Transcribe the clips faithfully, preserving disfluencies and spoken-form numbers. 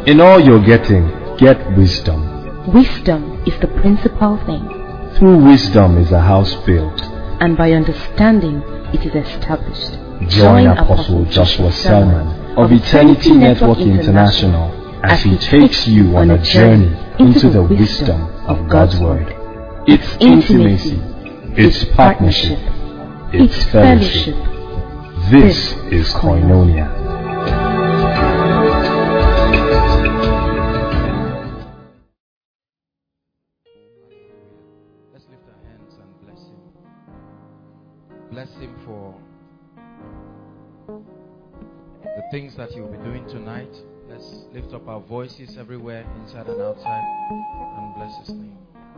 In all you're getting, get wisdom. Wisdom is the principal thing. Through wisdom is a house built, and by understanding it is established. Join Apostle Joshua Selman of Eternity Network International as he takes you on a journey into the wisdom of God's Word. It's intimacy, it's partnership, it's fellowship. This is Koinonia. Let's lift our hands and bless him. Bless him for the things that he'll be doing tonight. Let's lift up our voices everywhere, inside and outside, and bless his name.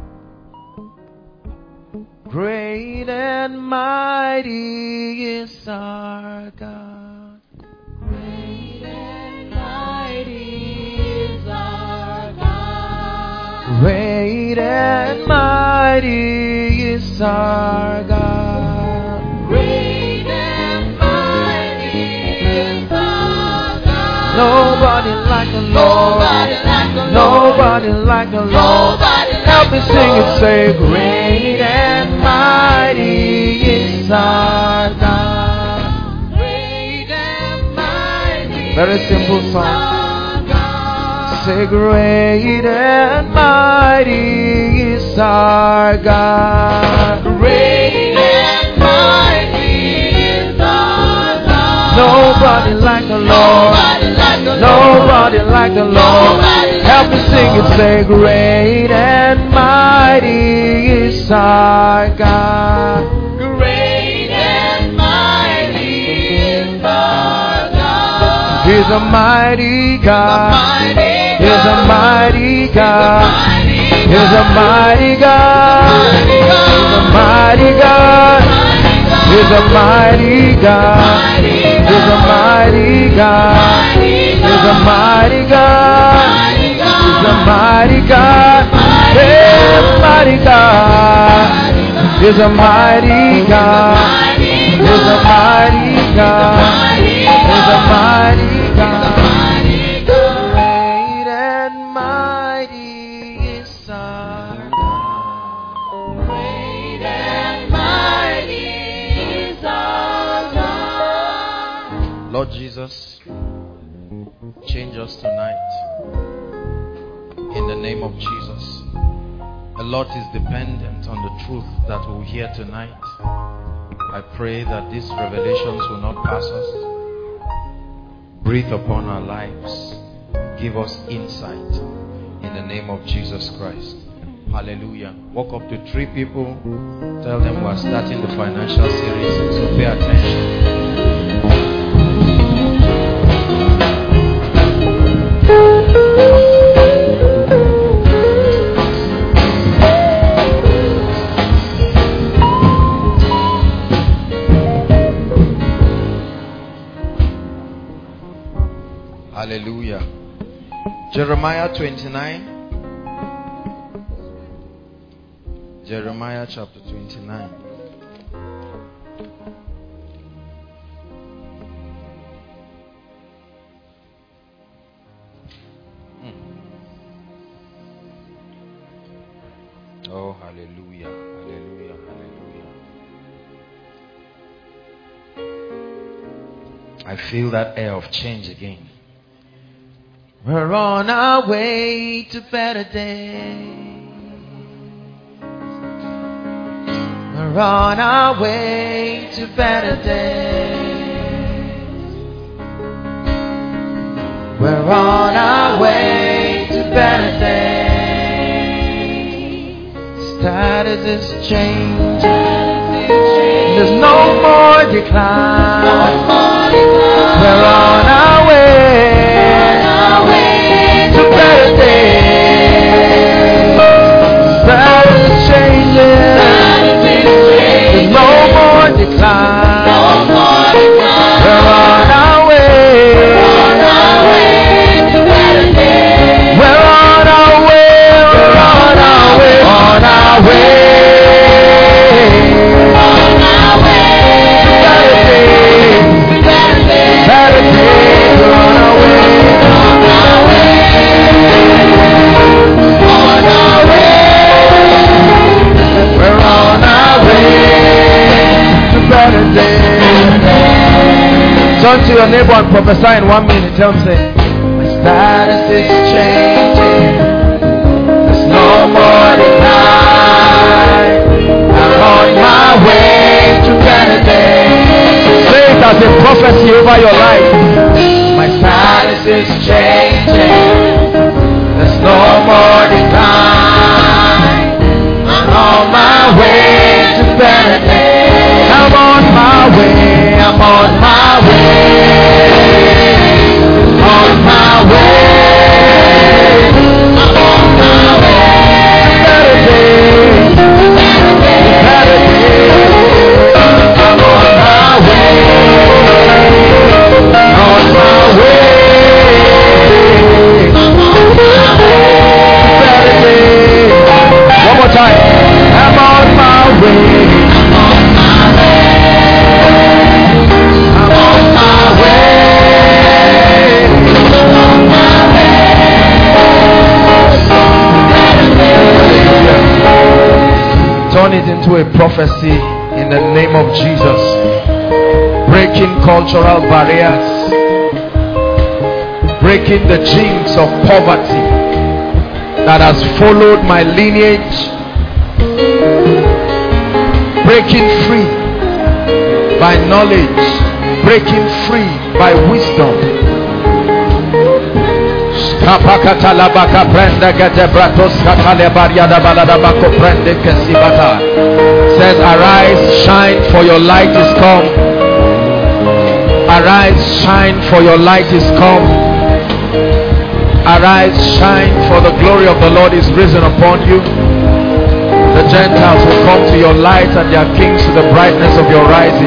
Great and mighty is our God. Great and mighty is our God. Great and mighty is our God. Great and mighty is our God. Nobody like the Lord. Nobody like the Lord. Nobody like the Lord. Nobody like Help me the sing Lord. it, say, great and mighty is our God. Great and mighty Very simple is song. our God. Say, great and mighty is our God. Great and mighty is our God. Nobody like the Lord. Nobody like the Lord. Nobody like the Lord. Nobody like Help me the sing it, Lord. say, great and mighty is our God. Great and mighty is our God. He's a mighty God. He's a mighty God. He's a mighty God. He's a mighty God. He's a mighty God. He's a mighty God. He's a mighty God. He's a mighty God. Hey, mighty God. He's a mighty God. He's a mighty God. He's a mighty God. Great and mighty is our God. Great and mighty is our God. Lord Jesus, change us tonight. In the name of Jesus. A lot is dependent on the truth that we'll hear tonight. I pray that these revelations will not pass us. Breathe upon our lives. Give us insight. In the name of Jesus Christ. Hallelujah. Walk up to three people. Tell them we're starting the financial series. So pay attention. Hallelujah. Jeremiah twenty-nine. Jeremiah chapter twenty-nine. Hmm. Oh, hallelujah. Hallelujah. Hallelujah. I feel that air of change again. We're on our way to better days. We're on our way to better days. We're on our way to better days. Status is changing. There's no more decline. We're on our way. Better days. That is changing. There's no more decline. We're on our way. We're on our way. We're on our way. On our way. On our way. Better days. Turn to your neighbor and prophesy in one minute. Tell him, say, my status is changing. There's no more decline. I'm on my way to better days. Say it as a prophecy over your life. My status is changing. There's no more decline. I'm on my way to better days. I'm on my way. I'm on my way. On my way. I'm on my way. Better days. Better days. I'm on my way. On my way. I'm on my way. Better days. One more time. I'm on my way. I'm on my way. I'm on my way. I'm on my way. Turn it into a prophecy in the name of Jesus. Breaking cultural barriers. Breaking the jinx of poverty that has followed my lineage. Breaking free by knowledge. Breaking free by wisdom. Says, arise, shine, for your light is come. Arise, shine, for your light is come. Arise, shine, for the glory of the Lord is risen upon you. The Gentiles will come to your light and their kings to the brightness of your rising.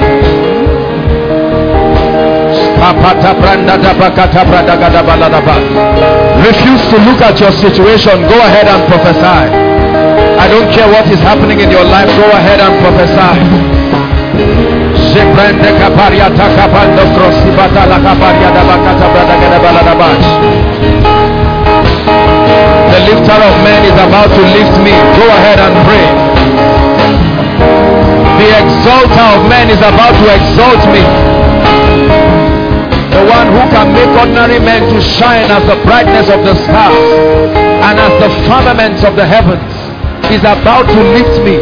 Refuse to look at your situation. Go ahead and prophesy. I don't care what is happening in your life. Go ahead and prophesy. The lifter of men is about to lift me. Go ahead and pray. The exalter of men is about to exalt me. The one who can make ordinary men to shine as the brightness of the stars and as the firmaments of the heavens is about to lift me.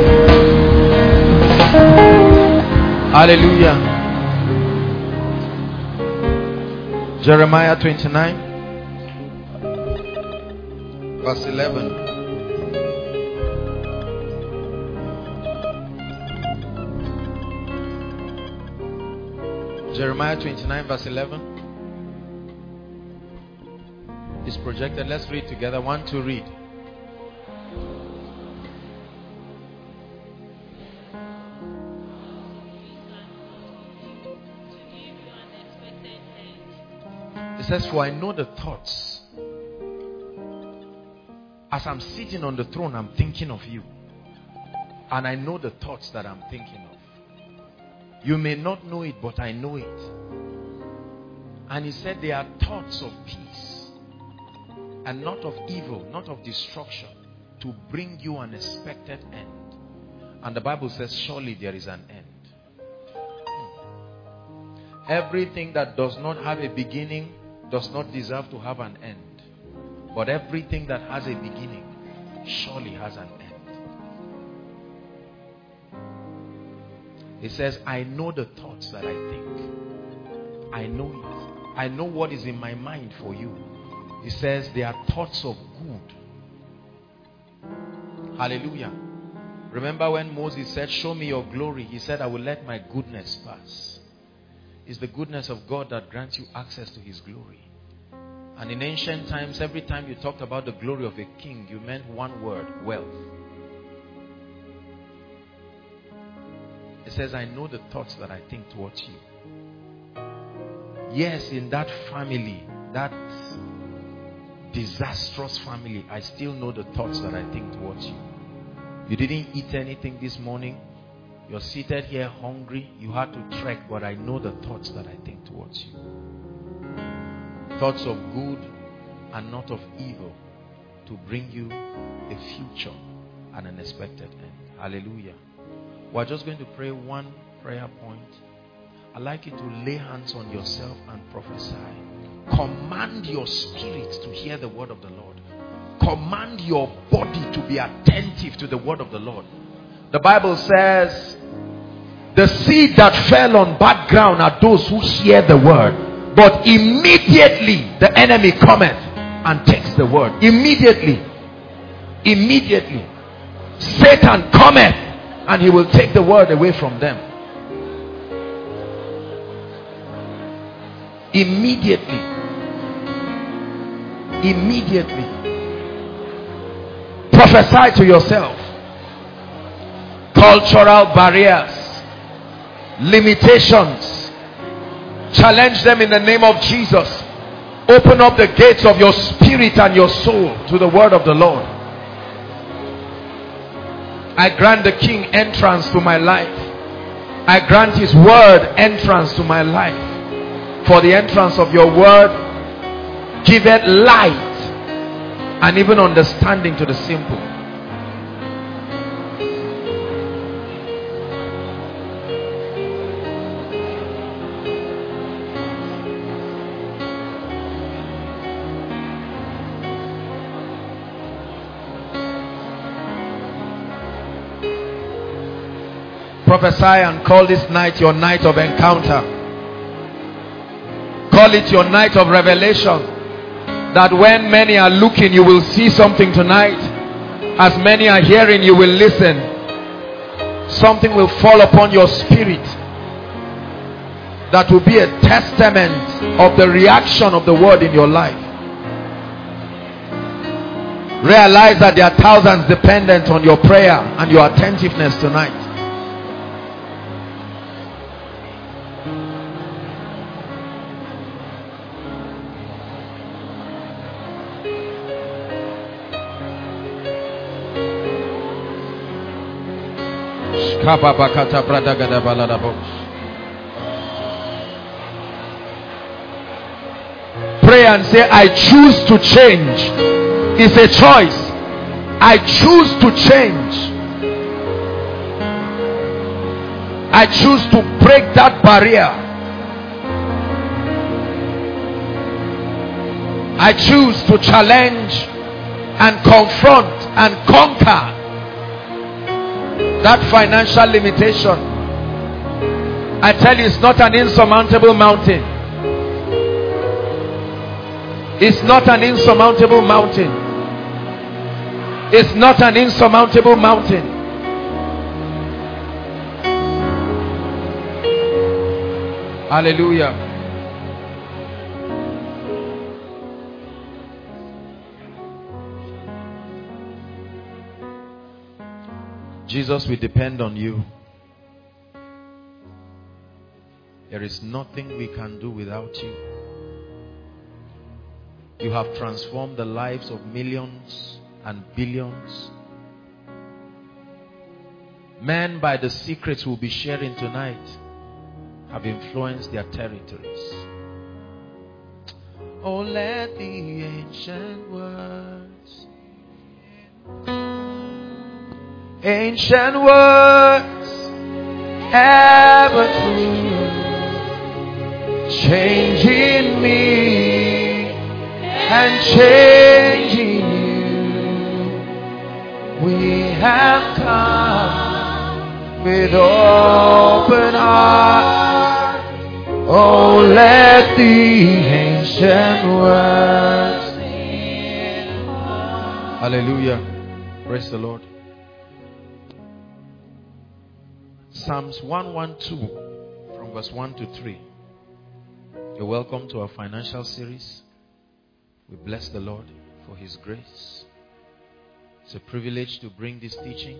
Hallelujah. Jeremiah twenty-nine verse eleven. Jeremiah twenty-nine verse eleven is projected. Let's read together. One, two, read. It says, for I know the thoughts. As I'm sitting on the throne, I'm thinking of you. And I know the thoughts that I'm thinking of. You may not know it, but I know it. And he said, they are thoughts of peace and not of evil, not of destruction, to bring you an expected end. And the Bible says, surely there is an end. Everything that does not have a beginning does not deserve to have an end. But everything that has a beginning surely has an end. It says, I know the thoughts that I think. I know it. I know what is in my mind for you. It says they are thoughts of good. Hallelujah. Remember when Moses said, show me your glory. He said, I will let my goodness pass. It's the goodness of God that grants you access to his glory. And in ancient times, every time you talked about the glory of a king, you meant one word, wealth. It says, I know the thoughts that I think towards you. Yes, in that family, that disastrous family, I still know the thoughts that I think towards you. You didn't eat anything this morning. You're seated here hungry. You had to trek, but I know the thoughts that I think towards you. Thoughts of good and not of evil, to bring you a future and an expected end. Hallelujah. We're just going to pray one prayer point. I'd like you to lay hands on yourself and prophesy. Command your spirit to hear the word of the Lord. Command your body to be attentive to the word of the Lord. The Bible says, the seed that fell on bad ground are those who hear the word, but immediately the enemy cometh and takes the word. Immediately. Immediately. Satan cometh and he will take the word away from them. Immediately. Immediately. Prophesy to yourself. Cultural barriers, limitations, challenge them in the name of Jesus. Open up the gates of your spirit and your soul to the word of the Lord. I grant the King entrance to my life. I grant his word entrance to my life. For the entrance of your word giveth light and even understanding to the simple. Prophesy and call this night your night of encounter. Call it your night of revelation. That when many are looking, you will see something tonight. As many are hearing, you will listen. Something will fall upon your spirit that will be a testament of the reaction of the word in your life. Realize that there are thousands dependent on your prayer and your attentiveness tonight. Pray and say, I choose to change. It's a choice. I choose to change. I choose to break that barrier. I choose to challenge and confront and conquer that financial limitation. I tell you, it's not an insurmountable mountain. It's not an insurmountable mountain. It's not an insurmountable mountain. Hallelujah. Jesus, we depend on you. There is nothing we can do without you. You have transformed the lives of millions and billions. Men, by the secrets we'll be sharing tonight, have influenced their territories. Oh, let the ancient words, ancient words, ever true, changing me and changing you. We have come with open heart. Oh, let the ancient words. Hallelujah. Praise the Lord. Psalms one twelve from verse one to three. You're welcome to our financial series. We bless the Lord for his grace. It's a privilege to bring this teaching.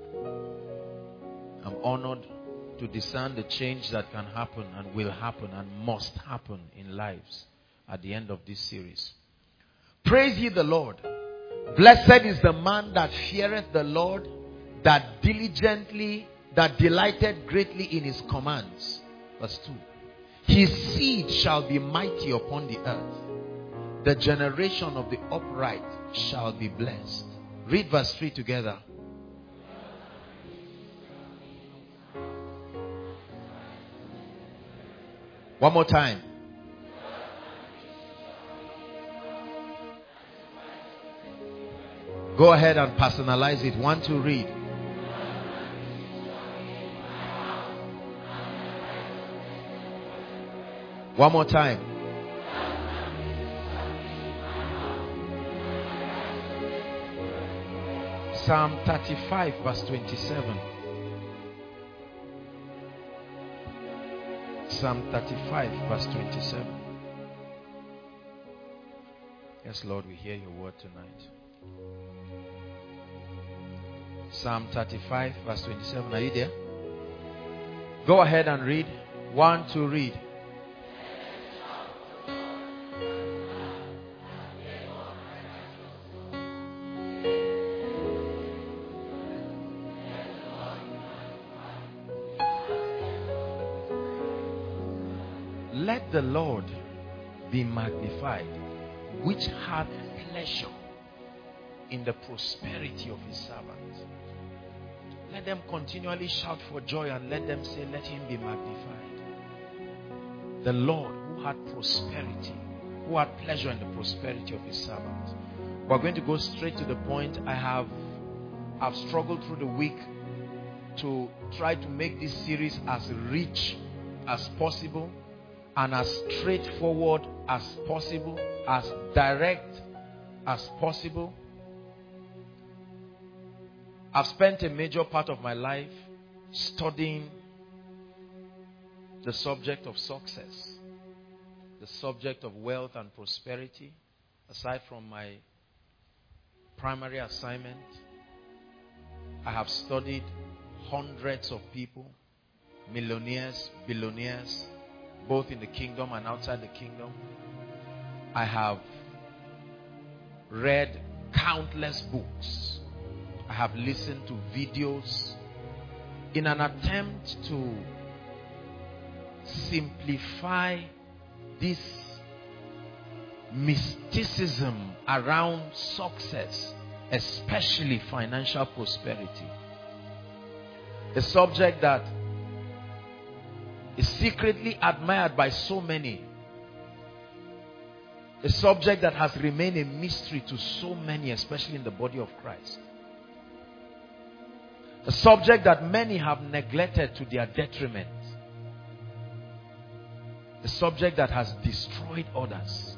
I'm honored to discern the change that can happen and will happen and must happen in lives at the end of this series. Praise ye the Lord. Blessed is the man that feareth the Lord, that diligently, that delighted greatly in his commands. Verse two. His seed shall be mighty upon the earth. The generation of the upright shall be blessed. Read verse three together. One more time. Go ahead and personalize it. One, two, read. One more time. Psalm thirty-five verse twenty-seven. Psalm thirty-five verse twenty-seven. Yes, Lord, we hear your word tonight. Psalm thirty-five verse twenty-seven. Are you there? Go ahead and read. One, two, read. Let the Lord be magnified, which hath pleasure in the prosperity of his servants. Let them continually shout for joy, and let them say, let him be magnified. The Lord who had prosperity, who had pleasure in the prosperity of his servants. We're going to go straight to the point. I have I've struggled through the week to try to make this series as rich as possible and as straightforward as possible, as direct as possible. I've spent a major part of my life studying the subject of success, the subject of wealth and prosperity. Aside from my primary assignment, I have studied hundreds of people, millionaires, billionaires, both in the kingdom and outside the kingdom. I have read countless books. I have listened to videos in an attempt to simplify this mysticism around success, especially financial prosperity. A subject that is secretly admired by so many. A subject that has remained a mystery to so many, especially in the body of Christ. A subject that many have neglected to their detriment. A subject that has destroyed others.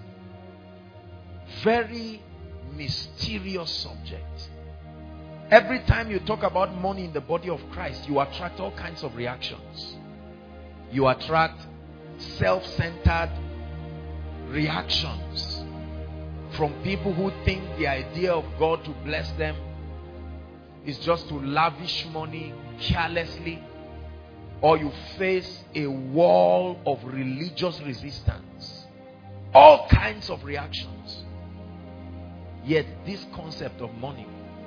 Very mysterious subject. Every time you talk about money in the body of Christ, you attract all kinds of reactions. You attract self-centered reactions from people who think the idea of God to bless them is just to lavish money carelessly, or you face a wall of religious resistance. All kinds of reactions. Yet this concept of money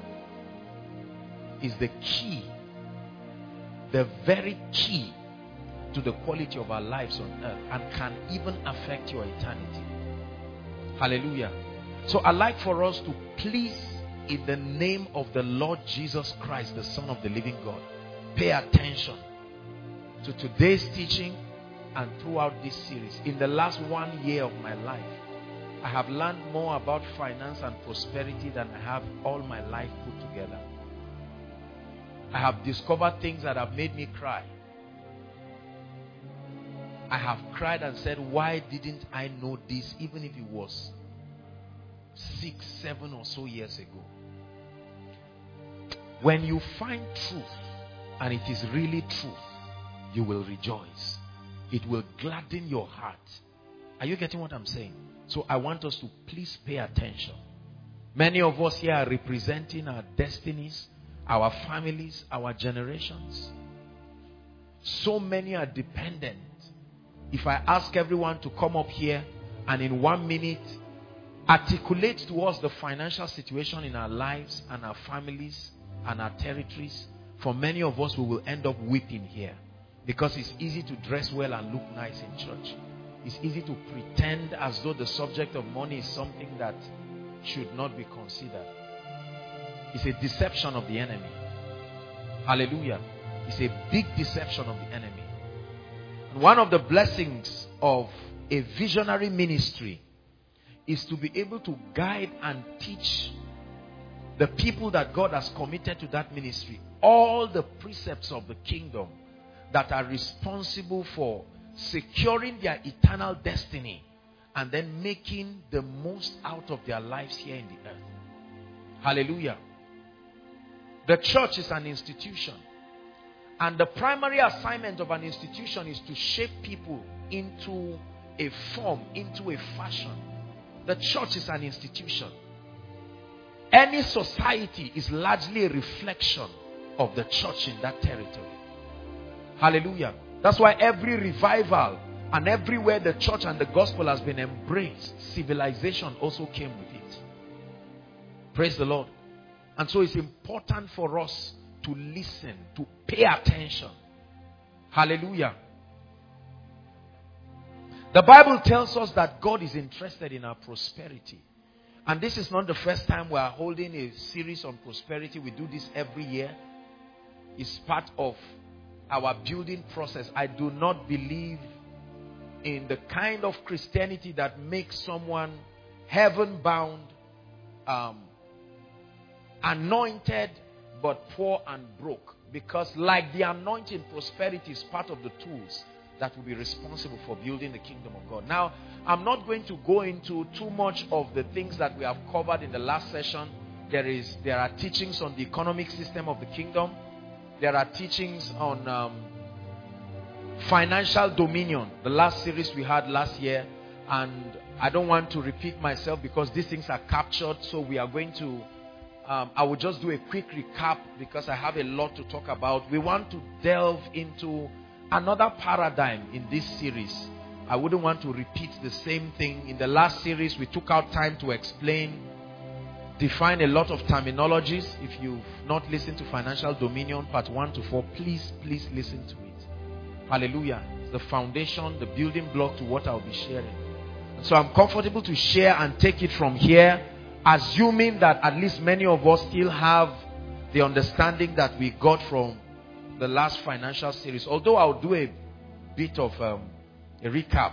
is the key, the very key to the quality of our lives on earth, and can even affect your eternity. Hallelujah. So I'd like for us to please, in the name of the Lord Jesus Christ, the Son of the living God, pay attention to today's teaching and throughout this series. In the last one year of my life, I have learned more about finance and prosperity than I have all my life put together. I have discovered things that have made me cry. I have cried and said, why didn't I know this, even if it was six, seven or so years ago? When you find truth, and it is really truth, you will rejoice. It will gladden your heart. Are you getting what I'm saying? So I want us to please pay attention. Many of us here are representing our destinies, our families, our generations. So many are dependent. If I ask everyone to come up here and in one minute articulate to us the financial situation in our lives and our families and our territories, for many of us we will end up weeping here, because it's easy to dress well and look nice in church. It's easy to pretend as though the subject of money is something that should not be considered. It's a deception of the enemy. Hallelujah. It's a big deception of the enemy. And one of the blessings of a visionary ministry is to be able to guide and teach the people that God has committed to that ministry all the precepts of the kingdom that are responsible for securing their eternal destiny and then making the most out of their lives here in the earth. Hallelujah. The church is an institution, and the primary assignment of an institution is to shape people into a form, into a fashion. The church is an institution. Any society is largely a reflection of the church in that territory. Hallelujah. That's why every revival and everywhere the church and the gospel has been embraced, civilization also came with it. Praise the Lord. And so it's important for us to listen, to pay attention. Hallelujah. The Bible tells us that God is interested in our prosperity. And this is not the first time we are holding a series on prosperity. We do this every year. It's part of our building process. I do not believe in the kind of Christianity that makes someone heaven-bound, um, anointed, but poor and broke. Because like the anointing, prosperity is part of the tools that will be responsible for building the kingdom of God. Now, I'm not going to go into too much of the things that we have covered in the last session. There is, there are teachings on the economic system of the kingdom. There are teachings on um, financial dominion, the last series we had last year. And I don't want to repeat myself because these things are captured. So we are going to, um, I will just do a quick recap because I have a lot to talk about. We want to delve into another paradigm in this series. I wouldn't want to repeat the same thing. In the last series, we took out time to explain, define a lot of terminologies. If you've not listened to Financial Dominion, part one to four, please, please listen to it. Hallelujah. It's the foundation, the building block to what I'll be sharing. So I'm comfortable to share and take it from here, assuming that at least many of us still have the understanding that we got from the last financial series. Although I'll do a bit of um, a recap.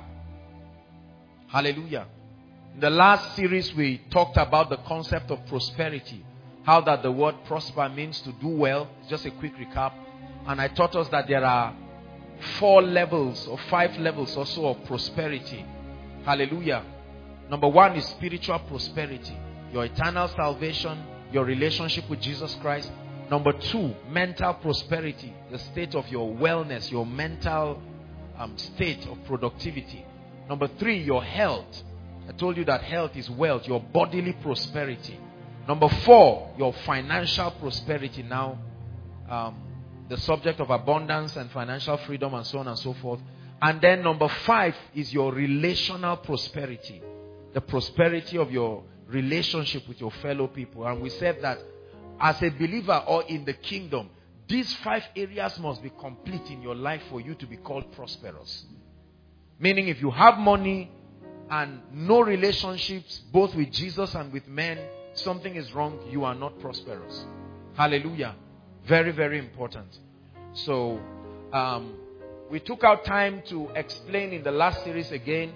Hallelujah. In the last series we talked about the concept of prosperity. How that the word prosper means to do well. It's just a quick recap. And I taught us that there are four levels or five levels or so of prosperity. Hallelujah. Number one is spiritual prosperity. Your eternal salvation, your relationship with Jesus Christ. Number two, mental prosperity, the state of your wellness, your mental um, state of productivity. Number three, your health. I told you that health is wealth, your bodily prosperity. Number four, your financial prosperity. Now, um, the subject of abundance and financial freedom and so on and so forth. And then number five is your relational prosperity, the prosperity of your relationship with your fellow people. And we said that as a believer or in the kingdom, these five areas must be complete in your life for you to be called prosperous. Meaning if you have money and no relationships both with Jesus and with men, something is wrong. You are not prosperous. Hallelujah. Very, very important. So, um, we took our time to explain in the last series again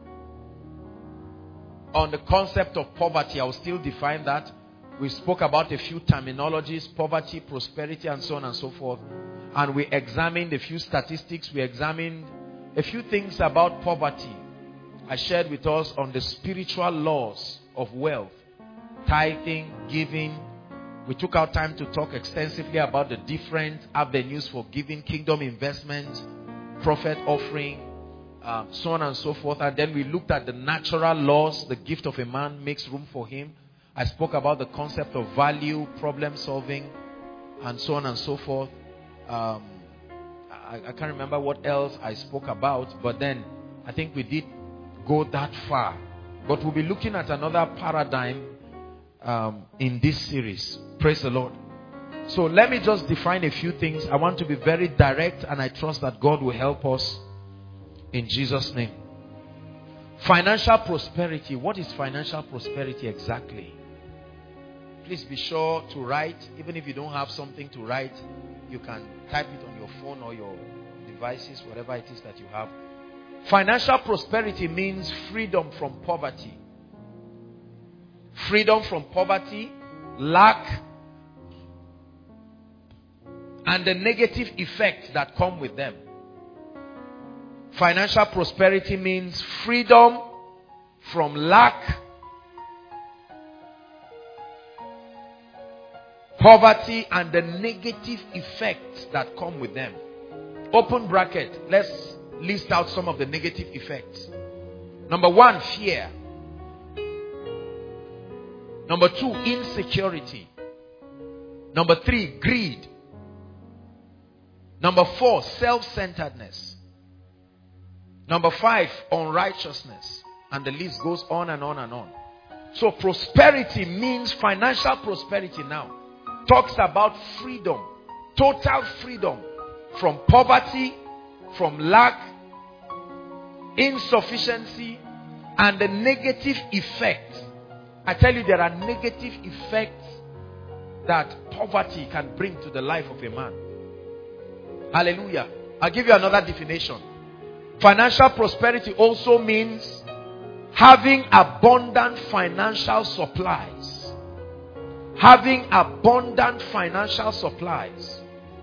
on the concept of poverty. I will still define that. We spoke about a few terminologies, poverty, prosperity, and so on and so forth. And we examined a few statistics. We examined a few things about poverty. I shared with us on the spiritual laws of wealth, tithing, giving. We took our time to talk extensively about the different avenues for giving, kingdom investments, prophet offering, um, so on and so forth. And then we looked at the natural laws. The gift of a man makes room for him. I spoke about the concept of value, problem solving, and so on and so forth. Um, I, I can't remember what else I spoke about, but then I think we did go that far. But we'll be looking at another paradigm um, in this series. Praise the Lord. So let me just define a few things. I want to be very direct, and I trust that God will help us in Jesus' name. Financial prosperity. What is financial prosperity exactly? Please be sure to write. Even if you don't have something to write, you can type it on your phone or your devices, whatever it is that you have. Financial prosperity means freedom from poverty. Freedom from poverty, lack, and the negative effects that come with them. Financial prosperity means freedom from lack, poverty, and the negative effects that come with them. Open bracket. Let's list out some of the negative effects. Number one, fear. Number two, insecurity. Number three, greed. Number four, self-centeredness. Number five, unrighteousness. And the list goes on and on and on. So prosperity means financial prosperity now. Talks about freedom. Total freedom from poverty, from lack, insufficiency, and the negative effects. I tell you, there are negative effects that poverty can bring to the life of a man. Hallelujah. I'll give you another definition. Financial prosperity also means having abundant financial supplies. Having abundant financial supplies.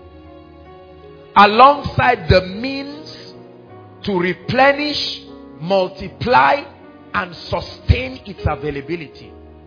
Alongside the means to replenish, multiply, and sustain its availability.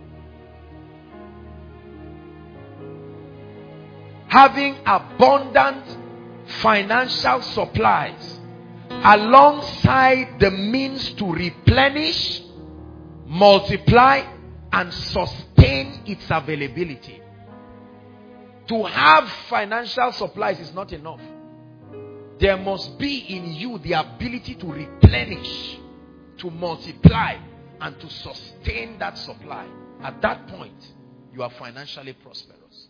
Having abundant financial supplies alongside the means to replenish, multiply, and sustain its availability. To have financial supplies is not enough. There must be in you the ability to replenish, to multiply, and to sustain that supply. At that point, you are financially prosperous.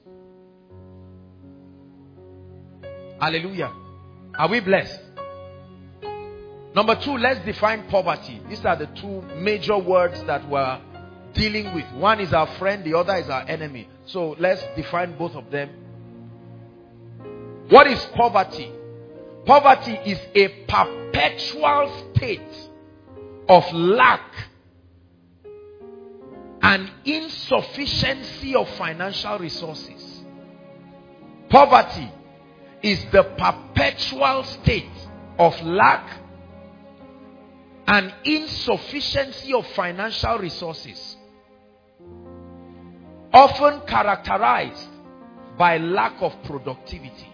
Hallelujah. Are we blessed? Number two, let's define poverty. These are the two major words that we're dealing with. One is our friend, the other is our enemy. So let's define both of them. What is poverty? Poverty is a perpetual state of lack and insufficiency of financial resources. Poverty is the perpetual state of lack and insufficiency of financial resources, often characterized by lack of productivity.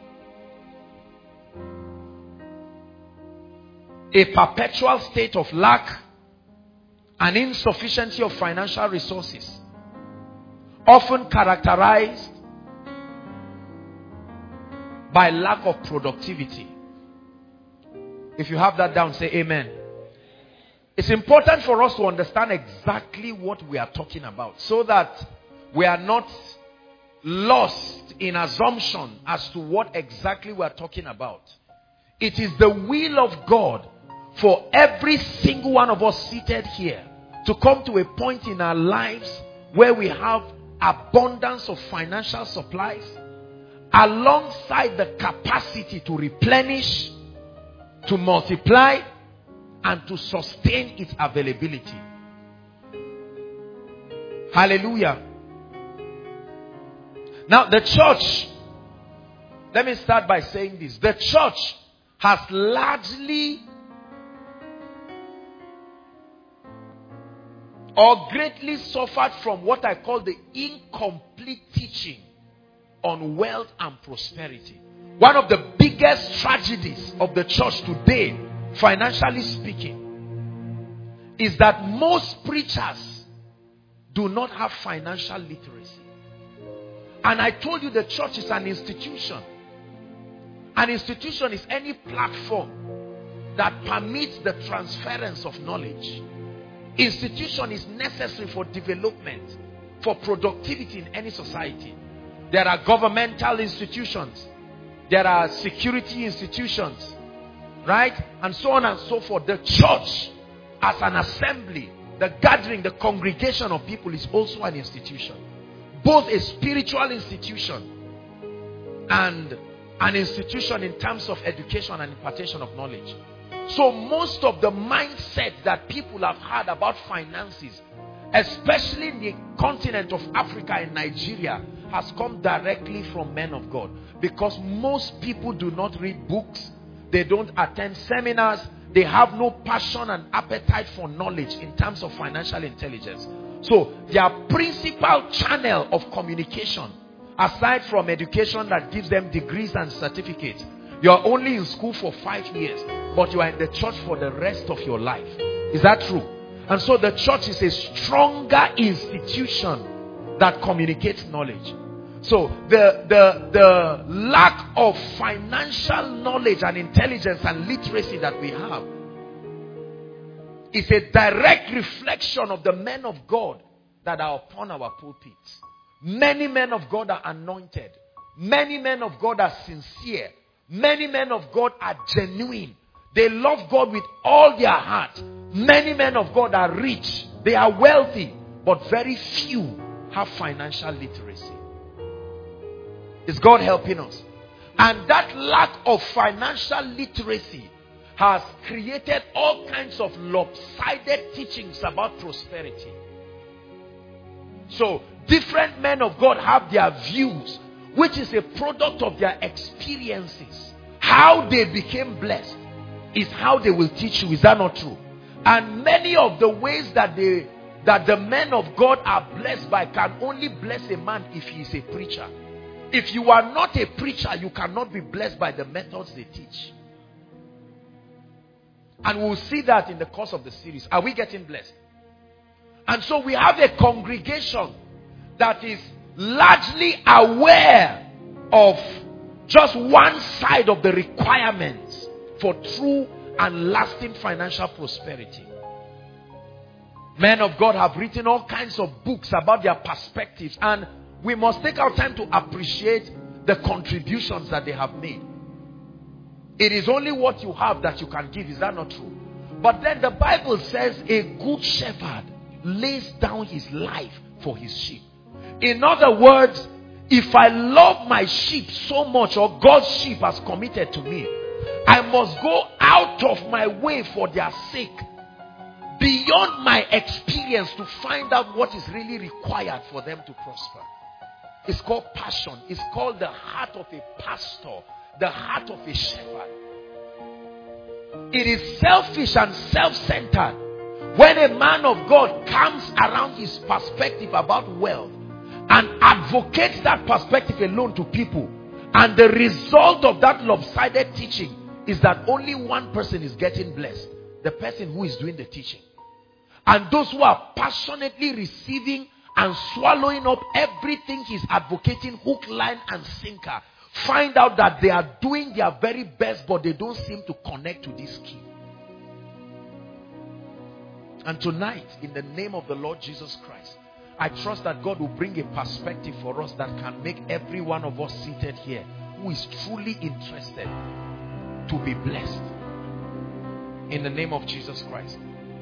A perpetual state of lack and insufficiency of financial resources, often characterized by lack of productivity. If you have that down, say amen. It's important for us to understand exactly what we are talking about, so that we are not lost in assumption as to what exactly we are talking about. It is the will of God for every single one of us seated here to come to a point in our lives where we have abundance of financial supplies alongside the capacity to replenish, to multiply, and to sustain its availability. Hallelujah. Now the church, let me start by saying this. The church has largely or greatly suffered from what I call the incomplete teaching on wealth and prosperity. One of the biggest tragedies of the church today, financially speaking, is that most preachers do not have financial literacy. And I told you the church is an institution. An institution is any platform that permits the transference of knowledge. Institution is necessary for development, for productivity in any society. There are governmental institutions. There are security institutions. Right? And so on and so forth. The church as an assembly, the gathering, the congregation of people is also an institution. Both a spiritual institution and an institution in terms of education and impartation of knowledge. So most of the mindset that people have had about finances, especially in the continent of Africa and Nigeria, has come directly from men of God. Because most people do not read books, they don't attend seminars, they have no passion and appetite for knowledge in terms of financial intelligence. So their principal channel of communication, aside from education that gives them degrees and certificates, you're only in school for five years, but you are in the church for the rest of your life. Is that true? And so the church is a stronger institution that communicates knowledge. So the, the, the lack of financial knowledge and intelligence and literacy that we have is a direct reflection of the men of God that are upon our pulpits. Many men of God are anointed. Many men of God are sincere. Many men of God are genuine. They love God with all their heart. Many men of God are rich. They are wealthy. But very few have financial literacy. Is God helping us? And that lack of financial literacy has created all kinds of lopsided teachings about prosperity. So, different men of God have their views, which is a product of their experiences. How they became blessed is how they will teach you. Is that not true? And many of the ways that they that the men of God are blessed by can only bless a man if he is a preacher. If you are not a preacher, you cannot be blessed by the methods they teach. And we'll see that in the course of the series. Are we getting blessed? And so we have a congregation that is largely aware of just one side of the requirements for true and lasting financial prosperity. Men of God have written all kinds of books about their perspectives, and we must take our time to appreciate the contributions that they have made. It is only what you have that you can give. Is that not true? But then the Bible says a good shepherd lays down his life for his sheep. In other words, if I love my sheep so much, or God's sheep has committed to me, I must go out of my way for their sake, beyond my experience, to find out what is really required for them to prosper. It's called passion. It's called the heart of a pastor, the heart of a shepherd. It is selfish and self-centered when a man of God comes around his perspective about wealth and advocates that perspective alone to people, and the result of that lopsided teaching is that only one person is getting blessed, the person who is doing the teaching. And those who are passionately receiving and swallowing up everything he's advocating, hook, line and sinker, find out that they are doing their very best, but they don't seem to connect to this key. And tonight, in the name of the Lord Jesus Christ, I trust that God will bring a perspective for us that can make every one of us seated here who is truly interested to be blessed. In the name of Jesus Christ.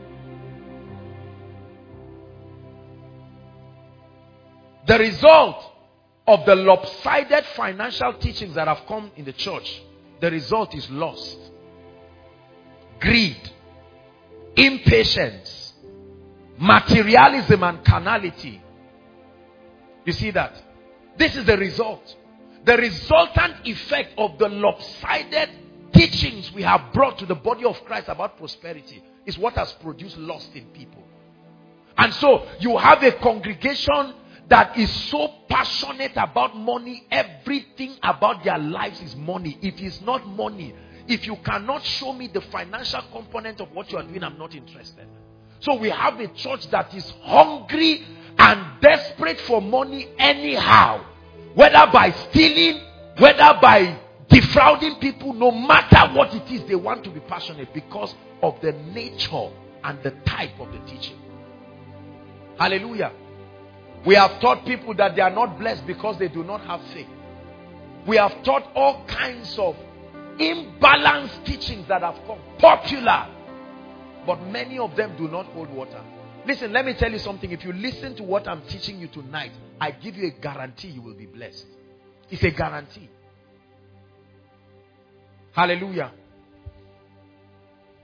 The result of the lopsided financial teachings that have come in the church, the result is lust, greed, impatience, materialism and carnality. You see that? This is the result. The resultant effect of the lopsided teachings we have brought to the body of Christ about prosperity is what has produced lust in people. And so you have a congregation that is so passionate about money, everything about their lives is money. If it's not money, if you cannot show me the financial component of what you are doing, I'm not interested. So we have a church that is hungry and desperate for money anyhow. Whether by stealing, whether by defrauding people, no matter what it is, they want to be passionate because of the nature and the type of the teaching. Hallelujah. We have taught people that they are not blessed because they do not have faith. We have taught all kinds of imbalanced teachings that have come popular, but many of them do not hold water. Listen, let me tell you something. If you listen to what I'm teaching you tonight, I give you a guarantee you will be blessed. It's a guarantee. Hallelujah.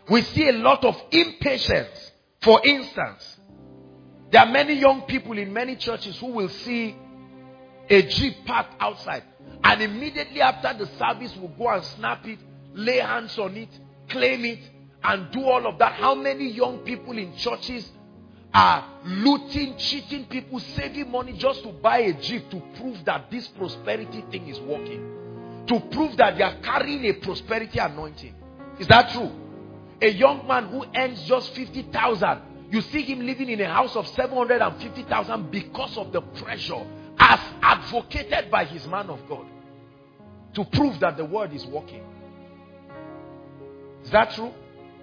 We see a lot of impatience. For instance, there are many young people in many churches who will see a Jeep parked outside, and immediately after the service will go and snap it, lay hands on it, claim it, and do all of that. How many young people in churches are looting, cheating people, saving money just to buy a Jeep to prove that this prosperity thing is working, to prove that they are carrying a prosperity anointing? Is that true? A young man who earns just fifty thousand, you see him living in a house of seven hundred fifty thousand because of the pressure as advocated by his man of God to prove that the word is working. Is that true?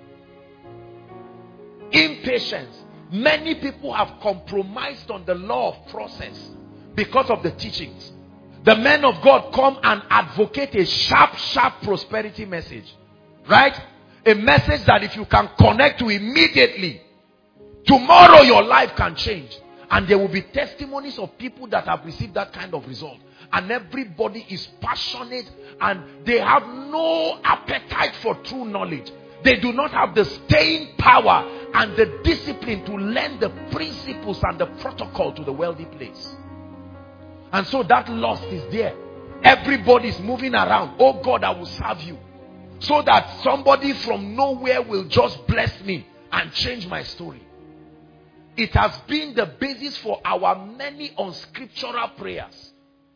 Impatience. Many people have compromised on the law of process because of the teachings. The men of God come and advocate a sharp, sharp prosperity message. Right? A message that if you can connect to immediately, tomorrow your life can change. And there will be testimonies of people that have received that kind of result. And everybody is passionate and they have no appetite for true knowledge. They do not have the staying power and the discipline to learn the principles and the protocol to the wealthy place. And so that lust is there. Everybody is moving around. Oh God, I will serve you. So that somebody from nowhere will just bless me and change my story. It has been the basis for our many unscriptural prayers.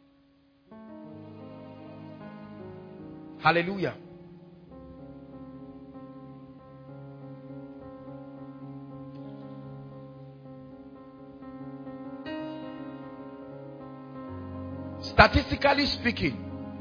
Hallelujah. Statistically speaking,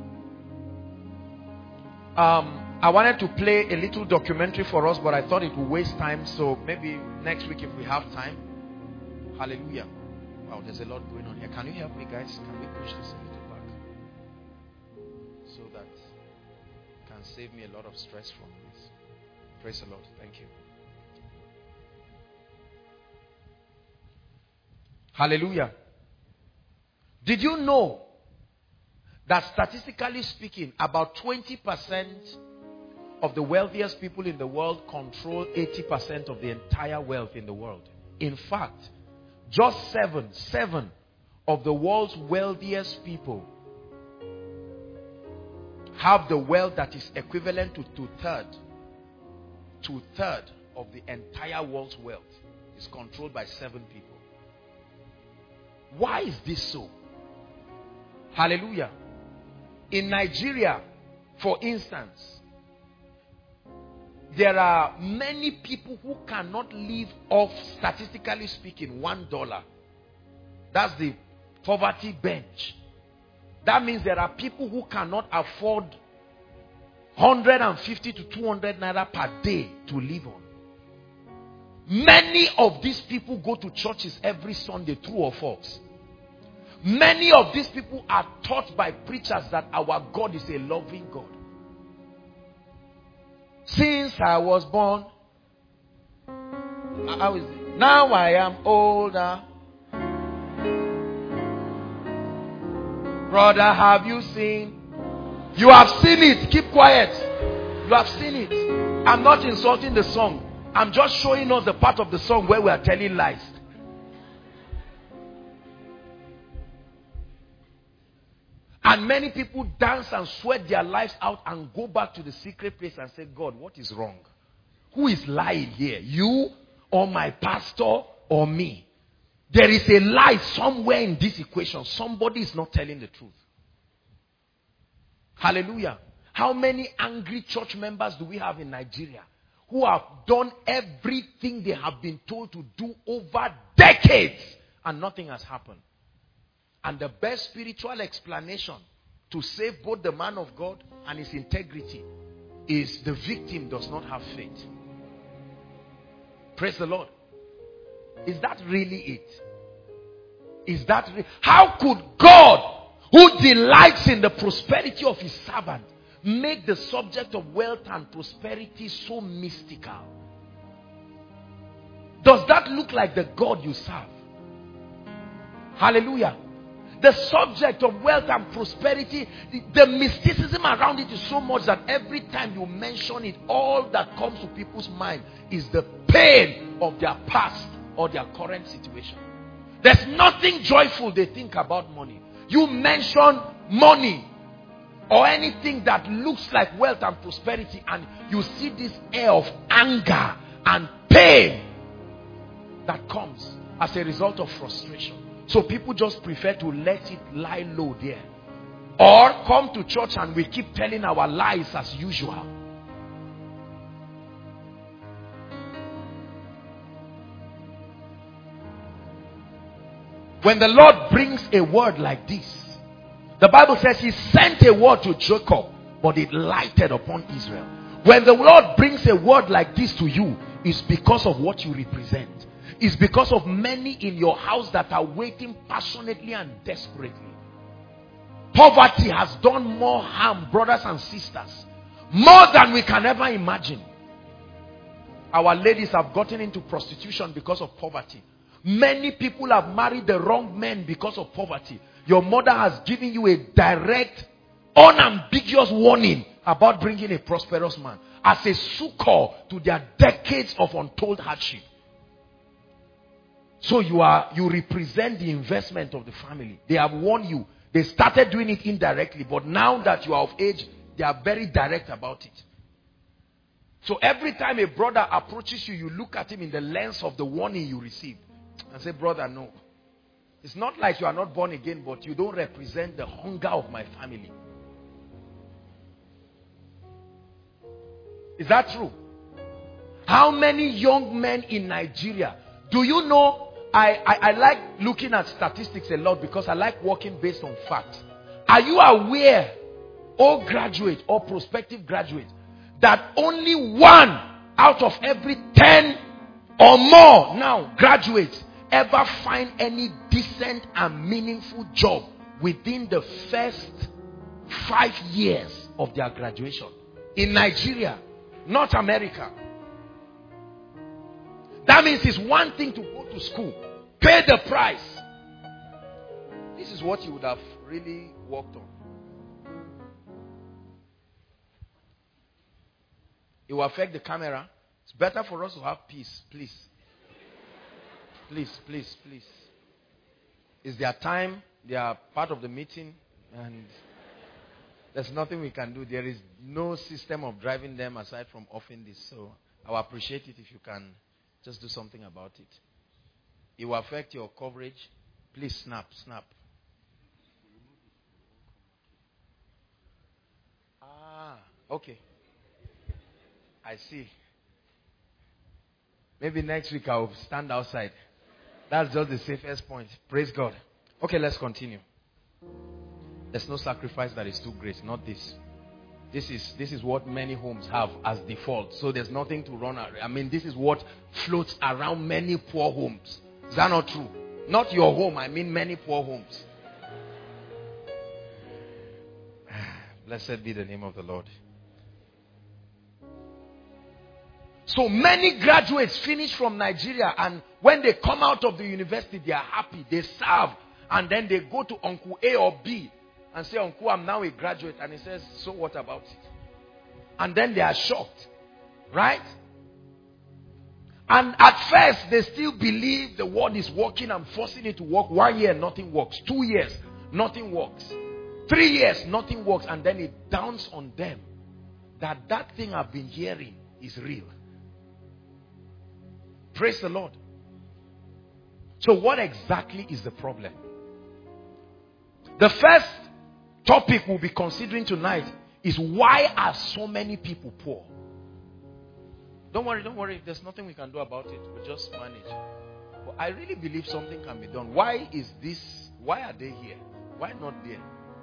um, I wanted to play a little documentary for us, but I thought it would waste time, so maybe next week if we have time. Hallelujah. Wow, there's a lot going on here. Can you help me, guys? Can we push this a little back so that it can save me a lot of stress from this? Praise the Lord. Thank you. Hallelujah. Did you know that statistically speaking, about twenty percent of the wealthiest people in the world control eighty percent of the entire wealth in the world? In fact, just seven, seven of the world's wealthiest people have the wealth that is equivalent to two-third. Two-third of the entire world's wealth is controlled by seven people. Why is this so? Hallelujah. In Nigeria, for instance, there are many people who cannot live off, statistically speaking, one dollar. That's the poverty bench. That means there are people who cannot afford one hundred fifty to two hundred naira per day to live on. Many of these people go to churches every Sunday, true or false. Many of these people are taught by preachers that our God is a loving God. Since I was born, how is it? Now I am older. Brother, have you seen? You have seen it. Keep quiet. You have seen it. I'm not insulting the song. I'm just showing us the part of the song where we are telling lies. And many people dance and sweat their lives out and go back to the secret place and say, God, what is wrong? Who is lying here? You or my pastor or me? There is a lie somewhere in this equation. Somebody is not telling the truth. Hallelujah. How many angry church members do we have in Nigeria who have done everything they have been told to do over decades and nothing has happened? And the best spiritual explanation to save both the man of God and his integrity is the victim does not have faith. Praise the Lord. Is that really it? Is that re- How could God, who delights in the prosperity of his servant, make the subject of wealth and prosperity so mystical? Does that look like the God you serve? Hallelujah. The subject of wealth and prosperity, the, the mysticism around it is so much that every time you mention it, all that comes to people's mind is the pain of their past or their current situation. There's nothing joyful they think about money. You mention money or anything that looks like wealth and prosperity, and you see this air of anger and pain that comes as a result of frustration. So people just prefer to let it lie low there, or come to church and we keep telling our lies as usual. When the Lord brings a word like this, the Bible says he sent a word to Jacob, but it lighted upon Israel. When the Lord brings a word like this to you, it's because of what you represent. It's because of many in your house that are waiting passionately and desperately. Poverty has done more harm, brothers and sisters, more than we can ever imagine. Our ladies have gotten into prostitution because of poverty. Many people have married the wrong men because of poverty. Your mother has given you a direct, unambiguous warning about bringing a prosperous man as a succor to their decades of untold hardship. So you are you represent the investment of the family. They have warned you. They started doing it indirectly, but now that you are of age, they are very direct about it. So every time a brother approaches you, you look at him in the lens of the warning you received and say, brother, no. It's not like you are not born again, but you don't represent the hunger of my family. Is that true? How many young men in Nigeria, do you know, I, I, I like looking at statistics a lot because I like working based on fact. Are you aware, or graduate or prospective graduate, that only one out of every ten or more now graduates ever find any decent and meaningful job within the first five years of their graduation? In Nigeria, not America. That means it's one thing to go to school, pay the price. This is what you would have really worked on. It will affect the camera. It's better for us to have peace, please. Please, please, please. It's their time. They are part of the meeting, and there's nothing we can do. There is no system of driving them aside from offing this. So I will appreciate it if you can just do something about it. It will affect your coverage. Please snap, snap. Ah, okay. I see. Maybe next week I'll stand outside. That's just the safest point. Praise God. Okay, let's continue. There's no sacrifice that is too great. Not this. This is this is what many homes have as default. So there's nothing to run around. I mean, this is what floats around many poor homes. Is that not true? Not your home. I mean many poor homes. Blessed be the name of the Lord. So many graduates finish from Nigeria, and when they come out of the university, they are happy. They serve, and then they go to Uncle A or B and say, Uncle, I'm now a graduate. And he says, so what about it? And then they are shocked. Right? And at first, they still believe the word is working and forcing it to work. One year, nothing works. Two years, nothing works. Three years, nothing works. And then it dawns on them that that thing I've been hearing is real. Praise the Lord. So what exactly is the problem? The first topic we'll be considering tonight is, why are so many people poor? Don't worry, don't worry. There's nothing we can do about it. We'll just manage. But I really believe something can be done. Why is this? Why are they here? Why not there?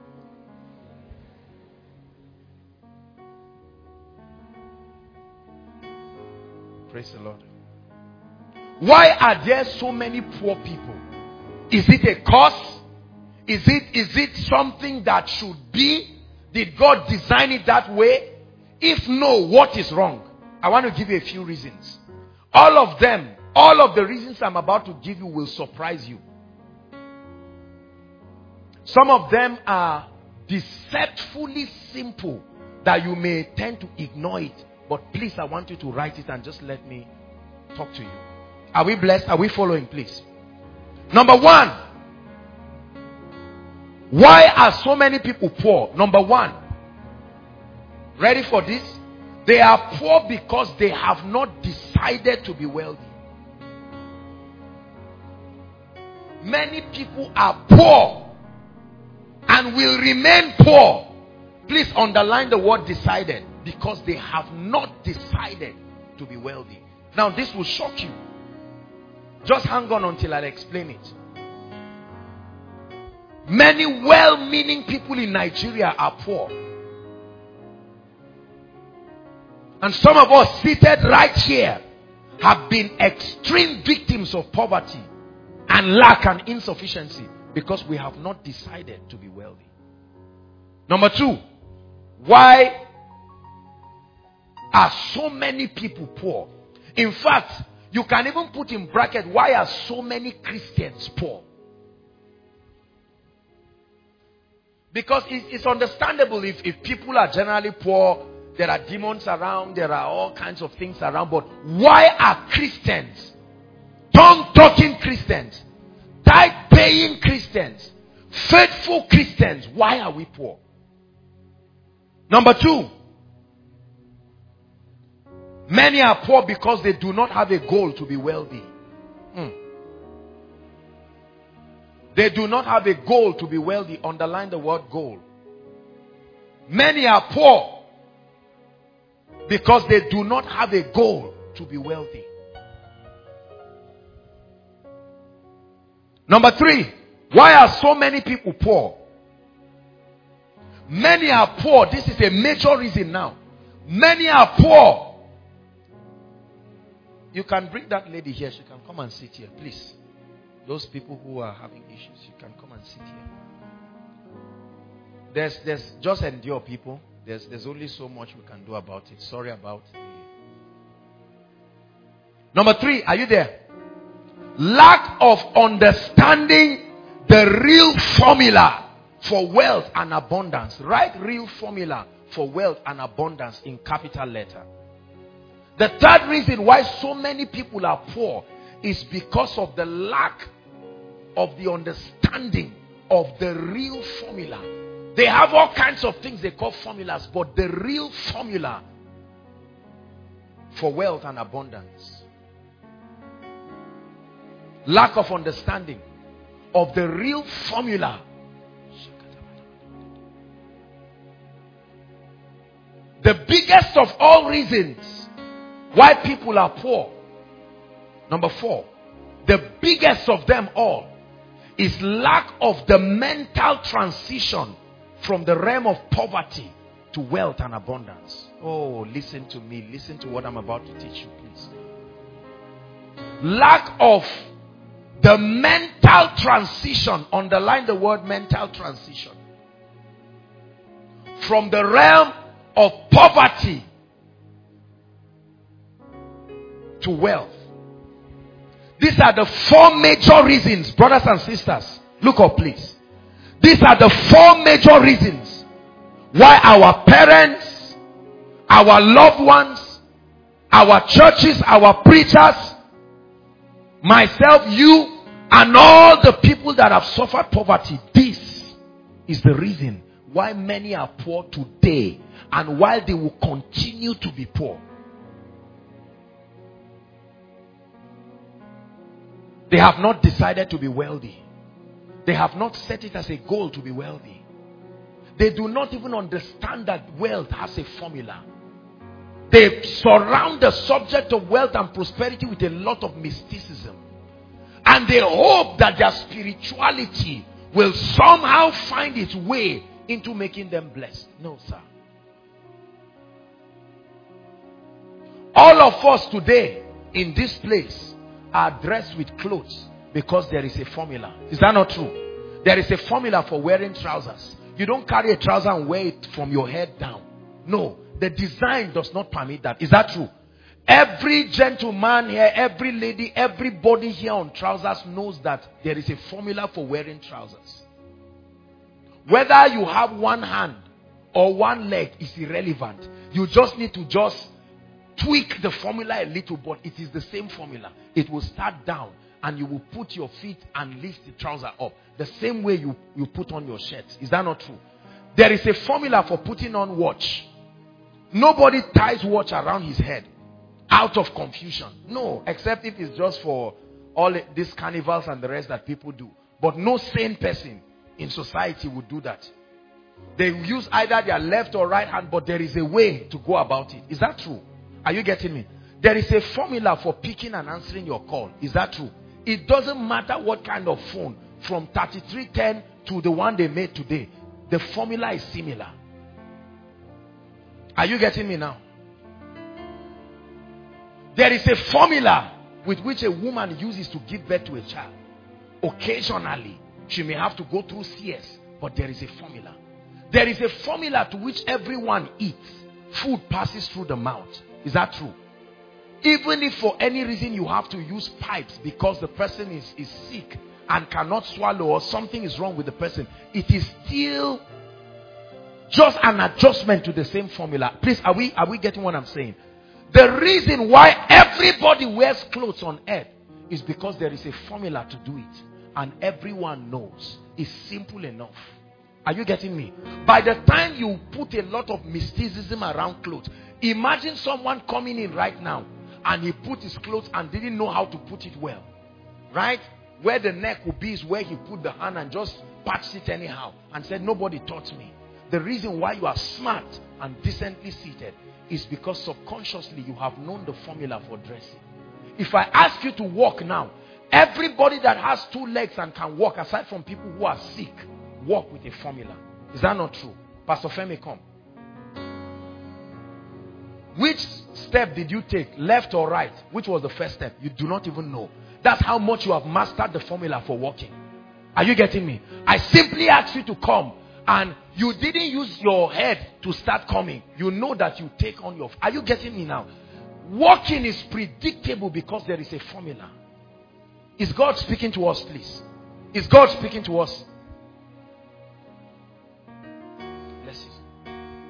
Praise the Lord. Why are there so many poor people? Is it a cause? Is it, is it something that should be? Did God design it that way? If no, what is wrong? I want to give you a few reasons. All of them, all of the reasons I'm about to give you will surprise you. Some of them are deceptively simple that you may tend to ignore it. But please, I want you to write it and just let me talk to you. Are we blessed? Are we following, please? Number one. Why are so many people poor? Number one. Ready for this? They are poor because they have not decided to be wealthy. Many people are poor and will remain poor. Please underline the word decided, because they have not decided to be wealthy. Now this will shock you. Just hang on until I explain it. Many well-meaning people in Nigeria are poor. And some of us seated right here have been extreme victims of poverty and lack and insufficiency because we have not decided to be wealthy. Number two, why are so many people poor? In fact, you can even put in bracket, why are so many Christians poor? Because it's understandable if, if people are generally poor, there are demons around, there are all kinds of things around. But why are Christians, tongue-talking Christians, tithe-paying Christians, faithful Christians, why are we poor? Number two, many are poor because they do not have a goal to be wealthy. Hmm. They do not have a goal to be wealthy. Underline the word goal. Many are poor because they do not have a goal to be wealthy. Number three, why are so many people poor? Many are poor. This is a major reason now. Many are poor. You can bring that lady here. She can come and sit here, please. Those people who are having issues, you can come and sit here. There's, there's just endure, people. There's, there's only so much we can do about it. Sorry about it. Number three, are you there? Lack of understanding the real formula for wealth and abundance. Write real formula for wealth and abundance in capital letter. The third reason why so many people are poor is because of the lack of the understanding of the real formula. They have all kinds of things they call formulas, but the real formula for wealth and abundance. Lack of understanding of the real formula. The biggest of all reasons why people are poor. Number four, the biggest of them all is lack of the mental transition from the realm of poverty to wealth and abundance. Oh, listen to me. Listen to what I'm about to teach you, please. Lack of the mental transition. Underline the word mental transition. From the realm of poverty to wealth. These are the four major reasons, brothers and sisters. Look up, please. These are the four major reasons why our parents, our loved ones, our churches, our preachers, myself, you, and all the people that have suffered poverty. This is the reason why many are poor today and why they will continue to be poor. They have not decided to be wealthy. They have not set it as a goal to be wealthy. They do not even understand that wealth has a formula. They surround the subject of wealth and prosperity with a lot of mysticism. And they hope that their spirituality will somehow find its way into making them blessed. No, sir. All of us today in this place are dressed with clothes because there is a formula. Is that not true? There is a formula for wearing trousers. You don't carry a trouser and wear it from your head down. No, the design does not permit that. Is that true? Every gentleman here, every lady, everybody here on trousers knows that there is a formula for wearing trousers. Whether you have one hand or one leg is irrelevant. You just need to just tweak the formula a little, but it is the same formula. It will start down and you will put your feet and lift the trouser up. The same way you, you put on your shirt. Is that not true? There is a formula for putting on watch. Nobody ties watch around his head out of confusion. No, except if it's just for all these carnivals and the rest that people do. But no sane person in society would do that. They use either their left or right hand, but there is a way to go about it. Is that true? Are you getting me? There is a formula for picking and answering your call. Is that true? It doesn't matter what kind of phone, from thirty-three ten to the one they made today. The formula is similar. Are you getting me now? There is a formula with which a woman uses to give birth to a child. Occasionally, she may have to go through C S, but there is a formula. There is a formula to which everyone eats. Food passes through the mouth. Is that true? Even if for any reason you have to use pipes because the person is, is sick and cannot swallow or something is wrong with the person, it is still just an adjustment to the same formula. Please, are we, are we getting what I'm saying? The reason why everybody wears clothes on earth is because there is a formula to do it. And everyone knows. It's simple enough. Are you getting me? By the time you put a lot of mysticism around clothes, imagine someone coming in right now and he put his clothes and didn't know how to put it well. Right? Where the neck would be is where he put the hand and just patched it anyhow and said, nobody taught me. The reason why you are smart and decently seated is because subconsciously you have known the formula for dressing. If I ask you to walk now, everybody that has two legs and can walk, aside from people who are sick, walk with a formula. Is that not true? Pastor Femi, come. Which step did you take? Left or right? Which was the first step? You do not even know. That's how much you have mastered the formula for walking. Are you getting me? I simply asked you to come and you didn't use your head to start coming. You know that you take on your... Are you getting me now? Walking is predictable because there is a formula. Is God speaking to us, please? Is God speaking to us? Bless you.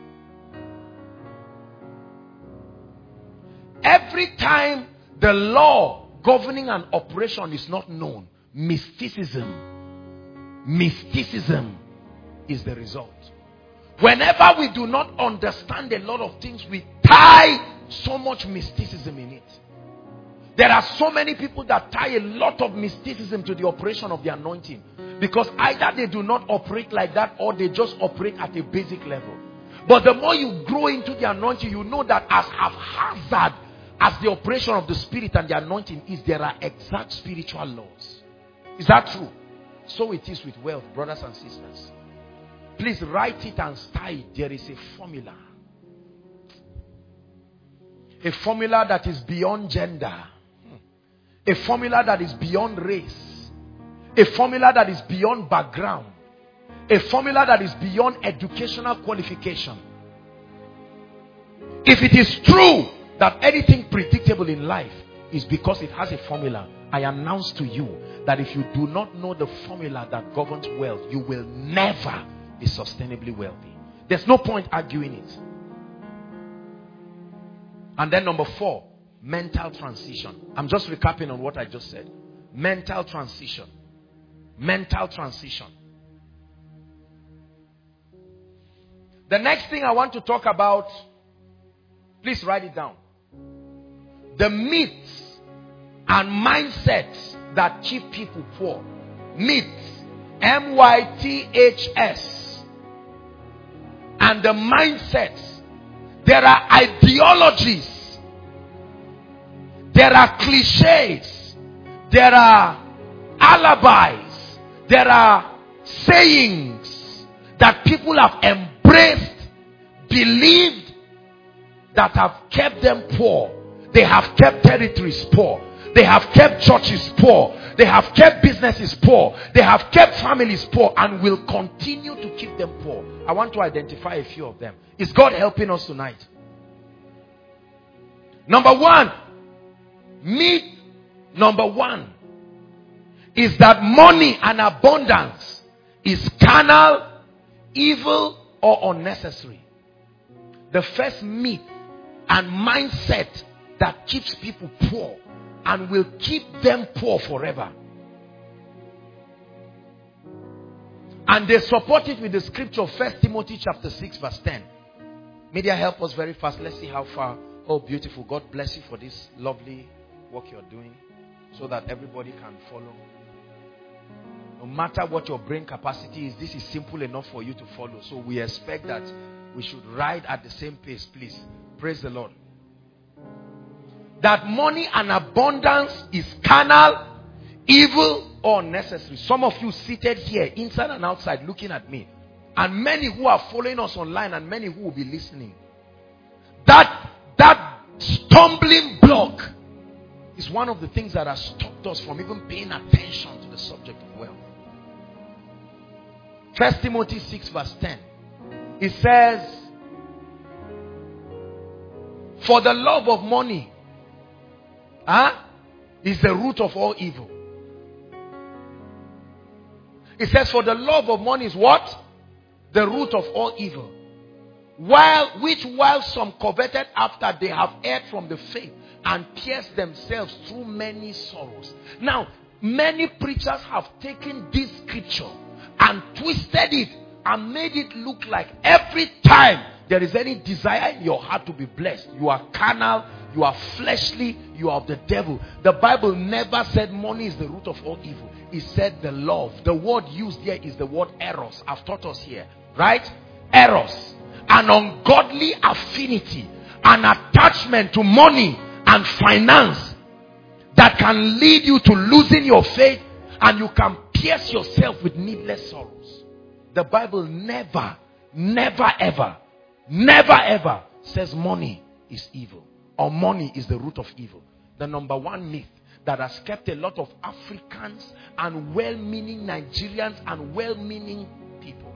Every time the law governing an operation is not known, mysticism, mysticism is the result. Whenever we do not understand a lot of things, we tie so much mysticism in it. There are so many people that tie a lot of mysticism to the operation of the anointing, because either they do not operate like that or they just operate at a basic level. But the more you grow into the anointing, you know that as haphazard as the operation of the Spirit and the anointing is, there are exact spiritual laws. Is that true? So it is with wealth, brothers and sisters. Please write it and style it. There is a formula. A formula that is beyond gender. A formula that is beyond race. A formula that is beyond background. A formula that is beyond educational qualification. If it is true that anything predictable in life is because it has a formula, I announce to you that if you do not know the formula that governs wealth, you will never be sustainably wealthy. There's no point arguing it. And then number four, mental transition. I'm just recapping on what I just said. Mental transition. Mental transition. The next thing I want to talk about, please write it down. The myths and mindsets that keep people poor. Myths. M Y T H S. And the mindsets. There are ideologies. There are cliches. There are alibis. There are sayings that people have embraced, believed, that have kept them poor. They have kept territories poor. They have kept churches poor. They have kept businesses poor. They have kept families poor and will continue to keep them poor. I want to identify a few of them. Is God helping us tonight? Number one, myth number one is that money and abundance is carnal, evil or unnecessary. The first myth and mindset that keeps people poor and will keep them poor forever. And they support it with the scripture, First Timothy chapter six verse ten. Media, help us very fast. Let's see how far. Oh, beautiful. God bless you for this lovely work you're doing so that everybody can follow. No matter what your brain capacity is, this is simple enough for you to follow. So we expect that we should ride at the same pace, please. Praise the Lord. That money and abundance is carnal, evil, or necessary. Some of you seated here, inside and outside, looking at me. And many who are following us online and many who will be listening. That, that stumbling block is one of the things that has stopped us from even paying attention to the subject of wealth. First Timothy six verse ten. It says, for the love of money huh, is the root of all evil. It says, for the love of money is what? The root of all evil. While, which while some coveted after, they have erred from the faith and pierced themselves through many sorrows. Now, many preachers have taken this scripture and twisted it and made it look like every time there is any desire in your heart to be blessed, you are carnal, you are fleshly, you are of the devil. The Bible never said money is the root of all evil. It said the love. The word used here is the word eros. I've taught us here. Right? Eros. An ungodly affinity, an attachment to money and finance that can lead you to losing your faith, and you can pierce yourself with needless sorrows. The Bible never, never ever, never ever says money is evil or money is the root of evil. The number one myth that has kept a lot of Africans and well-meaning Nigerians and well-meaning people.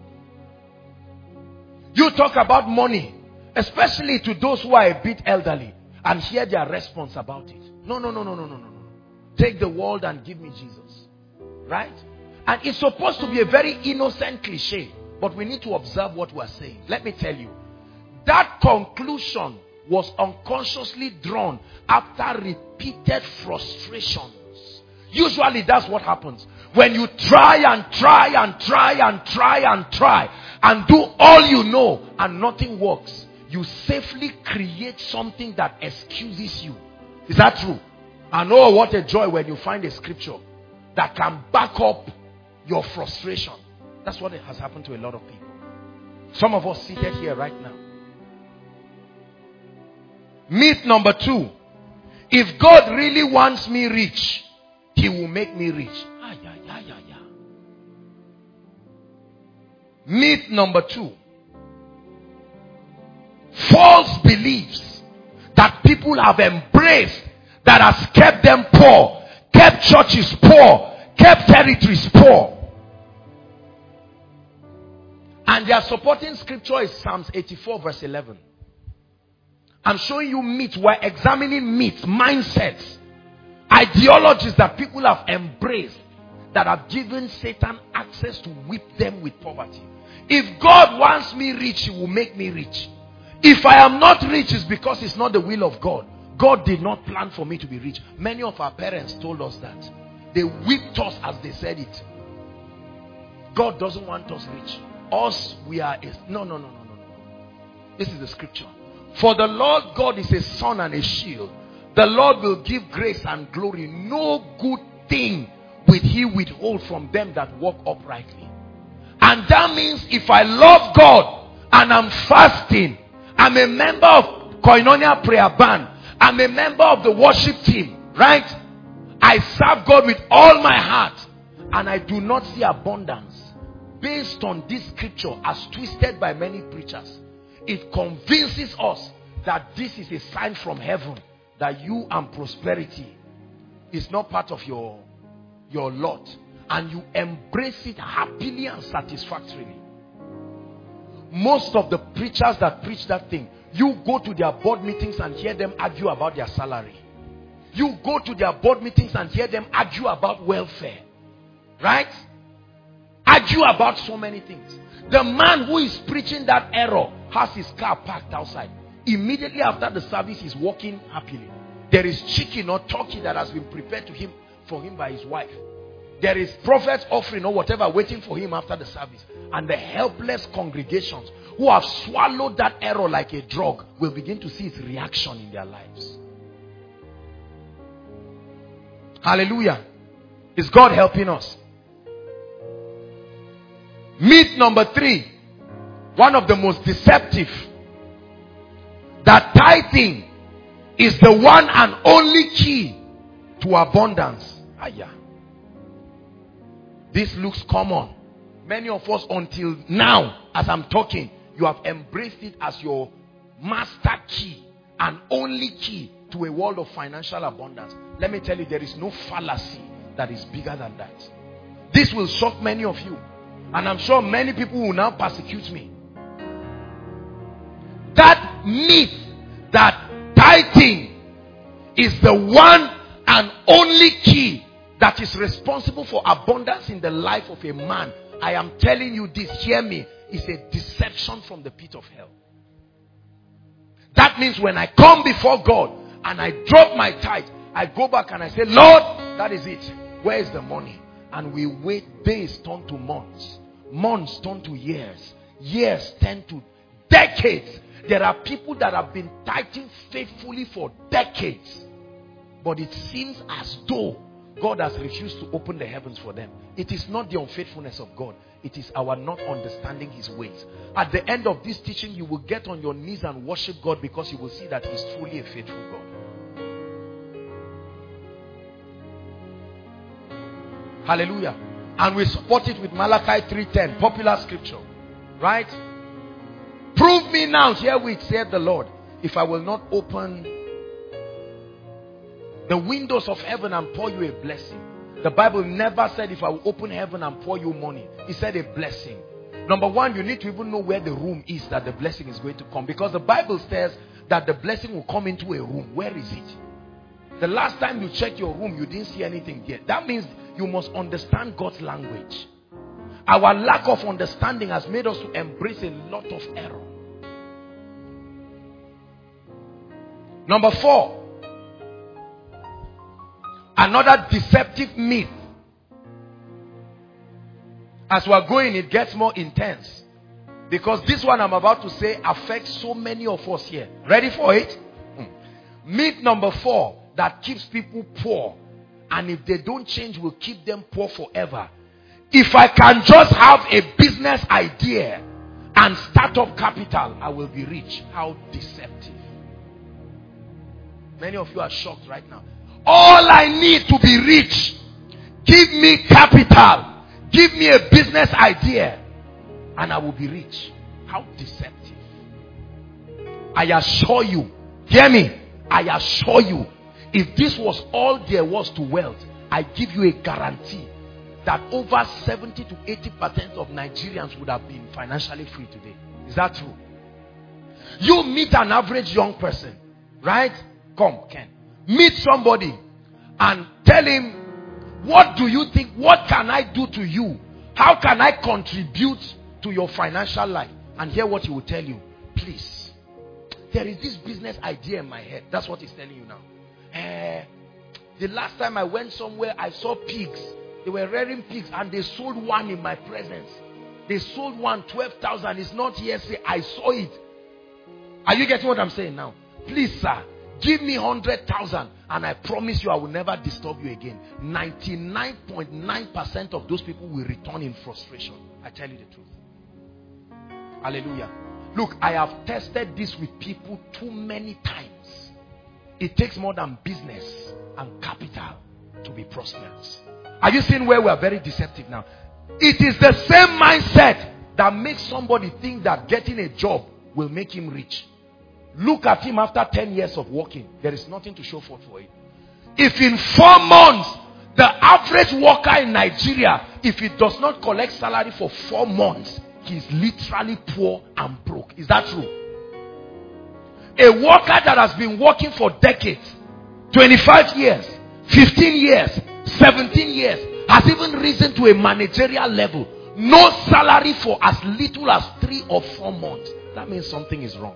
You talk about money, especially to those who are a bit elderly, and hear their response about it. No, no, no, no, no, no, no, no. Take the world and give me Jesus. Right? And it's supposed to be a very innocent cliche, but we need to observe what we are saying. Let me tell you, that conclusion was unconsciously drawn after repeated frustrations. Usually that's what happens. When you try and try and try and try and try and do all you know and nothing works, you safely create something that excuses you. Is that true? And oh, what a joy when you find a scripture that can back up your frustration. That's what has happened to a lot of people. Some of us seated here right now. Myth number two. If God really wants me rich, He will make me rich. Ah, yeah, yeah, yeah, yeah. Myth number two. False beliefs that people have embraced that has kept them poor, kept churches poor, kept territories poor. And their supporting scripture is Psalms eighty-four verse eleven. I'm showing you myths. We're examining myths, mindsets, ideologies that people have embraced that have given Satan access to whip them with poverty. If God wants me rich, He will make me rich. If I am not rich, it's because it's not the will of God. God did not plan for me to be rich. Many of our parents told us that. They whipped us as they said it. God doesn't want us rich. Us, we are... No, no, no, no, no, no. This is the scripture. For the Lord God is a sun and a shield. The Lord will give grace and glory. No good thing will He withhold from them that walk uprightly. And that means if I love God and I'm fasting, I'm a member of Koinonia Prayer Band, I'm a member of the worship team, right? I serve God with all my heart, and I do not see abundance based on this scripture as twisted by many preachers. It convinces us that this is a sign from heaven that you and prosperity is not part of your, your lot. And you embrace it happily and satisfactorily. Most of the preachers that preach that thing, you go to their board meetings and hear them argue about their salary. You go to their board meetings and hear them argue about welfare. Right? Argue about so many things. The man who is preaching that error has his car parked outside. Immediately after the service, he's walking happily. There is chicken or turkey that has been prepared to him for him by his wife. There is prophet's offering or whatever waiting for him after the service. And the helpless congregations who have swallowed that error like a drug will begin to see its reaction in their lives. Hallelujah. Is God helping us? Myth number three, one of the most deceptive, that tithing is the one and only key to abundance. Ah, yeah. This looks common. Many of us, until now, as I'm talking, you have embraced it as your master key and only key to a world of financial abundance. Let me tell you, there is no fallacy that is bigger than that. This will shock many of you. And I'm sure many people will now persecute me. That myth that tithing is the one and only key that is responsible for abundance in the life of a man, I am telling you this, hear me, is a deception from the pit of hell. That means when I come before God and I drop my tithe, I go back and I say, Lord, that is it. Where is the money? And we wait, days turn to months. Months turn to years. Years turn to decades. There are people that have been tithing faithfully for decades. But it seems as though God has refused to open the heavens for them. It is not the unfaithfulness of God. It is our not understanding his ways. At the end of this teaching, you will get on your knees and worship God because you will see that he's truly a faithful God. Hallelujah. And we support it with Malachi three ten, popular scripture. Right? Prove me now, herewith saith the Lord, if I will not open the windows of heaven and pour you a blessing. The Bible never said if I will open heaven and pour you money. It said a blessing. Number one, you need to even know where the room is that the blessing is going to come. Because the Bible says that the blessing will come into a room. Where is it? The last time you checked your room, you didn't see anything there. That means you must understand God's language. Our lack of understanding has made us to embrace a lot of error. Number four, another deceptive myth. As we are going, it gets more intense. Because this one I'm about to say affects so many of us here. Ready for it? Hmm. Myth number four that keeps people poor. And if they don't change, will keep them poor forever. If I can just have a business idea and start up capital, I will be rich. How deceptive. Many of you are shocked right now. All I need to be rich, give me capital, give me a business idea, and I will be rich. How deceptive. I assure you, hear me, I assure you, if this was all there was to wealth, I give you a guarantee that over seventy to eighty percent of Nigerians would have been financially free today. Is that true? You meet an average young person, right? Come, Ken. Meet somebody and tell him, what do you think? What can I do to you? How can I contribute to your financial life? And hear what he will tell you. Please, there is this business idea in my head. That's what he's telling you now. Uh, the last time I went somewhere, I saw pigs. They were rearing pigs and they sold one in my presence. They sold one twelve thousand. It's not hearsay. I saw it. Are you getting what I'm saying now? Please, sir, give me one hundred thousand and I promise you I will never disturb you again. ninety-nine point nine percent of those people will return in frustration. I tell you the truth. Hallelujah. Look, I have tested this with people too many times. It takes more than business and capital to be prosperous. Are you seeing where we are very deceptive now? It is the same mindset that makes somebody think that getting a job will make him rich. Look at him after ten years of working. There is nothing to show for for it. If in four months, the average worker in Nigeria, if he does not collect salary for four months, he is literally poor and broke. Is that true? A worker that has been working for decades, twenty-five years, fifteen years, seventeen years, has even risen to a managerial level, no salary for as little as three or four months, that means something is wrong.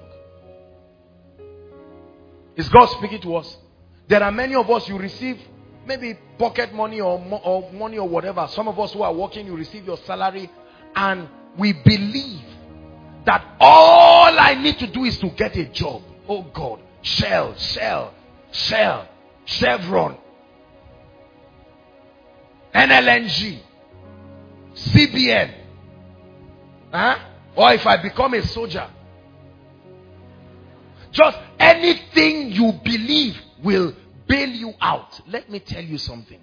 Is God speaking to us? There are many of us, you receive maybe pocket money or, mo or money or whatever. Some of us who are working, you receive your salary, and we believe that all I need to do is to get a job. Oh God, Shell, Shell, Shell, Chevron, N L N G, C B N, huh? Or if I become a soldier, just anything you believe will bail you out. Let me tell you something.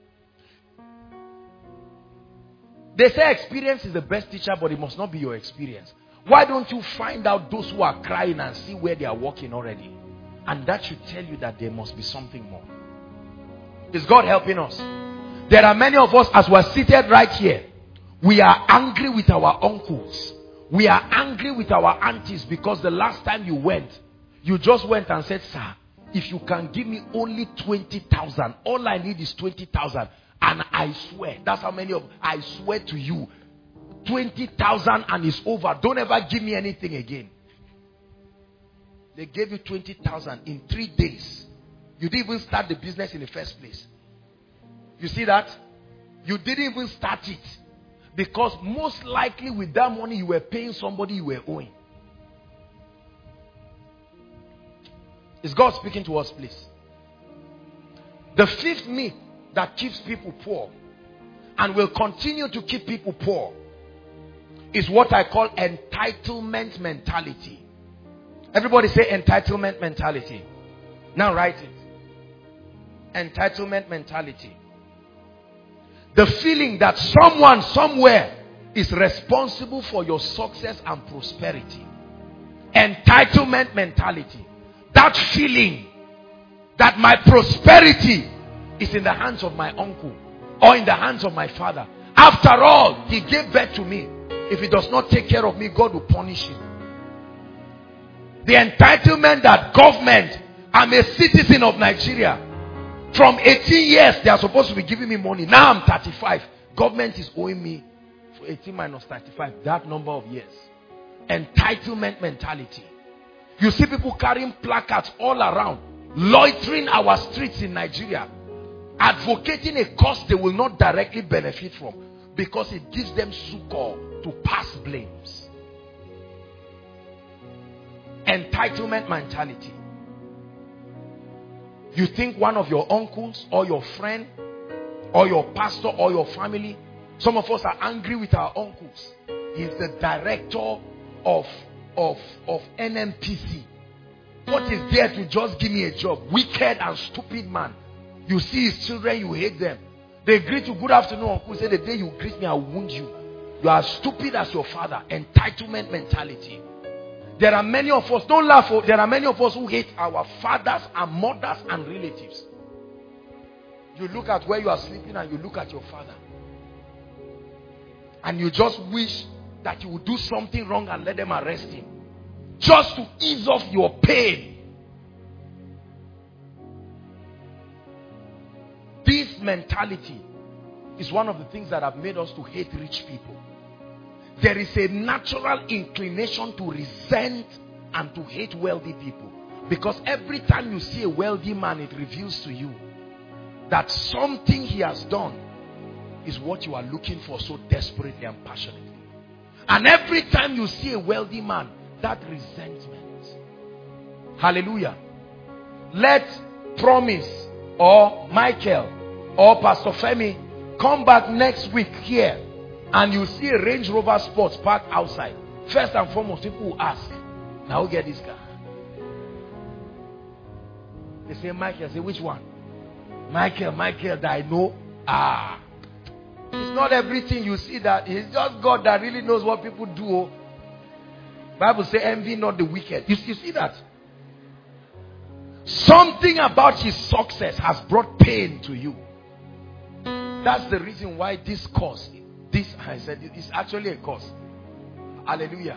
They say experience is the best teacher, but it must not be your experience. Why don't you find out those who are crying and see where they are walking already? And that should tell you that there must be something more. Is God helping us? There are many of us, as we're seated right here, we are angry with our uncles. We are angry with our aunties because the last time you went, you just went and said, sir, if you can give me only twenty thousand, all I need is twenty thousand. And I swear, that's how many of, I swear to you, twenty thousand and it's over. Don't ever give me anything again. They gave you twenty thousand in three days. You didn't even start the business in the first place. You see that? You didn't even start it. Because most likely with that money you were paying somebody you were owing. Is God speaking to us, please? The fifth myth that keeps people poor and will continue to keep people poor is what I call entitlement mentality. Everybody say entitlement mentality. Now write it. Entitlement mentality. The feeling that someone somewhere is responsible for your success and prosperity. Entitlement mentality. That feeling that my prosperity is in the hands of my uncle or in the hands of my father. After all, he gave birth to me. If he does not take care of me, God will punish him. The entitlement that government, I'm a citizen of Nigeria. From eighteen years, they are supposed to be giving me money. Now I'm thirty-five. Government is owing me for eighteen minus thirty-five, that number of years. Entitlement mentality. You see people carrying placards all around, loitering our streets in Nigeria, advocating a cause they will not directly benefit from because it gives them succor to pass blames. Entitlement mentality. You think one of your uncles or your friend or your pastor or your family, some of us are angry with our uncles. He's the director of, of, of N M P C. What is there to just give me a job? Wicked and stupid man. You see his children, you hate them. They greet you, good afternoon, uncle. Say, the day you greet me, I'll wound you. You are stupid as your father. Entitlement mentality. There are many of us, don't laugh, there are many of us who hate our fathers and mothers and relatives. You look at where you are sleeping and you look at your father. And you just wish that you would do something wrong and let them arrest him. Just to ease off your pain. This mentality is one of the things that have made us to hate rich people. There is a natural inclination to resent and to hate wealthy people. Because every time you see a wealthy man, it reveals to you that something he has done is what you are looking for so desperately and passionately. And every time you see a wealthy man, that resentment. Hallelujah. Let Promise or Michael or Pastor Femi come back next week here and you see a Range Rover Sports parked outside. First and foremost, people will ask, now who get this car? They say, Michael. I say, which one? Michael, Michael that I know. Ah. It's not everything you see that. It's just God that really knows what people do. Bible says, envy not the wicked. You, you see that? Something about his success has brought pain to you. That's the reason why this cause, this, I said, it's actually a cause. Hallelujah.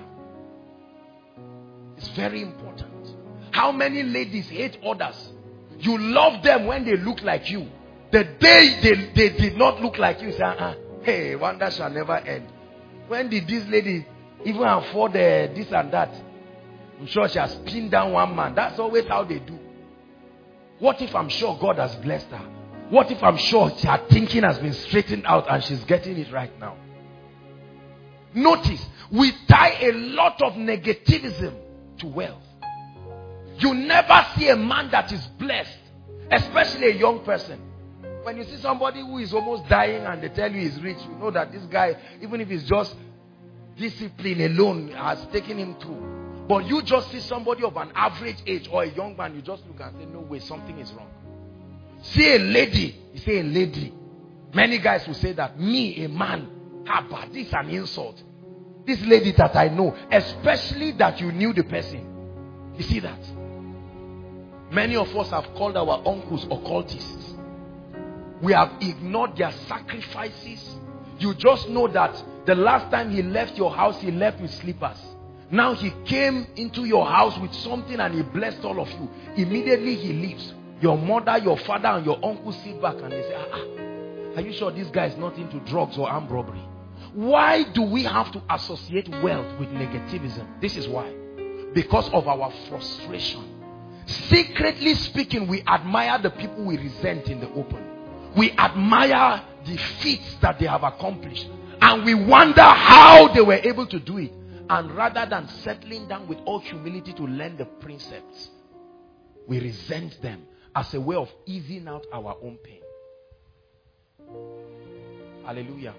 It's very important. How many ladies hate others? You love them when they look like you. The day they, they did not look like you, say, uh-uh, hey, wonder shall never end. When did this lady even afford uh, this and that? I'm sure she has pinned down one man. That's always how they do. What if I'm sure God has blessed her? What if I'm sure her thinking has been straightened out and she's getting it right now? Notice, we tie a lot of negativism to wealth. You never see a man that is blessed, especially a young person. When you see somebody who is almost dying and they tell you he's rich, you know that this guy, even if it's just discipline alone, has taken him through. But you just see somebody of an average age or a young man, you just look and say, no way, something is wrong. See a lady, you say a lady. Many guys will say that, me, a man, how bad, this is an insult. This lady that I know, especially that you knew the person. You see that? Many of us have called our uncles occultists. We have ignored their sacrifices. You just know that the last time he left your house, he left with slippers. Now he came into your house with something and he blessed all of you. Immediately he leaves. Your mother, your father and your uncle sit back and they say, ah, ah, are you sure this guy is not into drugs or armed robbery? Why do we have to associate wealth with negativism? This is why. Because of our frustration. Secretly speaking, we admire the people we resent in the open. We admire the feats that they have accomplished. And we wonder how they were able to do it. And rather than settling down with all humility to learn the precepts, we resent them as a way of easing out our own pain. Hallelujah.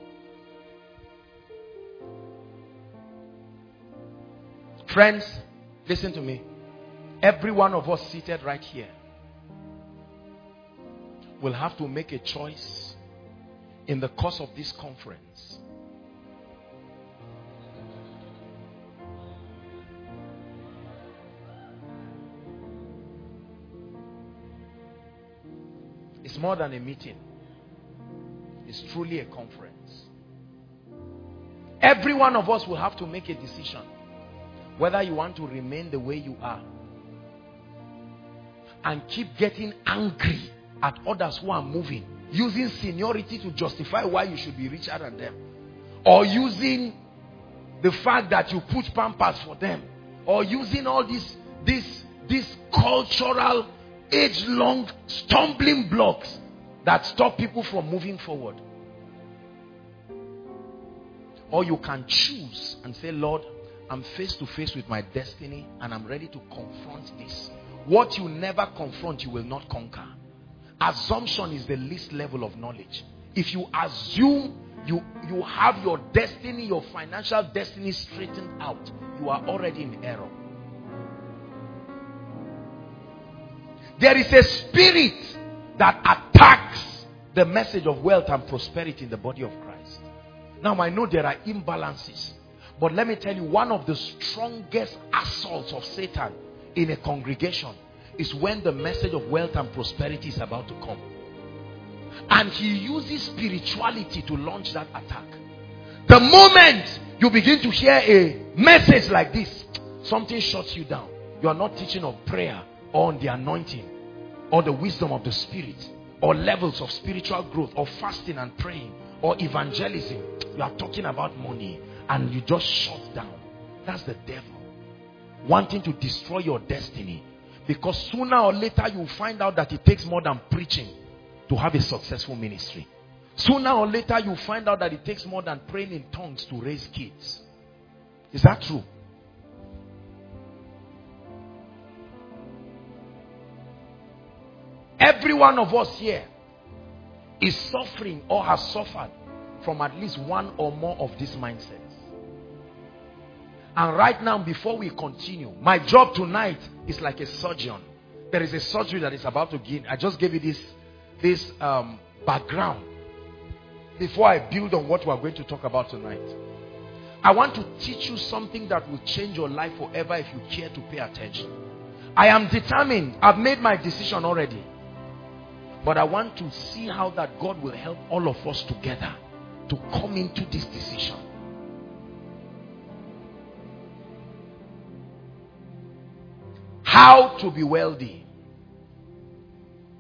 Friends, listen to me. Every one of us seated right here will have to make a choice in the course of this conference. It's more than a meeting. It's truly a conference. Every one of us will have to make a decision whether you want to remain the way you are and keep getting angry at others who are moving, using seniority to justify why you should be richer than them, or using the fact that you put pampers for them, or using all these this this cultural age-long stumbling blocks that stop people from moving forward. Or you can choose and say, Lord, I'm face to face with my destiny and I'm ready to confront this. What you never confront, you will not conquer. Assumption is the least level of knowledge. If you assume you, you have your destiny, your financial destiny straightened out, you are already in error. There is a spirit that attacks the message of wealth and prosperity in the body of Christ. Now I know there are imbalances, but let me tell you, one of the strongest assaults of Satan in a congregation is when the message of wealth and prosperity is about to come. And he uses spirituality to launch that attack. The moment you begin to hear a message like this, something shuts you down. You are not teaching of prayer or on the anointing or the wisdom of the spirit or levels of spiritual growth or fasting and praying or evangelism. You are talking about money and you just shut down. That's the devil wanting to destroy your destiny, because sooner or later you find out that it takes more than preaching to have a successful ministry. Sooner or later you find out that it takes more than praying in tongues to raise kids. Is that true? Every one of us here is suffering or has suffered from at least one or more of these mindsets. And right now, before we continue, my job tonight is like a surgeon. There is a surgery that is about to begin. I just gave you this, this um, background before I build on what we are going to talk about tonight. I want to teach you something that will change your life forever if you care to pay attention. I am determined. I've made my decision already. But I want to see how that God will help all of us together to come into this decision. How to be wealthy.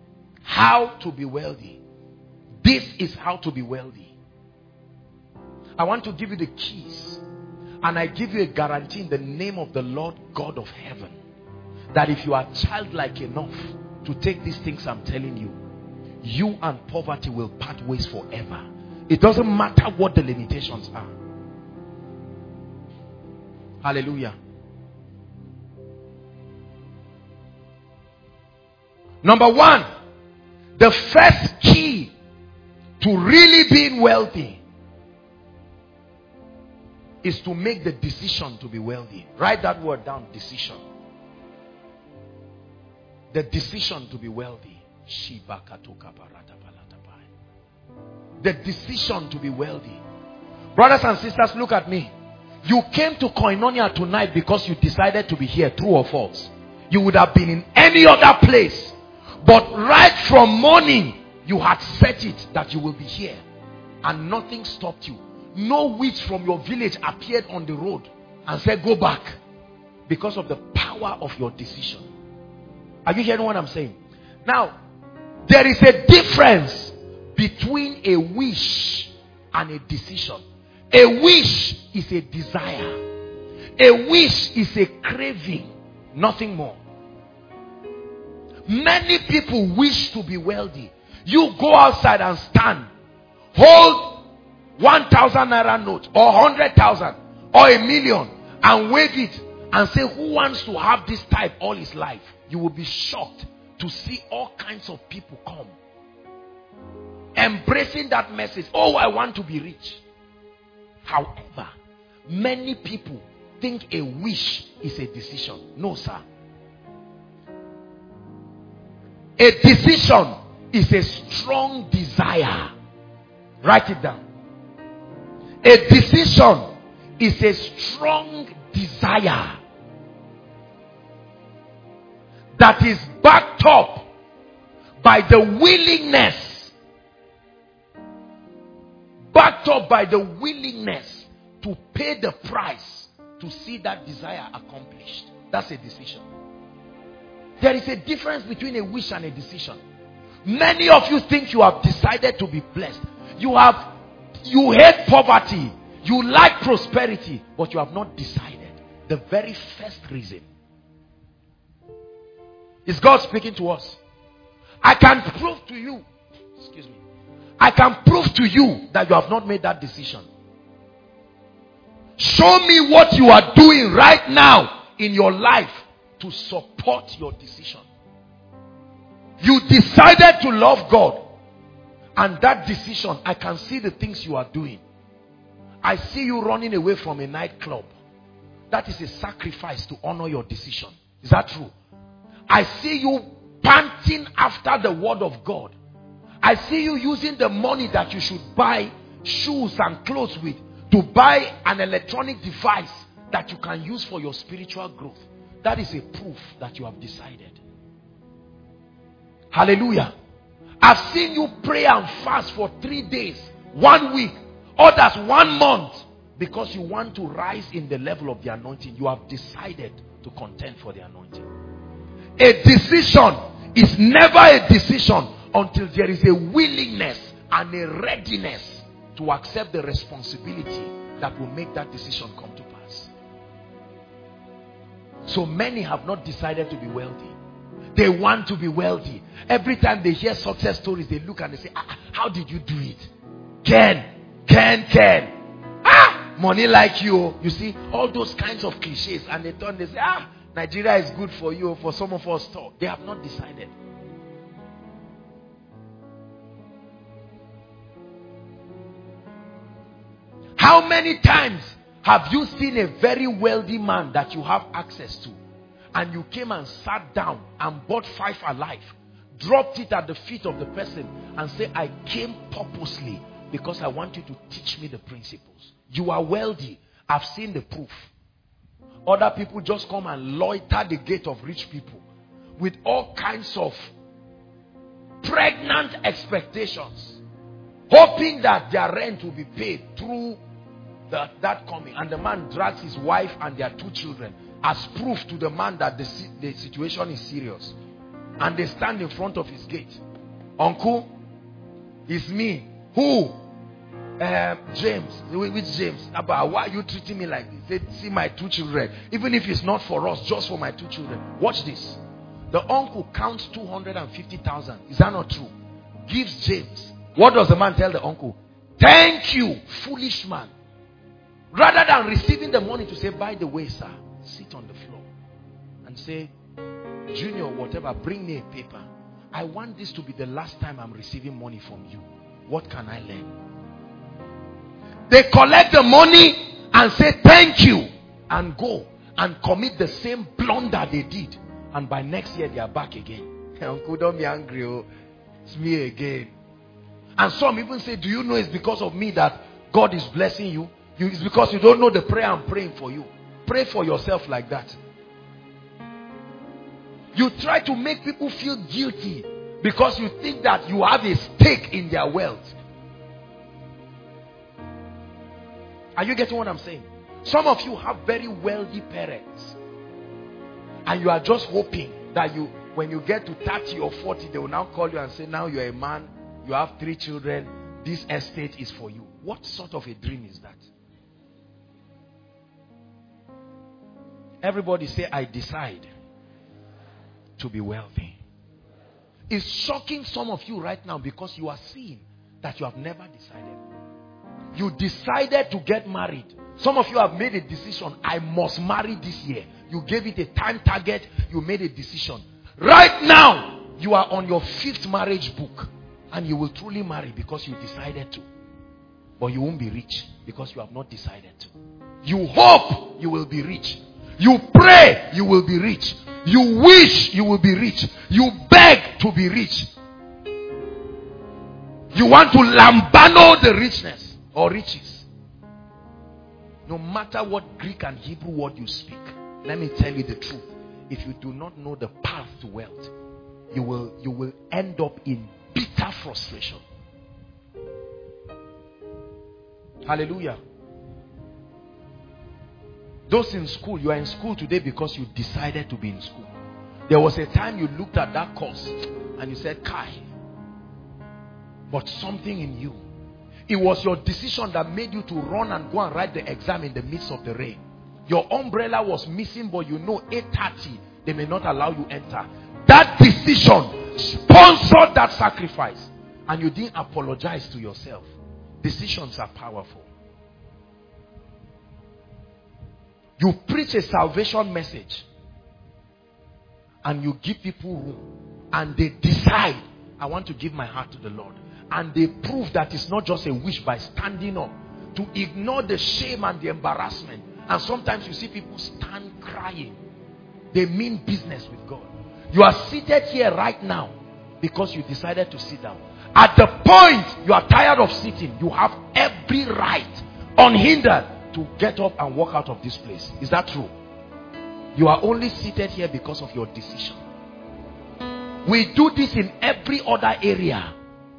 How to be wealthy. This is how to be wealthy. I want to give you the keys. And I give you a guarantee in the name of the Lord God of heaven, that if you are childlike enough to take these things I'm telling you, you and poverty will part ways forever. It doesn't matter what the limitations are. Hallelujah. Number one, the first key to really being wealthy is to make the decision to be wealthy. Write that word down, decision. The decision to be wealthy. The decision to be wealthy. Brothers and sisters, look at me. You came to Koinonia tonight because you decided to be here, true or false? You would have been in any other place. But right from morning, you had set it that you will be here. And nothing stopped you. No witch from your village appeared on the road and said, go back. Because of the power of your decision. Are you hearing what I'm saying? Now, there is a difference between a wish and a decision. A wish is a desire. A wish is a craving. Nothing more. Many people wish to be wealthy. You go outside and stand. Hold one thousand naira note or one hundred thousand or a million and wave it and say, who wants to have this type all his life? You will be shocked to see all kinds of people come. Embracing that message. Oh, I want to be rich. However, many people think a wish is a decision. No, sir. A decision is a strong desire. Write it down. A decision is a strong desire that is backed up by the willingness, backed up by the willingness to pay the price to see that desire accomplished. That's a decision. There is a difference between a wish and a decision. Many of you think you have decided to be blessed. You have, you hate poverty. You like prosperity, but you have not decided. The very first reason. Is God speaking to us? I can prove to you, excuse me, I can prove to you that you have not made that decision. Show me what you are doing right now in your life to support your decision. You decided to love God, and that decision, I can see the things you are doing. I see you running away from a nightclub. That is a sacrifice to honor your decision. Is that true? I see you panting after the word of God. I see you using the money that you should buy shoes and clothes with to buy an electronic device that you can use for your spiritual growth. That is a proof that you have decided. Hallelujah. I've seen you pray and fast for three days, one week, others one month, because you want to rise in the level of the anointing. You have decided to contend for the anointing. A decision is never a decision until there is a willingness and a readiness to accept the responsibility that will make that decision come to pass. So many have not decided to be wealthy. They want to be wealthy. Every time they hear success stories, they look and they say, ah, how did you do it? Ken, Ken, Ken. Ah, money like you. You see, all those kinds of cliches. And they turn, they say, ah, Nigeria is good for you. For some of us, talk. They have not decided. How many times have you seen a very wealthy man that you have access to, and you came and sat down and bought five alive, dropped it at the feet of the person and say, I came purposely because I want you to teach me the principles. You are wealthy. I've seen the proof. Other people just come and loiter the gate of rich people with all kinds of pregnant expectations, hoping that their rent will be paid through that, that coming. And the man drags his wife and their two children as proof to the man that the, the situation is serious. And they stand in front of his gate. Uncle, it's me. Who? Um, James, which James? Abba, why are you treating me like this? Say, see my two children. Even if it's not for us, just for my two children. Watch this. The uncle counts two hundred fifty thousand. Is that not true? Gives James. What does the man tell the uncle? Thank you, foolish man. Rather than receiving the money to say, by the way, sir, sit on the floor and say, Junior, whatever, bring me a paper. I want this to be the last time I'm receiving money from you. What can I learn? They collect the money and say thank you and go and commit the same blunder they did. And by next year, they are back again. Uncle, don't be angry. Oh. It's me again. And some even say, do you know it's because of me that God is blessing you? you? It's because you don't know the prayer I'm praying for you. Pray for yourself like that. You try to make people feel guilty because you think that you have a stake in their wealth. Are you getting what I'm saying? Some of you have very wealthy parents. And you are just hoping that you, when you get to thirty or forty, they will now call you and say, now you're a man, you have three children, this estate is for you. What sort of a dream is that? Everybody say, I decide to be wealthy. It's shocking some of you right now because you are seeing that you have never decided. You decided to get married. Some of you have made a decision. I must marry this year. You gave it a time target. You made a decision. Right now, you are on your fifth marriage book. And you will truly marry because you decided to. But you won't be rich because you have not decided to. You hope you will be rich. You pray you will be rich. You wish you will be rich. You beg to be rich. You want to lambano the richness or riches. No matter what Greek and Hebrew word you speak, let me tell you the truth. If you do not know the path to wealth, you will, you will end up in bitter frustration. Hallelujah. Those in school, you are in school today because you decided to be in school. There was a time you looked at that course and you said, Kai. But something in you, it was your decision that made you to run and go and write the exam in the midst of the rain. Your umbrella was missing, but you know eight thirty, they may not allow you enter. That decision sponsored that sacrifice. And you didn't apologize to yourself. Decisions are powerful. You preach a salvation message and you give people room and they decide, I want to give my heart to the Lord. And they prove that it's not just a wish by standing up to ignore the shame and the embarrassment. And sometimes you see people stand crying. They mean business with God. You are seated here right now because you decided to sit down. At the point you are tired of sitting, you have every right, unhindered, to get up and walk out of this place. Is that true? You are only seated here because of your decision. We do this in every other area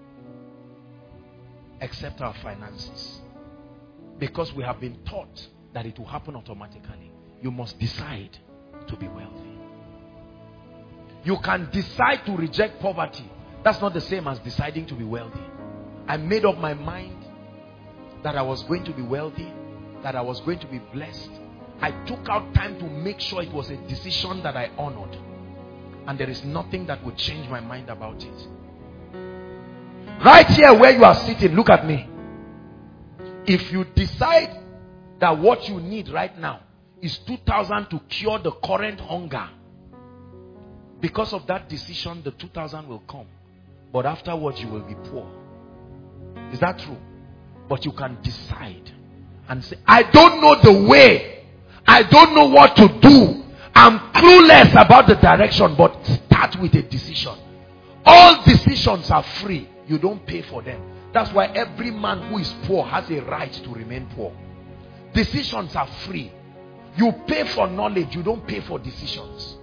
except our finances, because we have been taught that it will happen automatically. You must decide to be wealthy. You can decide to reject poverty. That's not the same as deciding to be wealthy. I made up my mind that I was going to be wealthy, that I was going to be blessed. I took out time to make sure it was a decision that I honored. And there is nothing that would change my mind about it. Right here where you are sitting, look at me. If you decide that what you need right now is two thousand to cure the current hunger, because of that decision, the two thousand will come. But afterwards, you will be poor. Is that true? But you can decide and say, I don't know the way. I don't know what to do. I'm clueless about the direction. But start with a decision. All decisions are free. You don't pay for them. That's why every man who is poor has a right to remain poor. Decisions are free. You pay for knowledge. You don't pay for decisions.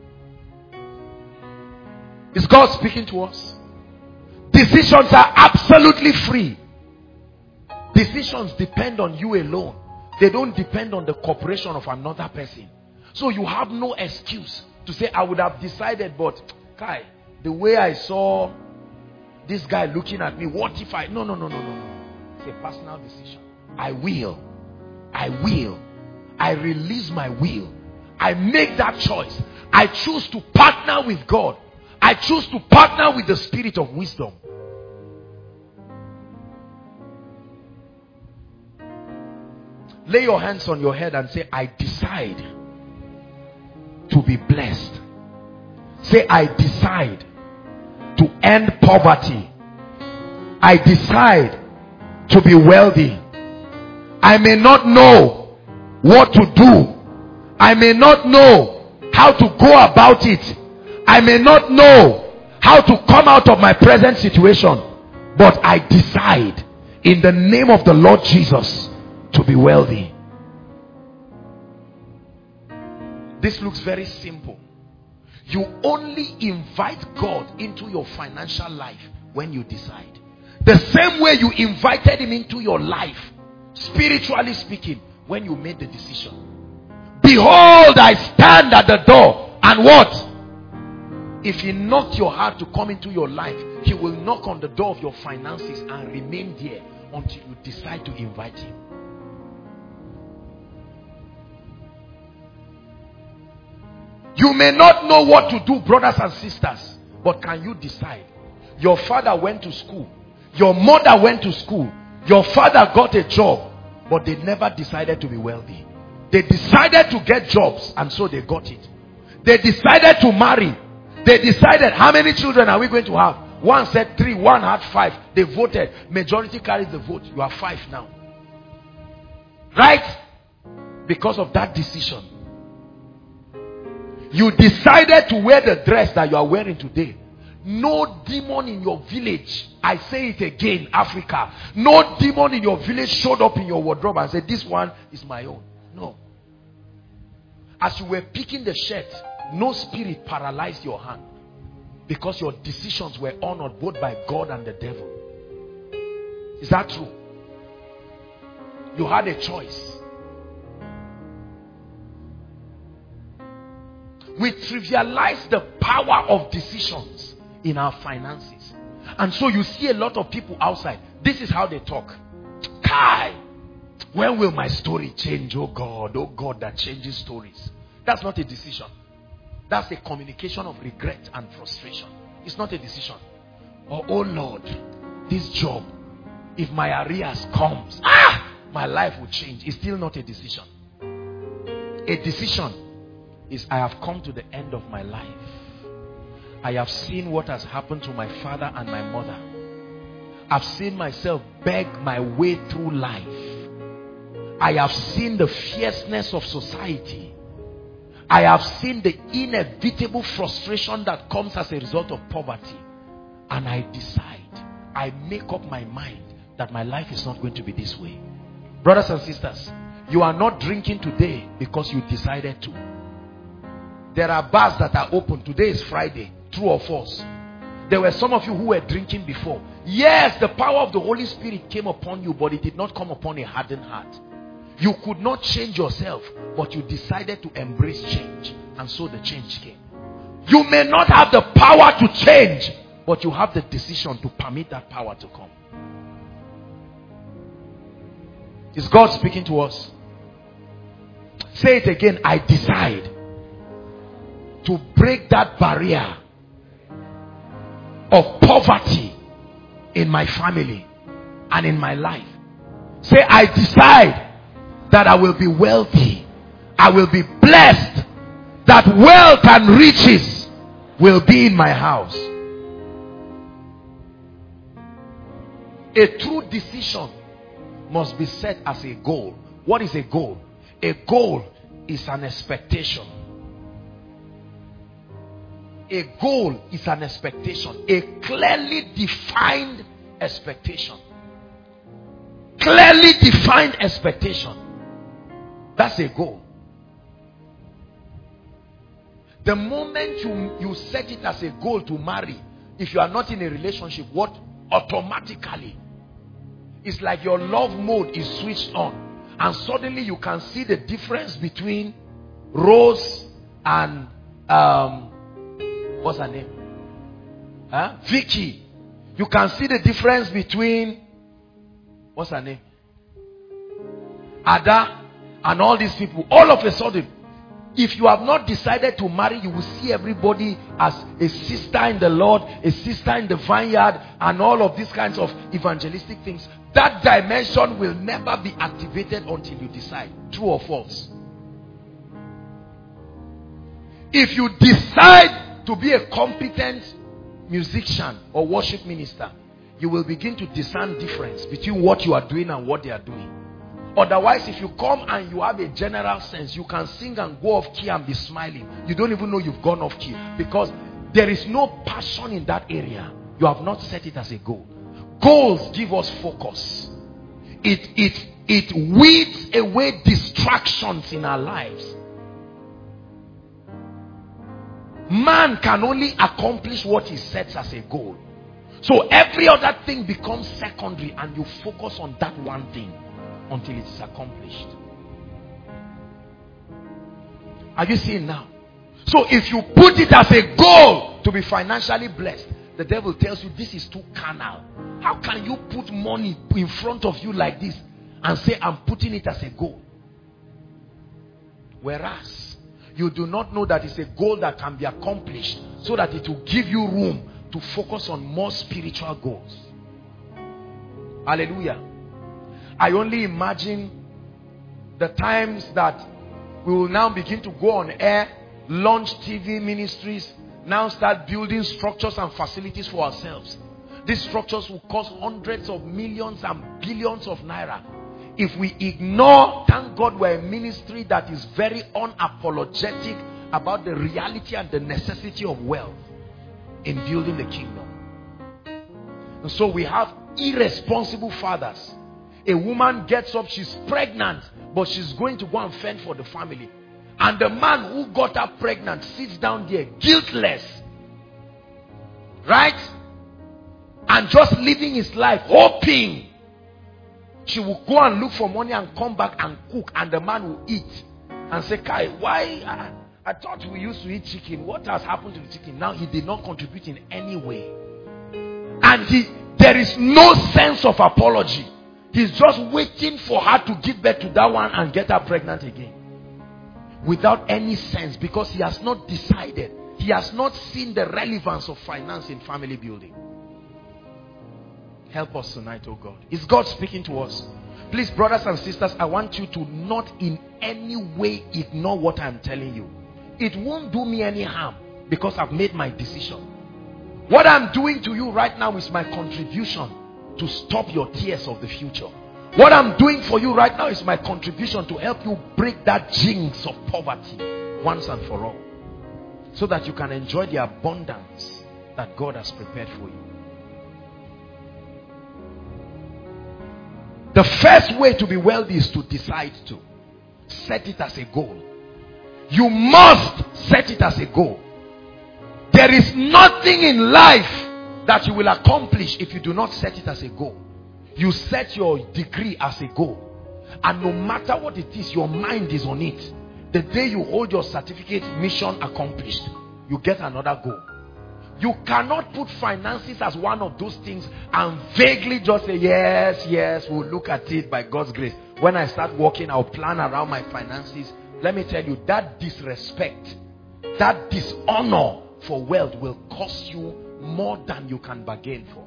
Is God speaking to us? Decisions are absolutely free. Decisions depend on you alone. They don't depend on the cooperation of another person. So you have no excuse to say, I would have decided, but Kai, the way I saw this guy looking at me, what if I... No, no, no, no, no. It's a personal decision. I will. I will. I release my will. I make that choice. I choose to partner with God. I choose to partner with the spirit of wisdom. Lay your hands on your head and say, I decide to be blessed. Say, I decide to end poverty. I decide to be wealthy. I may not know what to do. I may not know how to go about it. I may not know how to come out of my present situation. But I decide in the name of the Lord Jesus to be wealthy. This looks very simple. You only invite God into your financial life when you decide. The same way you invited him into your life, spiritually speaking, when you made the decision. Behold, I stand at the door, and what? If he knocked your heart to come into your life, he will knock on the door of your finances and remain there until you decide to invite him. You may not know what to do, brothers and sisters, but can you decide? Your father went to school. Your mother went to school. Your father got a job, but they never decided to be wealthy. They decided to get jobs, and so they got it. They decided to marry. They decided, how many children are we going to have? One said three, one had five. They voted. Majority carried the vote. You are five now. Right? Because of that decision. You decided to wear the dress that you are wearing today. No demon in your village, I say it again, Africa, no demon in your village showed up in your wardrobe and said, this one is my own. No. As you were picking the shirt, no spirit paralyzed your hand, because your decisions were honored both by God and the devil. Is that true? You had a choice. We trivialize the power of decisions in our finances. And so you see a lot of people outside. This is how they talk. Kai, when will my story change? Oh God, oh God that changes stories. That's not a decision. That's a communication of regret and frustration. It's not a decision. Or, oh Lord, this job, if my arrears comes, ah, my life will change. It's still not a decision. A decision is, I have come to the end of my life. I have seen what has happened to my father and my mother. I've seen myself beg my way through life. I have seen the fierceness of society. I have seen the inevitable frustration that comes as a result of poverty. And I decide, I make up my mind that my life is not going to be this way. Brothers and sisters, you are not drinking today because you decided to. There are bars that are open. Today is Friday. True or false? There were some of you who were drinking before. Yes, the power of the Holy Spirit came upon you, but it did not come upon a hardened heart. You could not change yourself, but you decided to embrace change. And so the change came. You may not have the power to change, but you have the decision to permit that power to come. Is God speaking to us? Say it again. I decide to break that barrier of poverty in my family and in my life. Say, I decide that I will be wealthy. I will be blessed. That wealth and riches will be in my house. A true decision must be set as a goal. What is a goal? A goal is an expectation. A goal is an expectation. A clearly defined expectation. Clearly defined expectation. That's a goal. The moment you, you set it as a goal to marry, if you are not in a relationship, what automatically, it's like your love mode is switched on. And suddenly you can see the difference between Rose and um, what's her name? Huh? Vicky. You can see the difference between what's her name? Ada, and all these people, all of a sudden, if you have not decided to marry, you will see everybody as a sister in the Lord, a sister in the vineyard, and all of these kinds of evangelistic things. That dimension will never be activated until you decide. True or false? If you decide to be a competent musician or worship minister, you will begin to discern difference between what you are doing and what they are doing. Otherwise, if you come and you have a general sense, you can sing and go off key and be smiling. You don't even know you've gone off key, because there is no passion in that area. You have not set it as a goal. Goals give us focus. It, it, it weeds away distractions in our lives. Man can only accomplish what he sets as a goal. So every other thing becomes secondary, and you focus on that one thing until it is accomplished. Are you seeing now? So if you put it as a goal to be financially blessed, the devil tells you this is too carnal. How can you put money in front of you like this and say, I'm putting it as a goal? Whereas you do not know that it's a goal that can be accomplished, so that it will give you room to focus on more spiritual goals. Hallelujah. I only imagine the times that we will now begin to go on air, launch T V ministries, now start building structures and facilities for ourselves. These structures will cost hundreds of millions and billions of naira. If we ignore, thank God we're a ministry that is very unapologetic about the reality and the necessity of wealth in building the kingdom. And so we have irresponsible fathers. A woman gets up, she's pregnant, but she's going to go and fend for the family. And the man who got her pregnant sits down there guiltless. Right? And just living his life, hoping she will go and look for money and come back and cook, and the man will eat. And say, Kai, why? I, I thought we used to eat chicken. What has happened to the chicken? Now he did not contribute in any way. And he, there is no sense of apology. He's just waiting for her to give birth to that one and get her pregnant again. Without any sense, because he has not decided. He has not seen the relevance of finance in family building. Help us tonight, oh God. Is God speaking to us? Please, brothers and sisters, I want you to not in any way ignore what I'm telling you. It won't do me any harm, because I've made my decision. What I'm doing to you right now is my contribution to stop your tears of the future. What I'm doing for you right now is my contribution to help you break that jinx of poverty once and for all, so that you can enjoy the abundance that God has prepared for you. The first way to be wealthy is to decide to set it as a goal. You must set it as a goal. There is nothing in life that you will accomplish if you do not set it as a goal. You set your degree as a goal, and no matter what it is, your mind is on it. The day you hold your certificate, mission accomplished, you get another goal. You cannot put finances as one of those things and vaguely just say, yes, yes, we'll look at it by God's grace. When I start working, I'll plan around my finances. Let me tell you, that disrespect, that dishonor for wealth will cost you more than you can bargain for.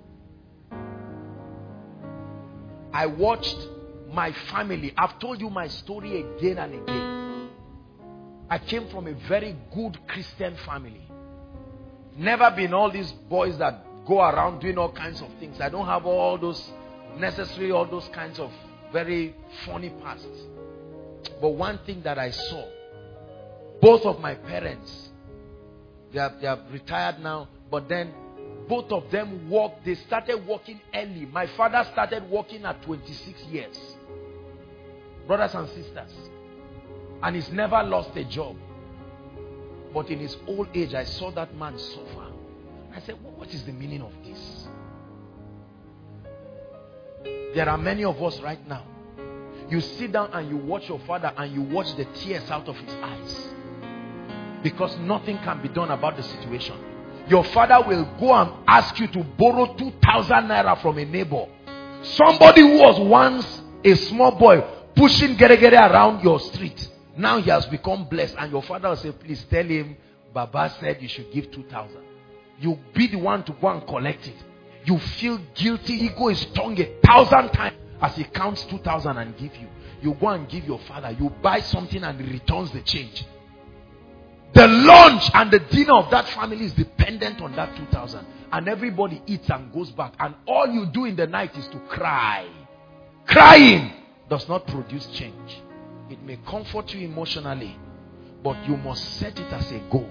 I watched my family. I've told you my story again and again. I came from a very good Christian family. Never been all these boys that go around doing all kinds of things. I don't have all those necessary, all those kinds of very funny pasts. But one thing that I saw, both of my parents, they are, they are retired now, but then both of them worked. They started working early. My father started working at twenty-six years. Brothers and sisters. And he's never lost a job. But in his old age, I saw that man suffer. I said, well, what is the meaning of this? There are many of us right now. You sit down and you watch your father and you watch the tears out of his eyes. Because nothing can be done about the situation. Your father will go and ask you to borrow two thousand naira from a neighbor Somebody who was once a small boy pushing gere gere around your street, now he has become blessed, and your father will say, please tell him Baba said you should give two thousand. You be the one to go and collect it. You feel guilty. Ego is strong a thousand times as he counts two thousand and give you. You go and give your father. You buy something and he returns the change. The lunch and the dinner of that family is dependent on that two thousand. And everybody eats and goes back. And all you do in the night is to cry. Crying does not produce change. It may comfort you emotionally, but you must set it as a goal.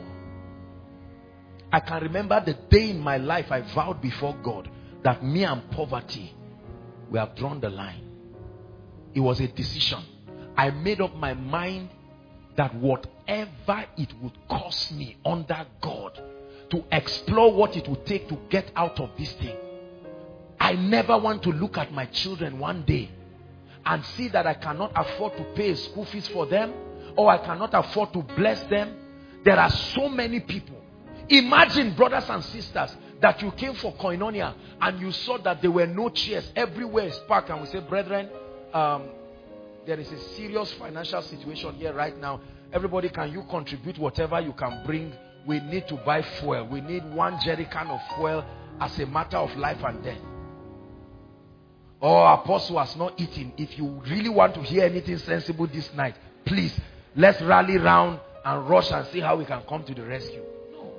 I can remember the day in my life I vowed before God that me and poverty, we have drawn the line. It was a decision. I made up my mind that whatever it would cost me under God to explore what it would take to get out of this thing. I never want to look at my children one day and see that I cannot afford to pay school fees for them, or I cannot afford to bless them. There are so many people. Imagine, brothers and sisters, that you came for Koinonia and you saw that there were no chairs. Everywhere is packed, and we say, brethren, um, there is a serious financial situation here right now. Everybody, can you contribute whatever you can bring? We need to buy fuel. We need one jerrycan of fuel as a matter of life and death. Oh, apostle has not eaten. If you really want to hear anything sensible this night, please, let's rally round and rush and see how we can come to the rescue. No.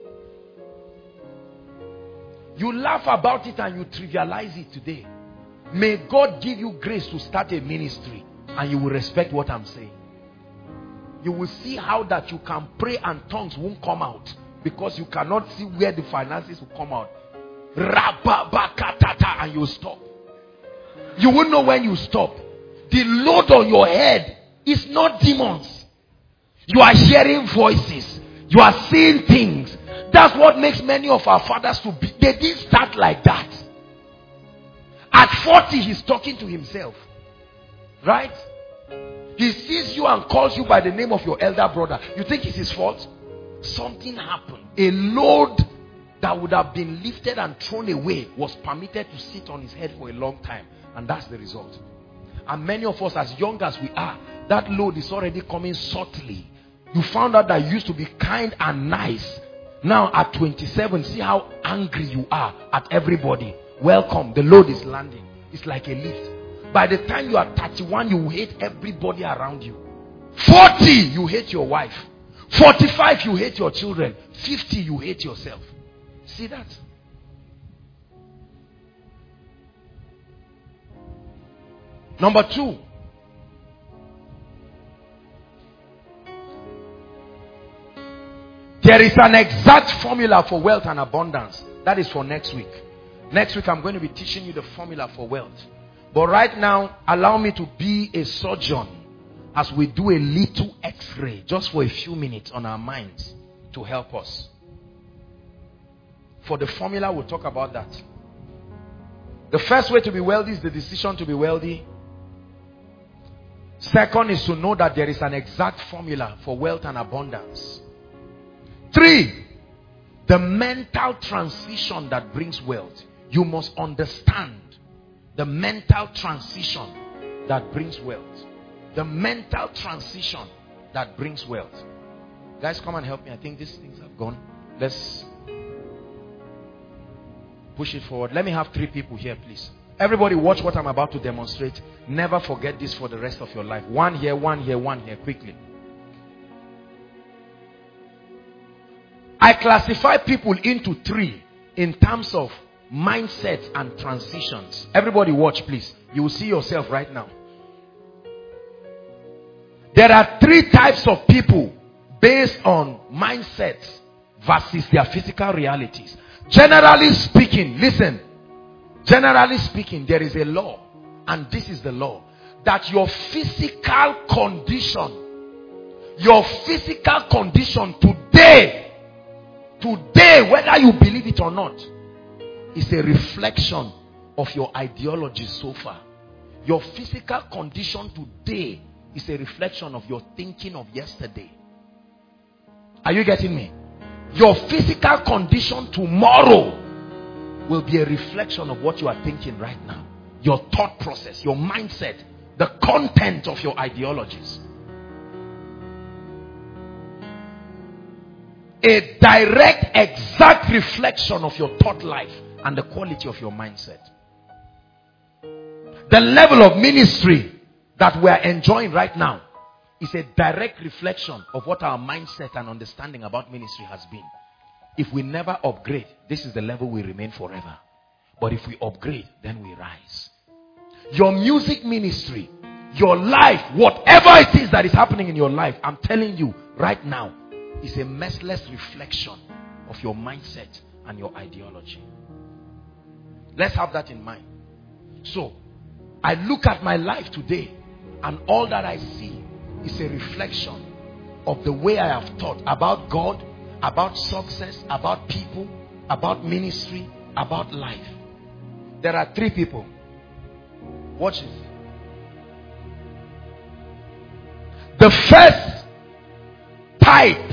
You laugh about it and you trivialize it today. May God give you grace to start a ministry, and you will respect what I'm saying. You will see how that you can pray and tongues won't come out, because you cannot see where the finances will come out. And you stop. You won't know when you stop. The load on your head is not demons. You are hearing voices. You are seeing things. That's what makes many of our fathers to be. They didn't start like that. At forty, he's talking to himself. Right? He sees you and calls you by the name of your elder brother. You think it's his fault? Something happened. A load that would have been lifted and thrown away was permitted to sit on his head for a long time. And that's the result. And many of us, as young as we are, that load is already coming subtly. You found out that you used to be kind and nice. Now at twenty-seven, see how angry you are at everybody. Welcome. The load is landing. It's like a lift. By the time you are thirty-one, you hate everybody around you. forty, you hate your wife. forty-five, you hate your children. fifty, you hate yourself. See that? Number two. There is an exact formula for wealth and abundance. That is for next week. Next week I'm going to be teaching you the formula for wealth. But right now, allow me to be a surgeon as we do a little x-ray just for a few minutes on our minds to help us. For the formula, we'll talk about that. The first way to be wealthy is the decision to be wealthy. Second is to know that there is an exact formula for wealth and abundance. Three, the mental transition that brings wealth. You must understand the mental transition that brings wealth. The mental transition that brings wealth. Guys, come and help me. I think these things have gone. Let's push it forward. Let me have three people here, please. Everybody watch what I'm about to demonstrate. Never forget this for the rest of your life. One here, one here, one here. Quickly. I classify people into three in terms of mindset and transitions. Everybody watch, please. You will see yourself right now. There are three types of people based on mindsets versus their physical realities. Generally speaking, listen. Generally speaking, there is a law, and this is the law, that your physical condition, your physical condition today, today, whether you believe it or not, is a reflection of your ideology so far. Your physical condition today is a reflection of your thinking of yesterday. Are you getting me? Your physical condition tomorrow will be a reflection of what you are thinking right now. your thought process, your mindset, the content of your ideologies. A direct, exact reflection of your thought life and the quality of your mindset. The level of ministry that we are enjoying right now is a direct reflection of what our mindset and understanding about ministry has been. If we never upgrade, this is the level we remain forever. But if we upgrade, then we rise. Your music ministry, your life, whatever it is that is happening in your life, I'm telling you right now, is a messless reflection of your mindset and your ideology. Let's have that in mind. So, I look at my life today, and all that I see is a reflection of the way I have thought about God, about success, about people, about ministry, about life. There are three people. Watch this. The first type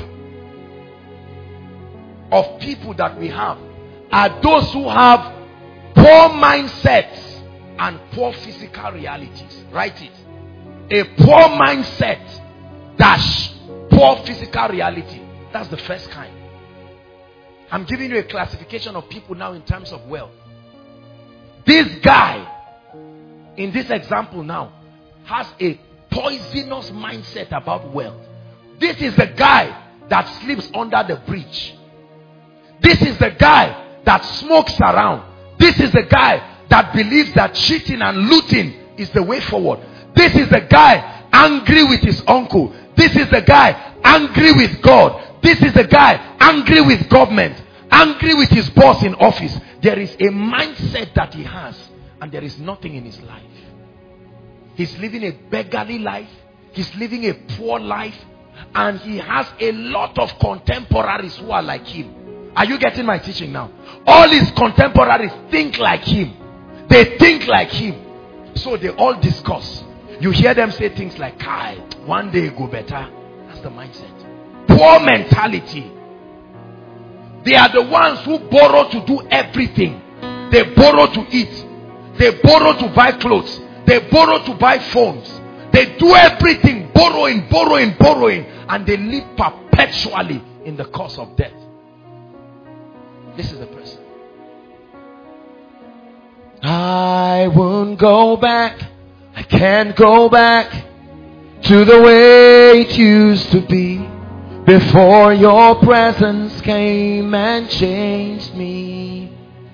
of people that we have are those who have poor mindsets and poor physical realities. Write it. A poor mindset dash poor physical reality. That's the first kind. I'm giving you a classification of people now in terms of wealth. This guy, in this example now, has a poisonous mindset about wealth. This is the guy that sleeps under the bridge. This is the guy that smokes around. This is the guy that believes that cheating and looting is the way forward. This is the guy angry with his uncle. This is the guy angry with God. This is the guy angry with government, angry with his boss in office. There is a mindset that he has, and there is nothing in his life. He's living a beggarly life. He's living a poor life, and he has a lot of contemporaries who are like him. Are you getting my teaching now? All his contemporaries think like him. They think like him. So they all discuss. You hear them say things like, Kai, one day go better. That's the mindset. Poor mentality. They are the ones who borrow to do everything. They borrow to eat. They borrow to buy clothes. They borrow to buy phones. They do everything, borrowing, borrowing, borrowing. And they live perpetually in the cause of death. This is the person. I won't go back. I can't go back to the way it used to be before your presence came and changed me.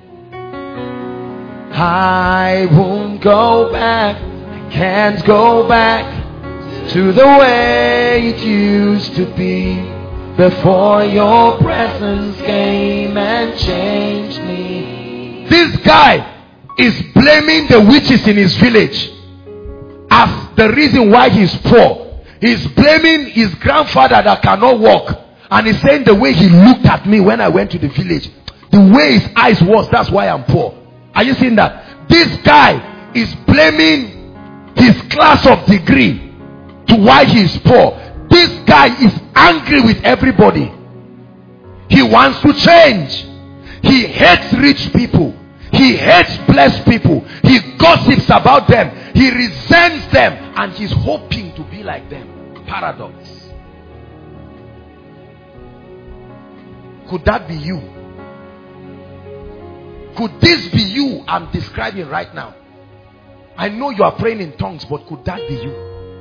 I won't go back. I can't go back to the way it used to be before your presence came and changed me. This guy is blaming the witches in his village as the reason why he's poor. He's blaming his grandfather that cannot walk, and he's saying the way he looked at me when I went to the village, the way his eyes was, that's why I'm poor. Are you seeing that? This guy is blaming his class of degree to why he's poor. This guy is angry with everybody. He wants to change. He hates rich people. He hates blessed people. He gossips about them. He resents them, and he's hoping to be like them. Paradox. Could that be you? Could this be you I'm describing right now? I know you are praying in tongues, but could that be you?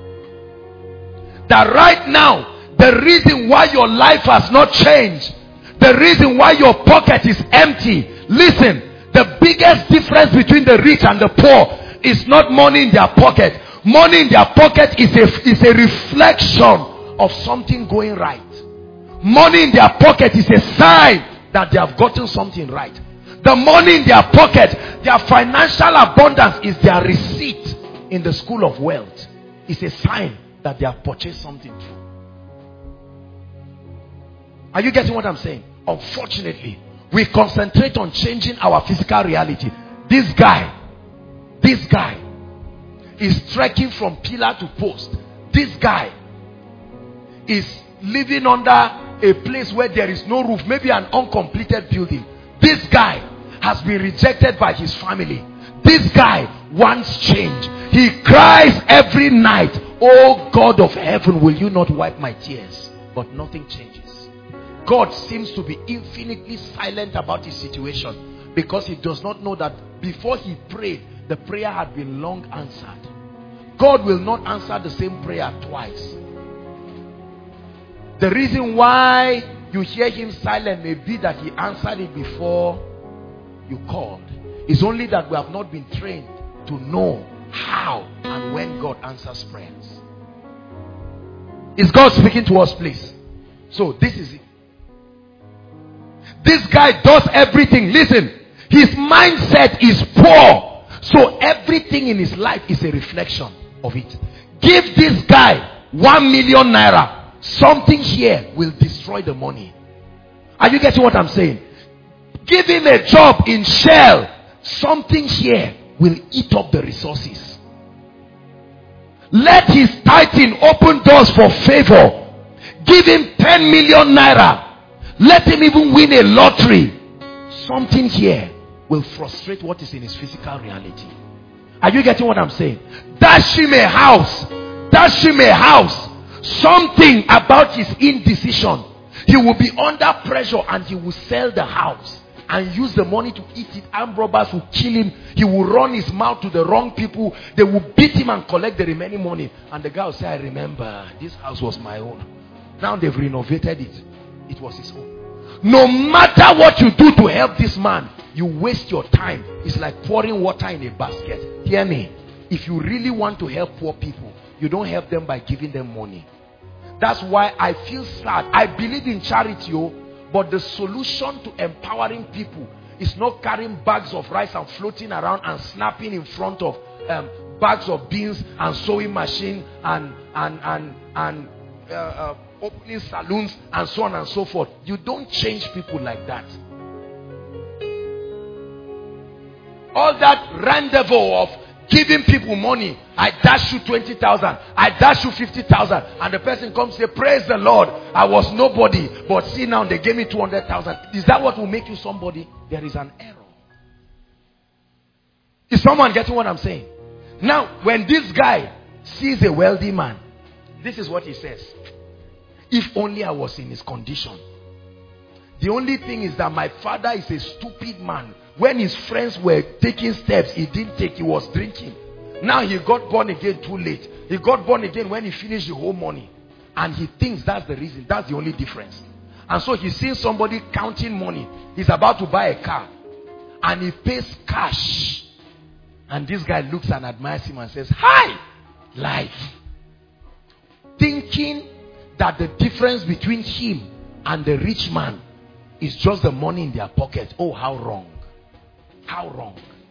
That right now, the reason why your life has not changed, the reason why your pocket is empty, listen, the biggest difference between the rich and the poor is not money in their pocket. Money in their pocket is a, is a reflection of something going right. Money in their pocket is a sign that they have gotten something right. The money in their pocket, their financial abundance, is their receipt in the school of wealth. It's a sign that they have purchased something true. Are you getting what I'm saying? Unfortunately, we concentrate on changing our physical reality. This guy, this guy is trekking from pillar to post. This guy is living under a place where there is no roof, maybe an uncompleted building. This guy has been rejected by his family. This guy wants change. He cries every night, "Oh God of heaven, will you not wipe my tears?" But nothing changes. God seems to be infinitely silent about his situation, because he does not know that before he prayed, the prayer had been long answered. God will not answer the same prayer twice. The reason why you hear him silent may be that he answered it before you called. It's only that we have not been trained to know how and when God answers prayers. Is God speaking to us, please? So this is it. This guy does everything. Listen, his mindset is poor, so everything in his life is a reflection of it. Give this guy one million naira, something here will destroy the money. Are you getting what I'm saying? Give him a job in Shell, something here will eat up the resources. Let his tithing open doors for favor. Give him ten million naira. Let him even win a lottery. Something here will frustrate what is in his physical reality. Are you getting what I'm saying? Dash him a house. Dash him a house. Something about his indecision. He will be under pressure and he will sell the house and use the money to eat it. Armed robbers will kill him. He will run his mouth to the wrong people. They will beat him and collect the remaining money. And the guy will say, "I remember, this house was my own. Now they've renovated it. It was his own." No matter what you do to help this man, you waste your time. It's like pouring water in a basket. Hear me. If you really want to help poor people, you don't help them by giving them money. That's why I feel sad. I believe in charity, oh, but the solution to empowering people is not carrying bags of rice and floating around and snapping in front of um, bags of beans and sewing machine and and and and uh, uh, opening saloons and so on and so forth. You don't change people like that. All that rendezvous of giving people money, I dash you twenty thousand, I dash you fifty thousand, and the person comes and say, "Praise the Lord, I was nobody, but see now they gave me two hundred thousand. Is that what will make you somebody? There is an error. Is someone getting what I'm saying? Now, when this guy sees a wealthy man, this is what he says: "If only I was in his condition. The only thing is that my father is a stupid man. When his friends were taking steps, he didn't take, he was drinking. Now he got born again too late. He got born again when he finished the whole money. And he thinks that's the reason. That's the only difference. And so he's seeing somebody counting money. He's about to buy a car. And he pays cash. And this guy looks and admires him and says, 'Hi, life.' Thinking that the difference between him and the rich man is just the money in their pocket. Oh, how wrong. How wrong.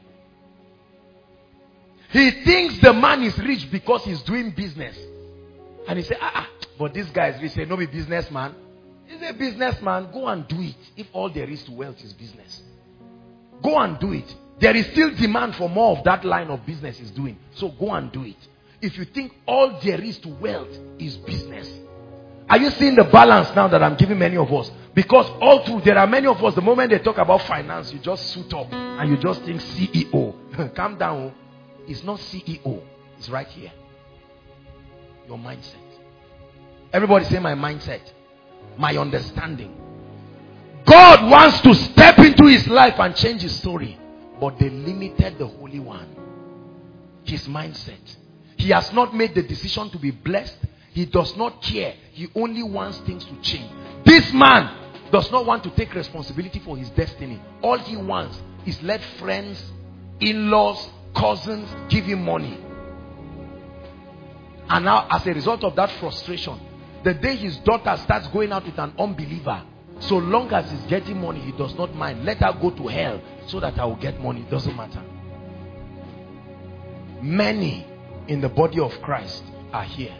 He thinks the man is rich because he's doing business. And he said, ah, ah, but this guy is rich. He said, no, be businessman. He's a businessman. Go and do it. If all there is to wealth is business, go and do it. There is still demand for more of that line of business he's doing. So go and do it. If you think all there is to wealth is business. Are you seeing the balance now that I'm giving many of us? Because all through, there are many of us, the moment they talk about finance, you just suit up and you just think C E O. Calm down. It's not C E O. It's right here. Your mindset. Everybody say my mindset. My understanding. God wants to step into his life and change his story. But they limited the Holy One. His mindset. He has not made the decision to be blessed. He does not care. He only wants things to change. This man does not want to take responsibility for his destiny. All he wants is let friends, in-laws, cousins give him money. And now as a result of that frustration, the day his daughter starts going out with an unbeliever, so long as he's getting money, he does not mind. Let her go to hell so that I will get money. It doesn't matter. Many in the body of Christ are here.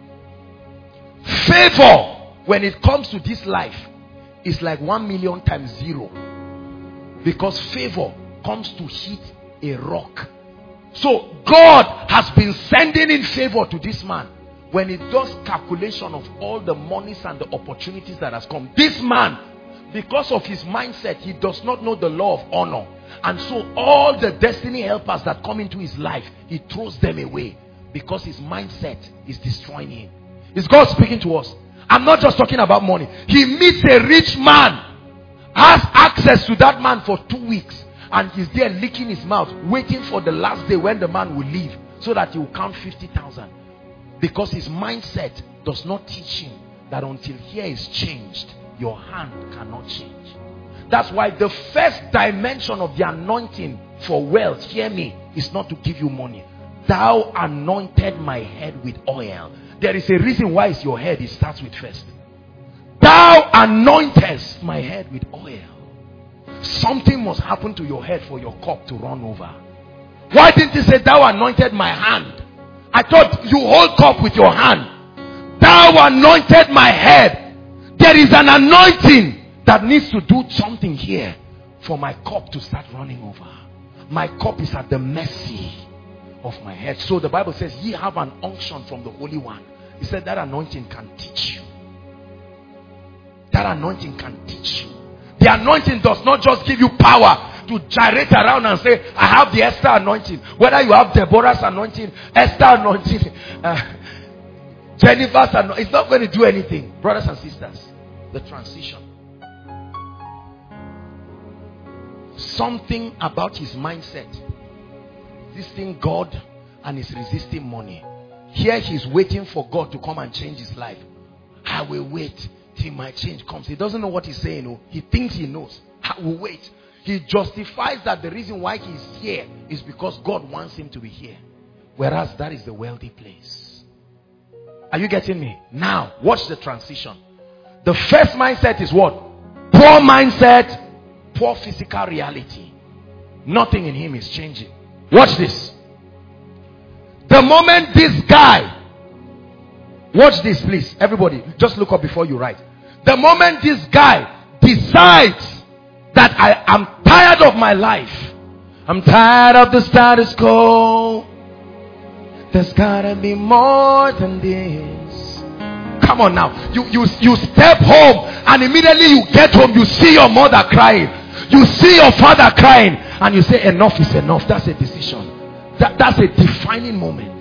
Favor, when it comes to this life, is like one million times zero. Because favor comes to hit a rock. So God has been sending in favor to this man. When he does calculation of all the monies and the opportunities that has come, this man, because of his mindset, he does not know the law of honor. And so all the destiny helpers that come into his life, he throws them away because his mindset is destroying him. Is God speaking to us? I'm not just talking about money. He meets a rich man, has access to that man for two weeks, and he's there licking his mouth, waiting for the last day when the man will leave so that he will count fifty thousand. Because his mindset does not teach him that until here is changed, your hand cannot change. That's why the first dimension of the anointing for wealth, hear me, is not to give you money. Thou anointed my head with oil. There is a reason why it's your head. It starts with first. Thou anointest my head with oil. Something must happen to your head for your cup to run over. Why didn't he say, thou anointed my hand? I thought you hold cup with your hand. Thou anointed my head. There is an anointing that needs to do something here for my cup to start running over. My cup is at the mercy of my head. So the Bible says, ye have an unction from the Holy One. He said that anointing can teach you. That anointing can teach you. The anointing does not just give you power to gyrate around and say, I have the Esther anointing. Whether you have Deborah's anointing, Esther anointing, uh, Jennifer's anointing, it's not going to do anything. Brothers and sisters, the transition. Something about his mindset. Resisting God and he's resisting money. Here he's waiting for God to come and change his life. I will wait till my change comes. He doesn't know what he's saying. Oh. He thinks he knows. I will wait. He justifies that the reason why he's here is because God wants him to be here. Whereas that is the wealthy place. Are you getting me? Now, watch the transition. The first mindset is what? Poor mindset, poor physical reality. Nothing in him is changing. Watch this. The moment this guy, watch this please, everybody, just look up before you write. The moment this guy decides that I am tired of my life, I'm tired of the status quo, there's gotta be more than this. Come on now, you, you, you step home and immediately you get home, you see your mother crying, you see your father crying, and you say enough is enough. That's a decision. That, that's a defining moment.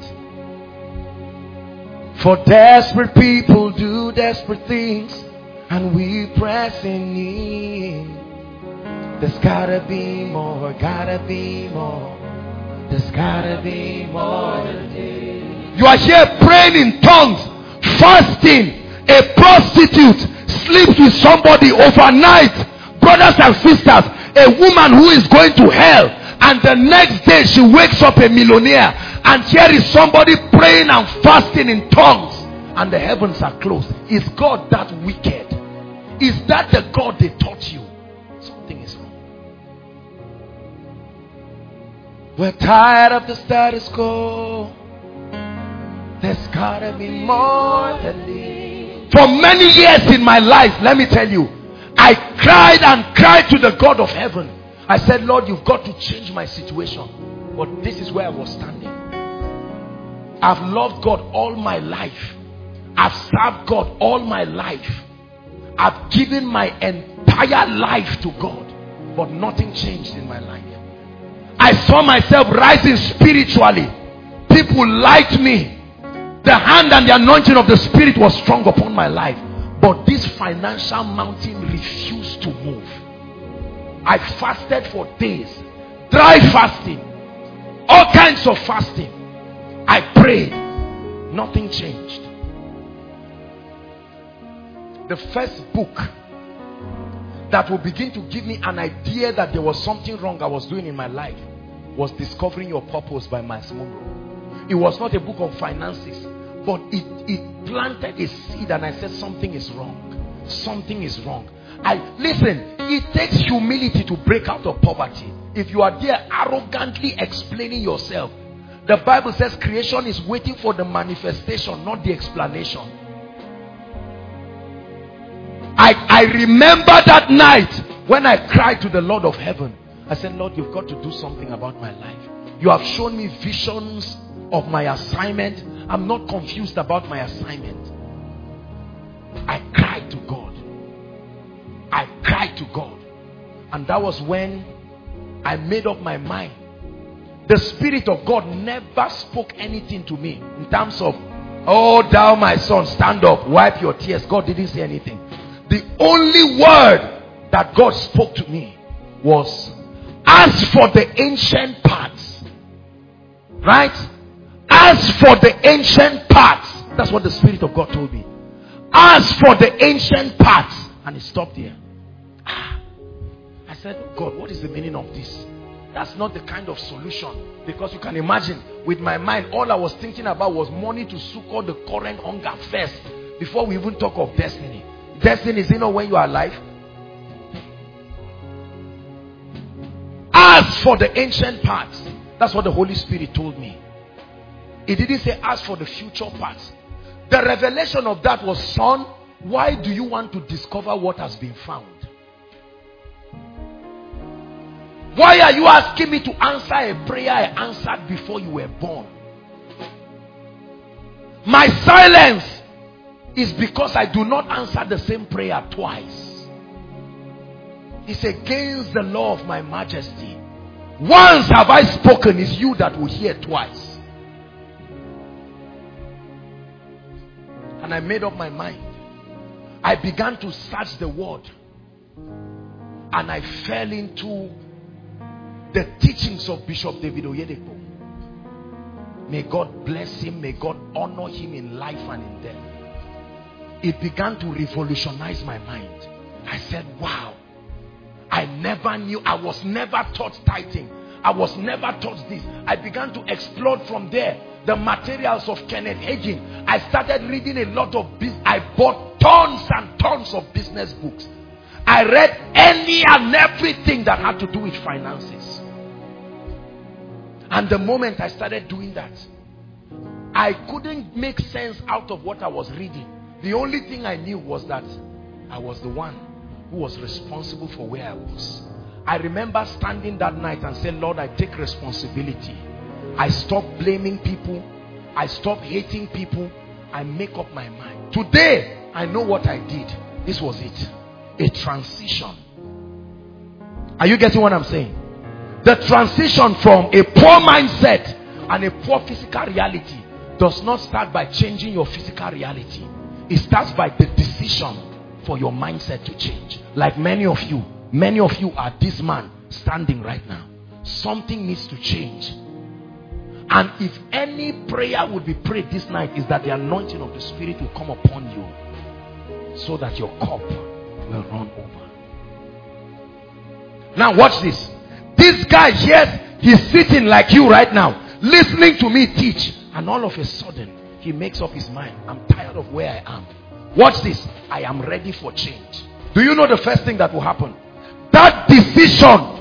For desperate people do desperate things, and we press in need. There's gotta be more, gotta be more. There's gotta be more than this. You are here praying in tongues, fasting. A prostitute sleeps with somebody overnight. Brothers and sisters, a woman who is going to hell, and the next day she wakes up a millionaire, and here is somebody praying and fasting in tongues, and the heavens are closed. Is God that wicked? Is that the God they taught you? Something is wrong. We're tired of the status quo. There's gotta be more than this. For many years in my life, let me tell you, I cried and cried to the God of heaven. I said, Lord, you've got to change my situation. But this is where I was standing. I've loved God all my life. I've served God all my life. I've given my entire life to God. But nothing changed in my life. I saw myself rising spiritually. People liked me. The hand and the anointing of the Spirit was strong upon my life. But this financial mountain refused to move. I fasted for days. Dry fasting. All kinds of fasting. I prayed. Nothing changed. The first book that will begin to give me an idea that there was something wrong I was doing in my life was Discovering Your Purpose by Miles Monroe. It was not a book of finances, but it, it planted a seed, and I said something is wrong. Something is wrong. I listen, it takes humility to break out of poverty. If you are there arrogantly explaining yourself, the Bible says creation is waiting for the manifestation, not the explanation. I, I remember that night when I cried to the Lord of heaven. I said, Lord, you've got to do something about my life. You have shown me visions of my assignment. I'm not confused about my assignment. I cried to God. I cried to God. And that was when I made up my mind. The Spirit of God never spoke anything to me in terms of, oh thou my son, stand up, wipe your tears. God didn't say anything. The only word that God spoke to me was, as for the ancient paths, right? As for the ancient paths, that's what the Spirit of God told me. As for the ancient paths, and it stopped there. Ah. I said, oh God, what is the meaning of this? That's not the kind of solution. Because you can imagine, with my mind, all I was thinking about was money to succor the current hunger first, before we even talk of destiny. Destiny is, you know, when you are alive. As for the ancient paths, that's what the Holy Spirit told me. It didn't say as for the future paths. The revelation of that was, son, why do you want to discover what has been found? Why are you asking me to answer a prayer I answered before you were born? My silence is because I do not answer the same prayer twice. It's against the law of my majesty. Once have I spoken, it's you that will hear twice. And I made up my mind. I began to search the word. And I fell into the teachings of Bishop David Oyedepo. May God bless him. May God honor him in life and in death. It began to revolutionize my mind. I said, wow. I never knew. I was never taught tithing. I was never taught this. I began to explore from there the materials of Kenneth Hagin. I started reading a lot of business. I bought tons and tons of business books. I read any and everything that had to do with finances. And the moment I started doing that, I couldn't make sense out of what I was reading. The only thing I knew was that I was the one who was responsible for where I was. I remember standing that night and saying, Lord, I take responsibility. I stop blaming people. I stop hating people. I make up my mind. Today, I know what I did. This was it. A transition. Are you getting what I'm saying? The transition from a poor mindset and a poor physical reality does not start by changing your physical reality. It starts by the decision for your mindset to change. Like many of you, many of you are this man standing right now. Something needs to change. And if any prayer would be prayed this night, is that the anointing of the Spirit will come upon you so that your cup will run over. Now watch this. This guy here, he's sitting like you right now, listening to me teach, and all of a sudden he makes up his mind. I'm tired of where I am. Watch this. I am ready for change. Do you know the first thing that will happen? That decision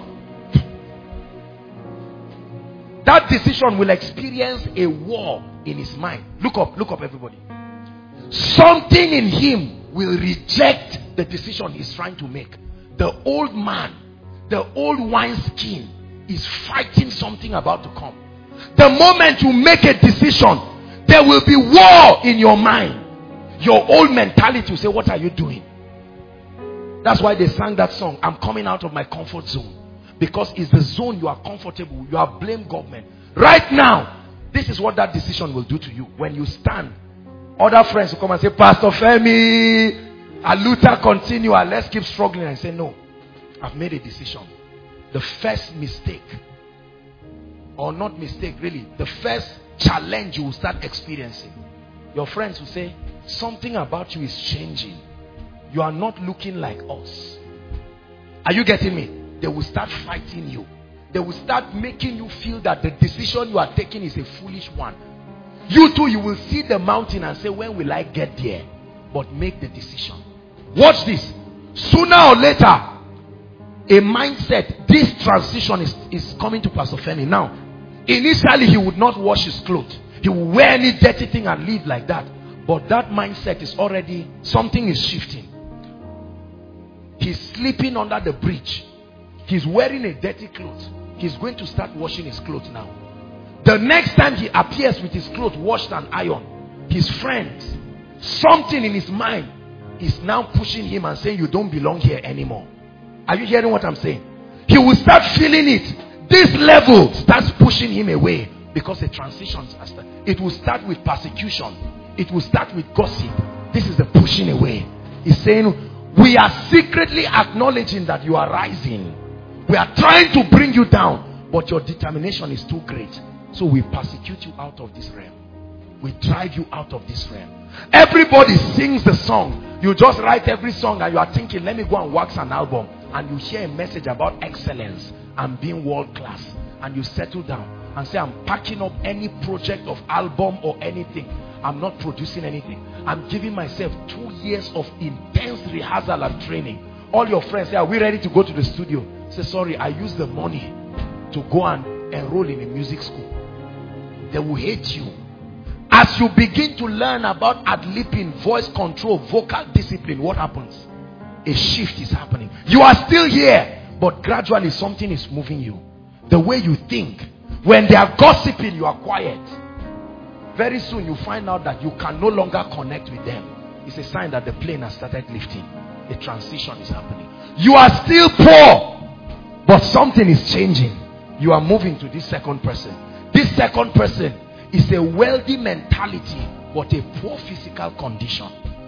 That decision will experience a war in his mind. Look up, look up everybody. Something in him will reject the decision he's trying to make. The old man, the old wineskin is fighting something about to come. The moment you make a decision, there will be war in your mind. Your old mentality will say, what are you doing? That's why they sang that song, I'm coming out of my comfort zone. Because it's the zone you are comfortable. You have blamed government. Right now, this is what that decision will do to you. When you stand, other friends will come and say, Pastor Femi, Aluta continue, and let's keep struggling. And say, no, I've made a decision. The first mistake, or not mistake really, the first challenge you will start experiencing, your friends will say, something about you is changing. You are not looking like us. Are you getting me? They will start fighting you. They will start making you feel that the decision you are taking is a foolish one. You too, you will see the mountain and say, when will I get there? But make the decision. Watch this. Sooner or later, a mindset, this transition is, is coming to Pastor Femi. Now, initially he would not wash his clothes. He would wear any dirty thing and live like that. But that mindset is already, something is shifting. He's sleeping under the bridge. He's wearing a dirty clothes. He's going to start washing his clothes now. The next time he appears with his clothes washed and ironed, his friends, something in his mind is now pushing him and saying, you don't belong here anymore. Are you hearing what I'm saying? He will start feeling it. This level starts pushing him away because the transitions are start. It will start with persecution. It will start with gossip. This is the pushing away. He's saying, we are secretly acknowledging that you are rising. We are trying to bring you down, but your determination is too great. So we persecute you out of this realm. We drive you out of this realm. Everybody sings the song. You just write every song and you are thinking, let me go and wax an album. And you hear a message about excellence and being world class. And you settle down and say, I'm packing up any project of album or anything. I'm not producing anything. I'm giving myself two years of intense rehearsal and training. All your friends say, are we ready to go to the studio? Say, sorry, I use the money to go and enroll in a music school. They will hate you. As you begin to learn about ad-libbing, voice control, vocal discipline, what happens? A shift is happening. You are still here, but gradually something is moving you. The way you think. When they are gossiping, you are quiet. Very soon you find out that you can no longer connect with them. It's a sign that the plane has started lifting. A transition is happening. You are still poor, but something is changing. You are moving to this second person. This second person is a wealthy mentality, but a poor physical condition.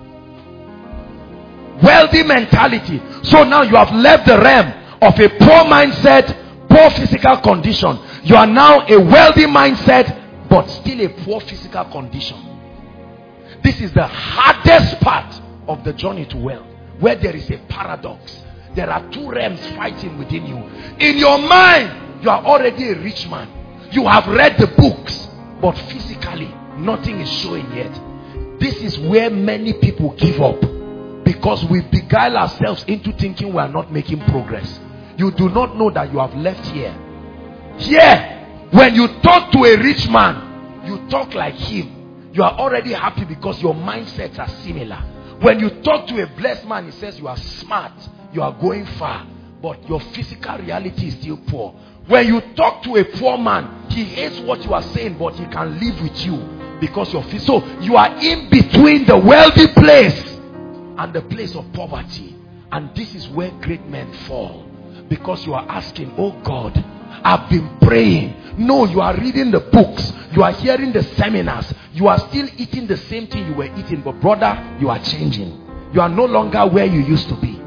Wealthy mentality. So now you have left the realm of a poor mindset, poor physical condition. You are now a wealthy mindset, but still a poor physical condition. This is the hardest part of the journey to wealth, where there is a paradox. There are two realms fighting within you. In your mind, you are already a rich man. You have read the books, but physically, nothing is showing yet. This is where many people give up, because we beguile ourselves into thinking we are not making progress. You do not know that you have left here. Here, when you talk to a rich man, you talk like him. You are already happy because your mindsets are similar. When you talk to a blessed man, he says you are smart, you are going far, but your physical reality is still poor. When you talk to a poor man, he hates what you are saying, but he can live with you because you're so you are in between the wealthy place and the place of poverty. And this is where great men fall, because you are asking, oh God, I've been praying. No, you are reading the books, you are hearing the seminars, you are still eating the same thing you were eating, but brother, you are changing. You are no longer where you used to be.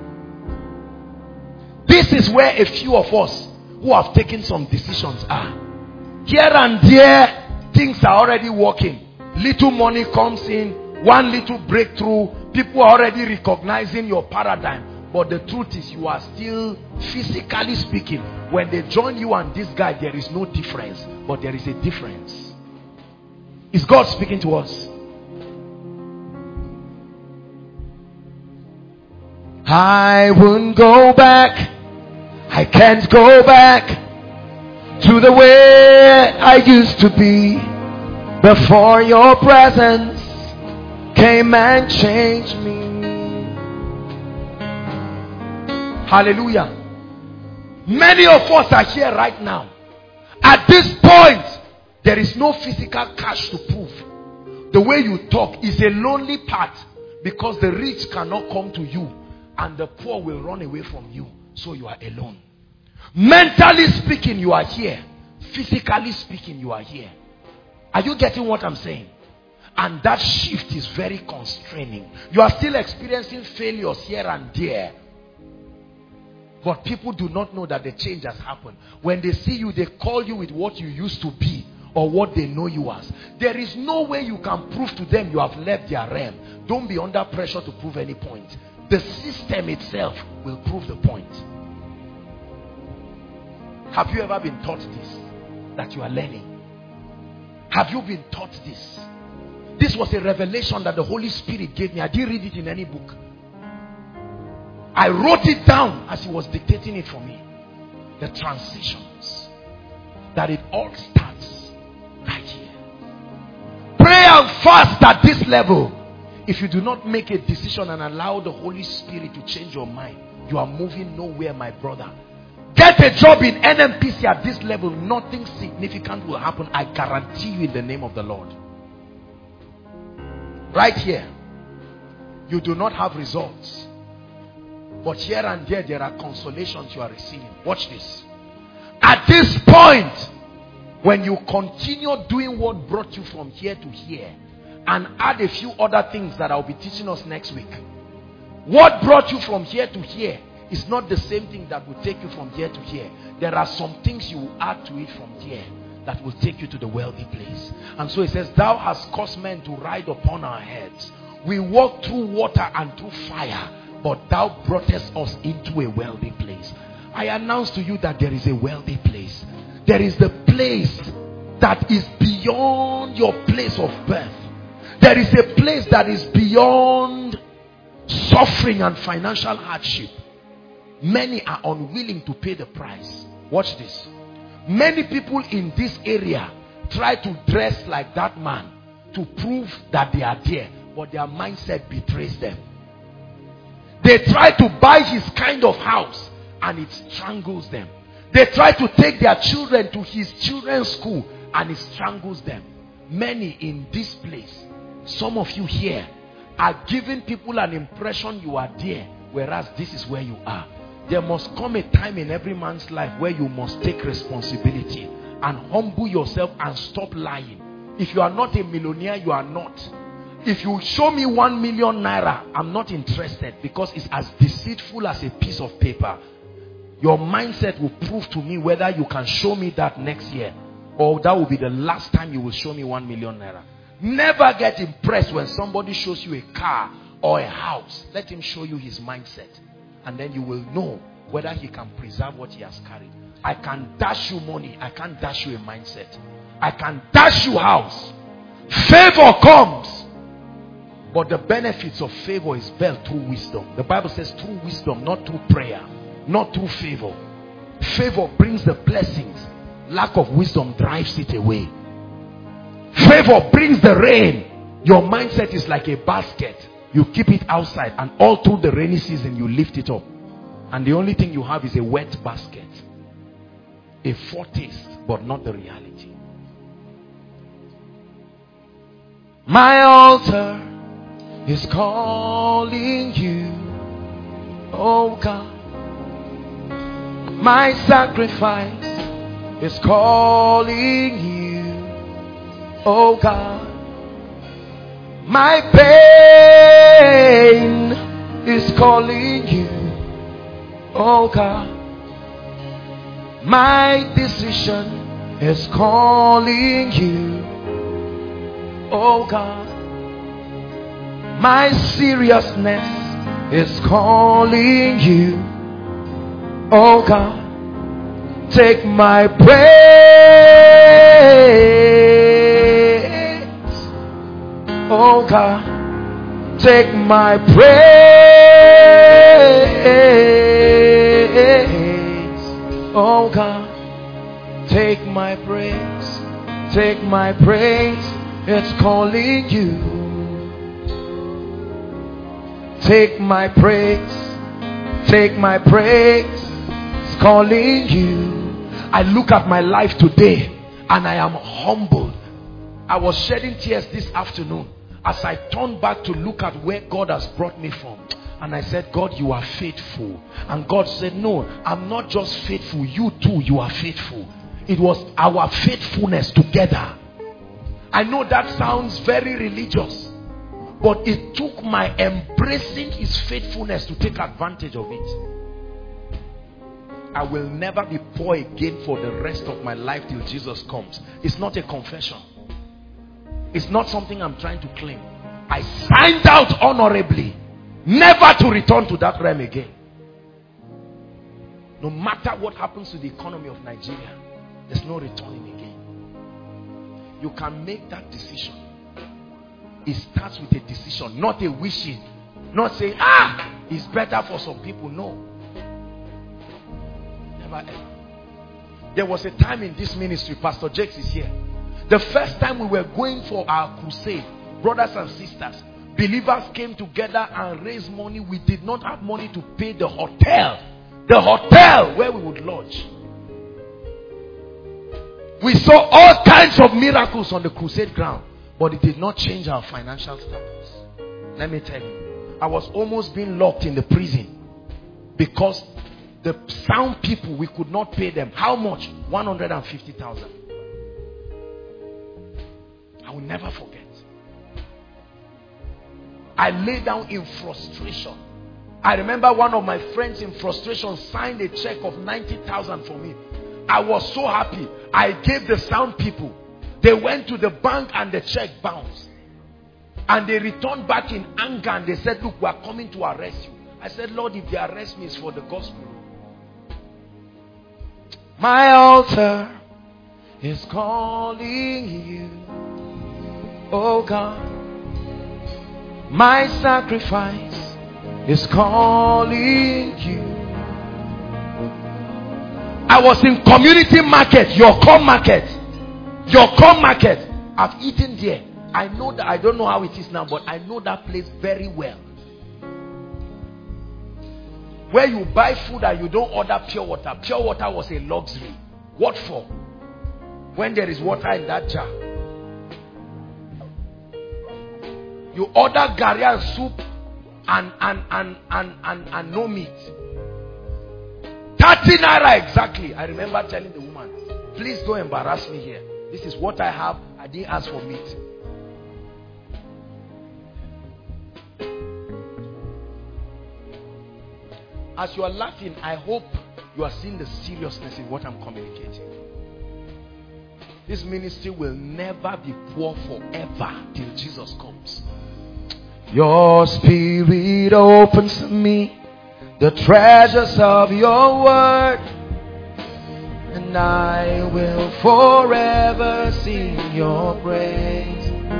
This is where a few of us who have taken some decisions are. Here and there, things are already working. Little money comes in, one little breakthrough, people are already recognizing your paradigm. But the truth is, you are still, physically speaking, when they join you and this guy, there is no difference. But there is a difference. Is God speaking to us? I won't go back. I can't go back to the way I used to be before your presence came and changed me. Hallelujah. Many of us are here right now. At this point, there is no physical cash to prove. The way you talk is a lonely part, because the rich cannot come to you and the poor will run away from you. So you are alone. Mentally speaking, you are here. Physically speaking, you are here. Are you getting what I'm saying? And that shift is very constraining. You are still experiencing failures here and there. But people do not know that the change has happened. When they see you, they call you with what you used to be or what they know you as. There is no way you can prove to them you have left their realm. Don't be under pressure to prove any point. The system itself will prove the point. Have you ever been taught this? That you are learning? Have you been taught this? This was a revelation that the Holy Spirit gave me. I didn't read it in any book. I wrote it down as he was dictating it for me. The transitions. That it all starts right here. Pray and fast at this level. If you do not make a decision and allow the Holy Spirit to change your mind, you are moving nowhere, my brother. Get a job in N M P C at this level. Nothing significant will happen. I guarantee you in the name of the Lord. Right here. You do not have results. But here and there, there are consolations you are receiving. Watch this. At this point, when you continue doing what brought you from here to here, and add a few other things that I'll be teaching us next week, what brought you from here to here is not the same thing that will take you from here to here. There are some things you will add to it from here that will take you to the wealthy place. And so it says, thou hast caused men to ride upon our heads. We walk through water and through fire, but thou broughtest us into a wealthy place. I announce to you that there is a wealthy place. There is the place that is beyond your place of birth. There is a place that is beyond suffering and financial hardship. Many are unwilling to pay the price. Watch this. Many people in this area try to dress like that man to prove that they are there, but their mindset betrays them. They try to buy his kind of house and it strangles them. They try to take their children to his children's school and it strangles them. Many in this place, some of you here, are giving people an impression you are there, whereas this is where you are. There must come a time in every man's life where you must take responsibility and humble yourself and stop lying. If you are not a millionaire, you are not. If you show me one million naira, I'm not interested, because it's as deceitful as a piece of paper. Your mindset will prove to me whether you can show me that next year, or that will be the last time you will show me one million naira. Never get impressed when somebody shows you a car or a house. Let him show you his mindset, and then you will know whether he can preserve what he has carried. I can dash you money, I can't dash you a mindset. I can dash you house. Favor comes, but the benefits of favor is built through wisdom. The Bible says through wisdom, not through prayer, not through favor. Favor brings the blessings. Lack of wisdom drives it away. Favor brings the rain. Your mindset is like a basket. You keep it outside, and all through the rainy season you lift it up, and the only thing you have is a wet basket. A foretaste, but not the reality. My altar is calling you, oh God. My sacrifice is calling you, oh God. My pain is calling you, oh God. My decision is calling you, oh God. My seriousness is calling you, oh God. Take my praise, oh God. Take my praise, oh God. Take my praise, take my praise. It's calling you. Take my praise, take my praise. It's calling you. I look at my life today and I am humbled. I was shedding tears this afternoon as I turned back to look at where God has brought me from. And I said, God, you are faithful. And God said, no, I'm not just faithful. You too, you are faithful. It was our faithfulness together. I know that sounds very religious, but it took my embracing his faithfulness to take advantage of it. I will never be poor again for the rest of my life till Jesus comes. It's not a confession. It's not something I'm trying to claim. I signed out honorably never to return to that realm again. No matter what happens to the economy of Nigeria, there's no returning again. You can make that decision. It starts with a decision, not a wishing. Not saying, ah, it's better for some people. No. Never ever. There was a time in this ministry, Pastor Jakes is here. The first time we were going for our crusade, brothers and sisters, believers came together and raised money. We did not have money to pay the hotel. The hotel where we would lodge. We saw all kinds of miracles on the crusade ground, but it did not change our financial status. Let me tell you, I was almost being locked in the prison. Because the sound people, we could not pay them. How much? one hundred fifty thousand. I will never forget. I lay down in frustration. I remember one of my friends in frustration signed a check of ninety thousand for me. I was so happy. I gave the sound people. They went to the bank and the check bounced. And they returned back in anger and they said, look, we are coming to arrest you. I said, Lord, if they arrest me, it's for the gospel. My altar is calling you, oh God. My sacrifice is calling you. I was in community market, your com market. Your com market. I've eaten there. I know that, I don't know how it is now, but I know that place very well. Where you buy food and you don't order pure water. Pure water was a luxury. What for? When there is water in that jar. You order garri and soup and, and, and, and, and, and no meat. thirty naira exactly. I remember telling the woman, please don't embarrass me here. This is what I have. I didn't ask for meat. As you are laughing, I hope you are seeing the seriousness in what I'm communicating. This ministry will never be poor forever till Jesus comes. Your spirit opens to me the treasures of your word, and I will forever sing your praise.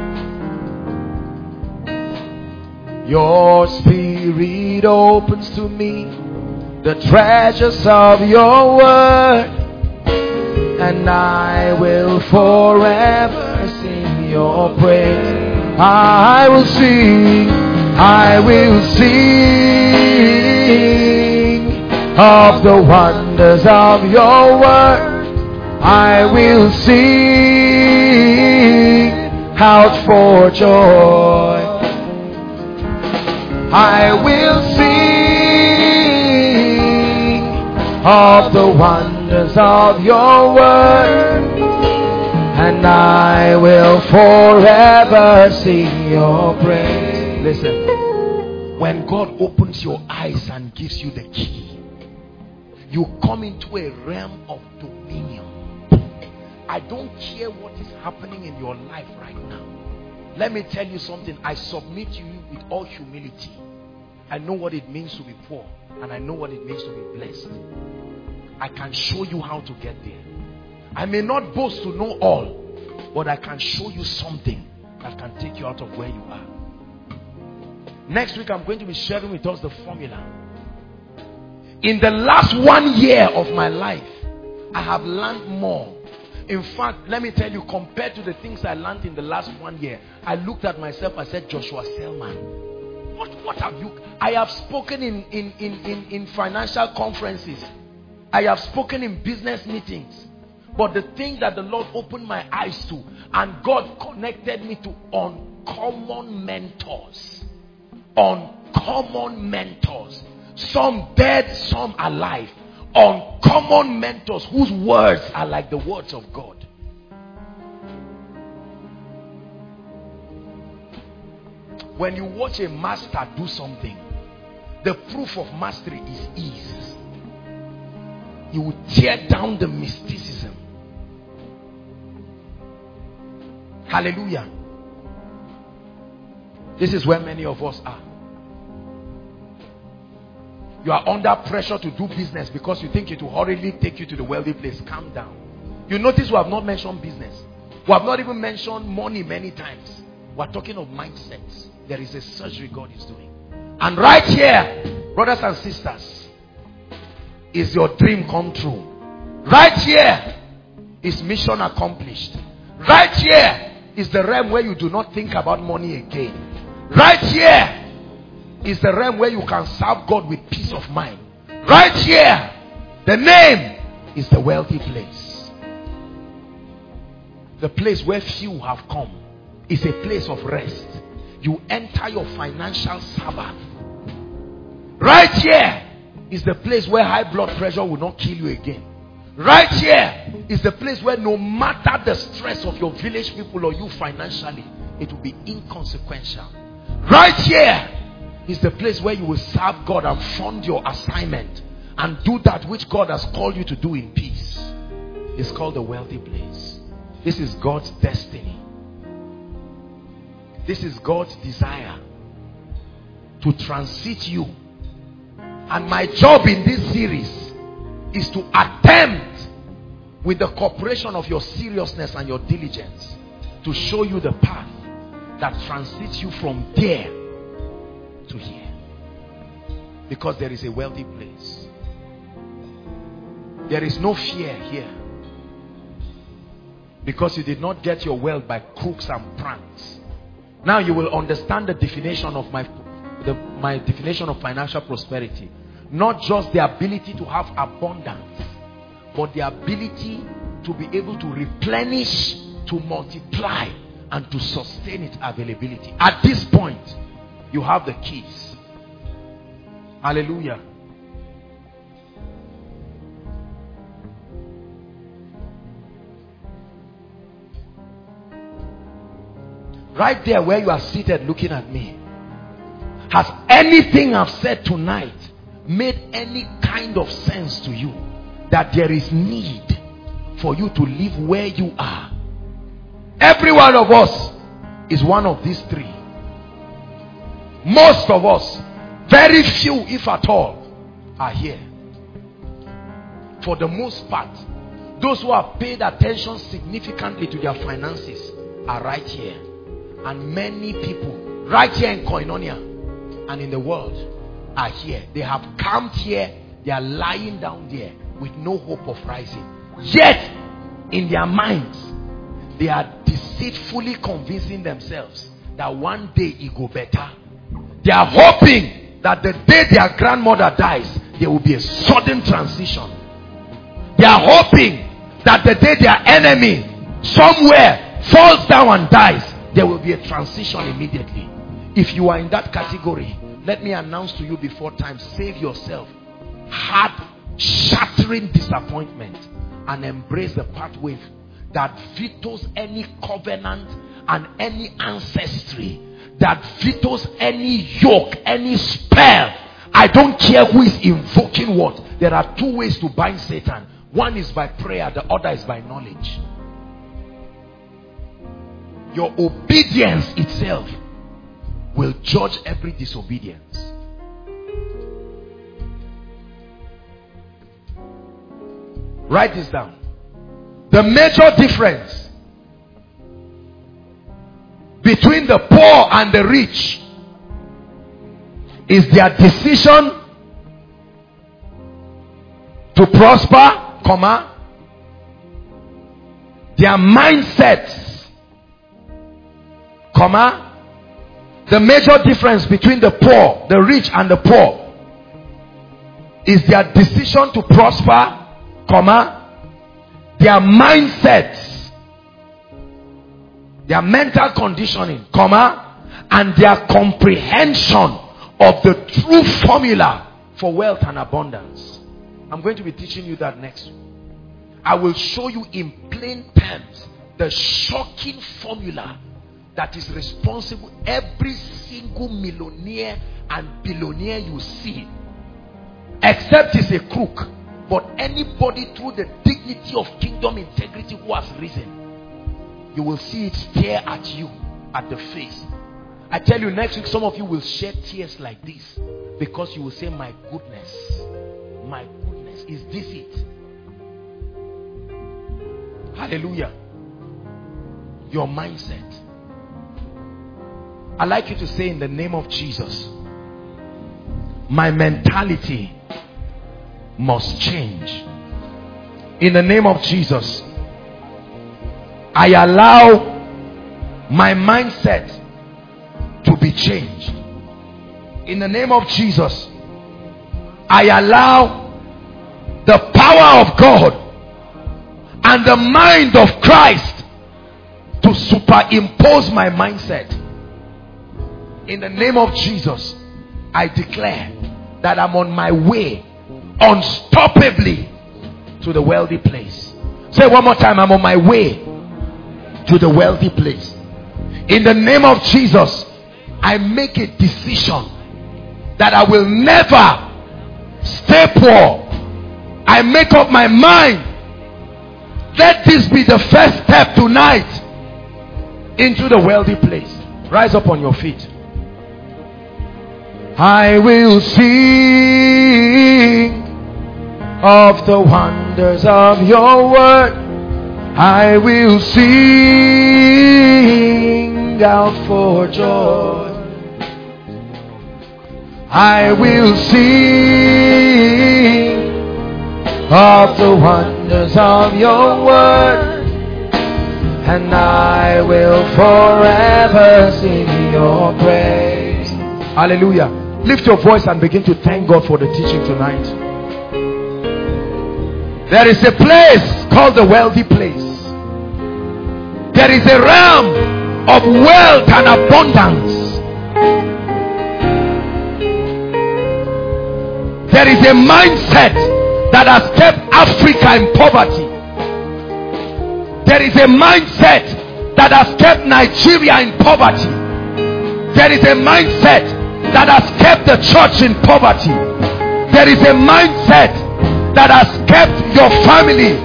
Your spirit opens to me the treasures of your word, and I will forever sing your praise. I will sing, I will sing of the wonders of your word. I will sing out for joy. I will sing of the wonders of your word, and I will forever sing your praise. Listen, when God opens your eyes and gives you the key, you come into a realm of dominion. I don't care what is happening in your life right now. Let me tell you something. I submit to you with all humility. I know what it means to be poor, and I know what it means to be blessed. I can show you how to get there. I may not boast to know all, but I can show you something that can take you out of where you are. Next week, I'm going to be sharing with us the formula. In the last one year of my life, I have learned more. In fact, let me tell you, compared to the things I learned in the last one year, I looked at myself, I said, Joshua Selman, what, what have you... I have spoken in, in, in, in, in financial conferences. I have spoken in business meetings. But the thing that the Lord opened my eyes to, and God connected me to uncommon mentors. Uncommon mentors. Some dead, some alive. Uncommon mentors whose words are like the words of God. When you watch a master do something, the proof of mastery is ease. You will tear down the mysticism. Hallelujah. This is where many of us are. You are under pressure to do business because you think it will hurriedly take you to the wealthy place. Calm down. You notice we have not mentioned business. We have not even mentioned money many times. We are talking of mindsets. There is a surgery God is doing. And right here, brothers and sisters, is your dream come true. Right here is mission accomplished. Right here is the realm where you do not think about money again. Right here is the realm where you can serve God with peace of mind. Right here, the name is the wealthy place. The place where few have come is a place of rest. You enter your financial Sabbath. Right here is the place where high blood pressure will not kill you again. Right here is the place where no matter the stress of your village people or you financially, it will be inconsequential. Right here is the place where you will serve God and fund your assignment and do that which God has called you to do in peace. It's called the wealthy place. This is God's destiny. This is God's desire to transit you. And my job in this series is to attempt, with the cooperation of your seriousness and your diligence, to show you the path that transits you from there to here. Because there is a wealthy place. There is no fear here. Because you did not get your wealth by crooks and pranks. Now you will understand the definition of my, the, my definition of financial prosperity. Not just the ability to have abundance, but the ability to be able to replenish, to multiply, and to sustain its availability. At this point, you have the keys. Hallelujah. Right there where you are seated looking at me, has anything I've said tonight made any kind of sense to you? That there is need for you to live where you are? Every one of us is one of these three. Most of us, very few if at all, are here. For the most part, those who have paid attention significantly to their finances are right here. And many people right here in Koinonia and in the world are here. They have camped here. They are lying down there with no hope of rising. Yet, in their minds, they are deceitfully convincing themselves that one day it go better. They are hoping that the day their grandmother dies, there will be a sudden transition. They are hoping that the day their enemy somewhere falls down and dies, there will be a transition immediately. If you are in that category, let me announce to you before time, save yourself hard, shattering disappointment and embrace the pathway that vetoes any covenant and any ancestry, that vetoes any yoke, any spell. I don't care who is invoking what. There are two ways to bind Satan. One is by prayer, the other is by knowledge. Your obedience itself will judge every disobedience. Write this down. The major difference between the poor and the rich is their decision to prosper, comma, their mindsets, comma. The major difference between the poor, the rich and the poor is their decision to prosper, comma, their mindsets, their mental conditioning, comma, and their comprehension of the true formula for wealth and abundance. I'm going to be teaching you that next week. I will show you in plain terms the shocking formula that is responsible. Every single millionaire and billionaire you see, except he's a crook, but anybody through the dignity of kingdom integrity who has risen, you will see it stare at you at the face. I tell you, next week some of you will shed tears like this, because you will say, my goodness, my goodness, is this it? Hallelujah. Your mindset. I'd like you to say, in the name of Jesus, my mentality must change. In the name of Jesus, I allow my mindset to be changed. In the name of Jesus, I allow the power of God and the mind of Christ to superimpose my mindset. In the name of Jesus, I declare that I'm on my way unstoppably to the wealthy place. Say one more time, I'm on my way to the wealthy place. In the name of Jesus, I make a decision that I will never stay poor. I make up my mind. Let this be the first step tonight into the wealthy place. Rise up on your feet. I will sing of the wonders of your word. I will sing out for joy. I will sing of the wonders of your word, and I will forever sing your praise. Hallelujah. Lift your voice and begin to thank God for the teaching tonight. There is a place called the wealthy place. There is a realm of wealth and abundance. There is a mindset that has kept Africa in poverty. There is a mindset that has kept Nigeria in poverty. There is a mindset that has kept the church in poverty. There is a mindset that has kept your family.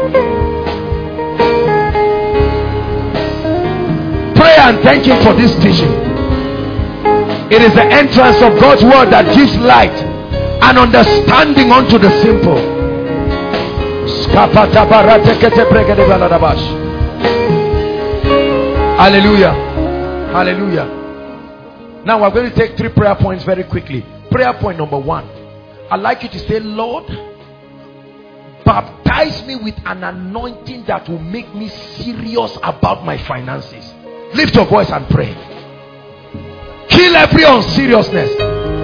Pray and thank him for this teaching. It is the entrance of God's word that gives light and understanding unto the simple. Hallelujah. Hallelujah. Now we're going to take three prayer points very quickly. Prayer point number one, I'd like you to say, Lord, baptize me with an anointing that will make me serious about my finances. Lift your voice and pray. Kill every unseriousness.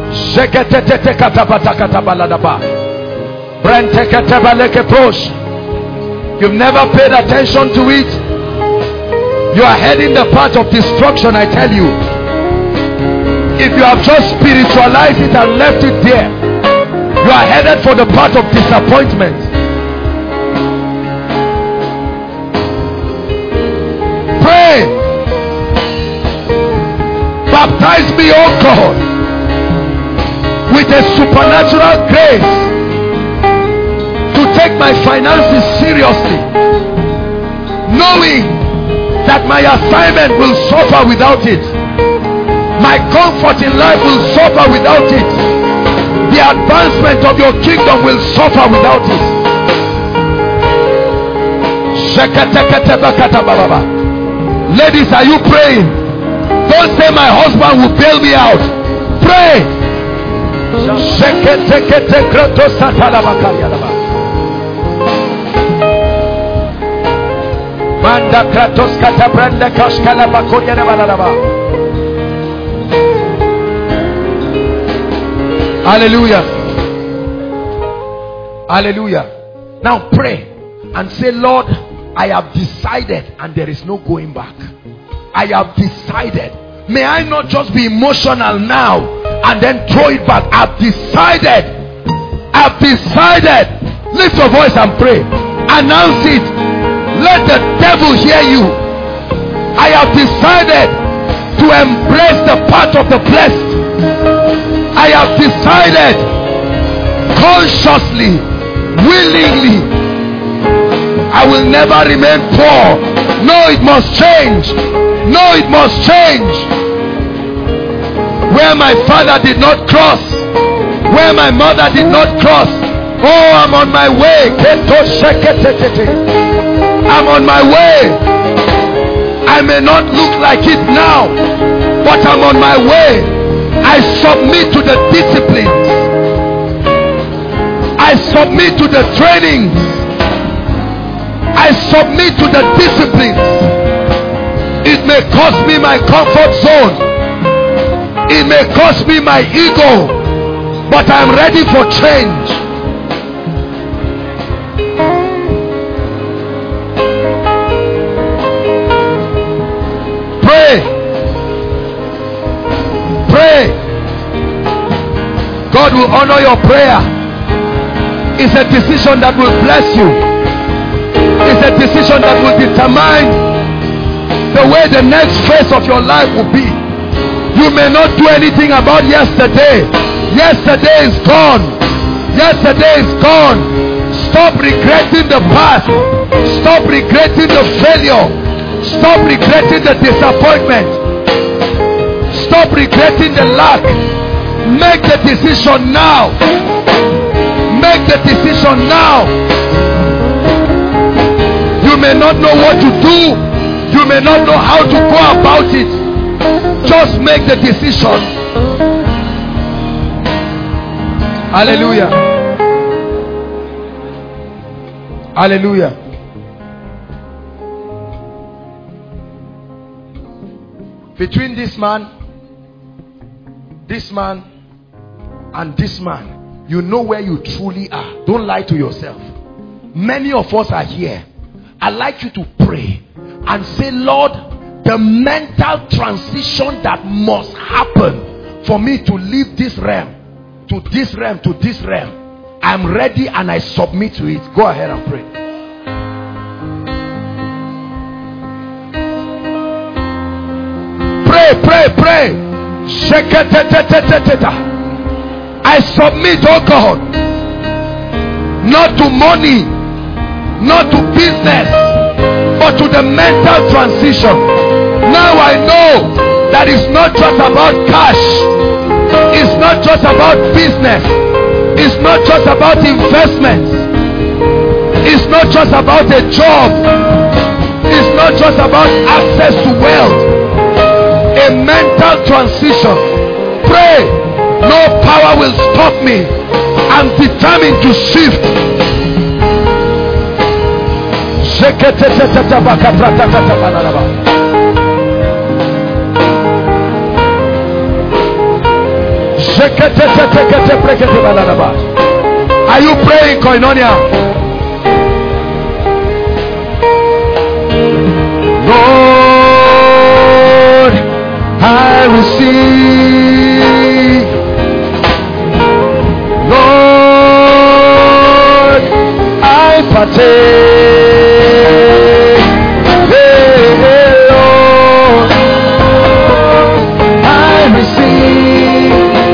You've never paid attention to it. You are heading the path of destruction, I tell you. If you have just spiritualized it and left it there, you are headed for the path of disappointment. Pray. Baptize me, oh God, with a supernatural grace to take my finances seriously, knowing that my assignment will suffer without it. My comfort in life will suffer without it. The advancement of your kingdom will suffer without it. Ladies, are you praying? Don't say my husband will bail me out. Pray. Hallelujah. Hallelujah. Now pray and say, Lord, I have decided and there is no going back. I have decided. May I not just be emotional now and then throw it back. I've decided. I've decided. Lift your voice and pray. Announce it. Let the devil hear you. I have decided to embrace the path of the blessed. I have decided consciously, willingly, I will never remain poor. No, it must change. No, it must change. Where my father did not cross, where my mother did not cross, oh, I'm on my way. I'm on my way. I may not look like it now, but I'm on my way. I submit to the disciplines. I submit to the trainings. I submit to the disciplines. It may cost me my comfort zone. It may cost me my ego, but I'm ready for change. Pray. Pray. God will honor your prayer. It's a decision that will bless you. It's a decision that will determine the way the next phase of your life will be. You may not do anything about yesterday. Yesterday is gone. Yesterday is gone. Stop regretting the past. Stop regretting the failure. Stop regretting the disappointment. Stop regretting the lack. Make the decision now. Make the decision now. You may not know what to do. You may not know how to go about it. Just make the decision. Hallelujah. Hallelujah. Between this man, this man, and this man, you know where you truly are. Don't lie to yourself. Many of us are here. I'd like you to pray and say, Lord, the mental transition that must happen for me to leave this realm to this realm to this realm, I'm ready and I submit to it. Go ahead and pray. Pray, pray, pray. I submit, oh God, not to money, not to business, but to the mental transition. Now I know that it's not just about cash, it's not just about business, it's not just about investments, it's not just about a job, it's not just about access to wealth. A mental transition. Pray. No power will stop me. I'm determined to shift. Are you praying, Koinonia? I receive, Lord, I partake, hey, hey, Lord, I receive,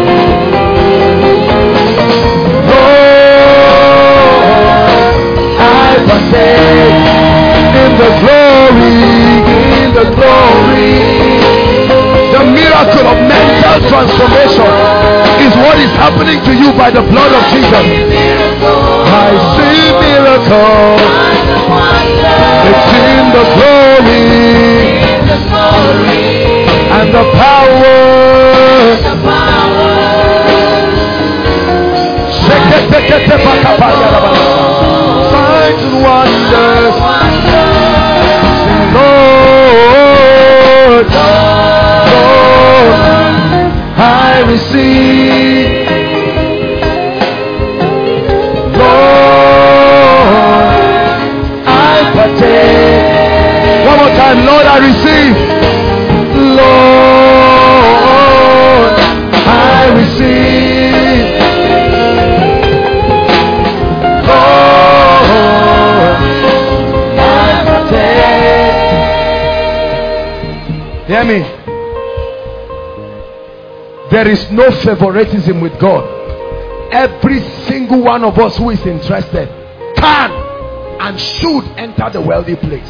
Lord, I partake in the glory, in the glory. The miracle of mental transformation is what is happening to you by the blood of Jesus. I see miracles. It's in the glory and the power. Signs and wonders. Lord, I receive, Lord, I partake. One more time, Lord, I receive, Lord, I receive, Lord, I partake. Hear me. There is no favoritism with God. Every single one of us who is interested can and should enter the wealthy place.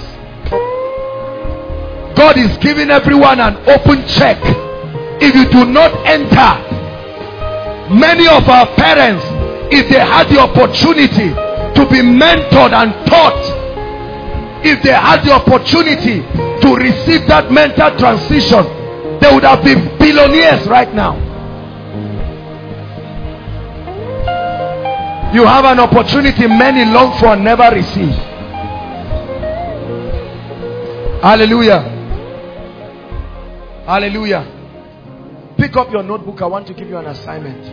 God is giving everyone an open check. If you do not enter, many of our parents, if they had the opportunity to be mentored and taught, if they had the opportunity to receive that mental transition, they would have been billionaires right now. You have an opportunity many long for and never receive. Hallelujah. Hallelujah. Pick up your notebook. I want to give you an assignment.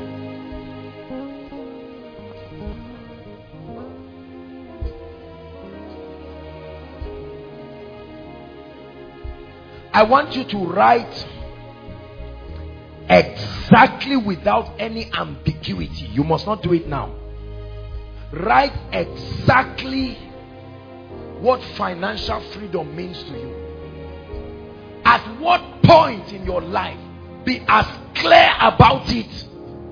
I want you to write exactly without any ambiguity. You must not do it now. Write exactly what financial freedom means to you. At what point in your life, be as clear about it.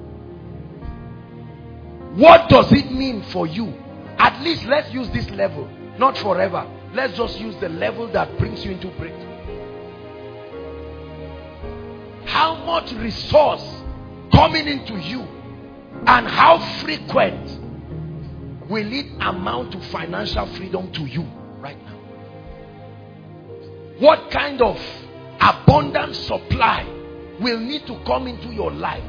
What does it mean for you? At least let's use this level, not forever. Let's just use the level that brings you into breakthrough. How much resource coming into you and how frequent will it amount to financial freedom to you right now? What kind of abundant supply will need to come into your life?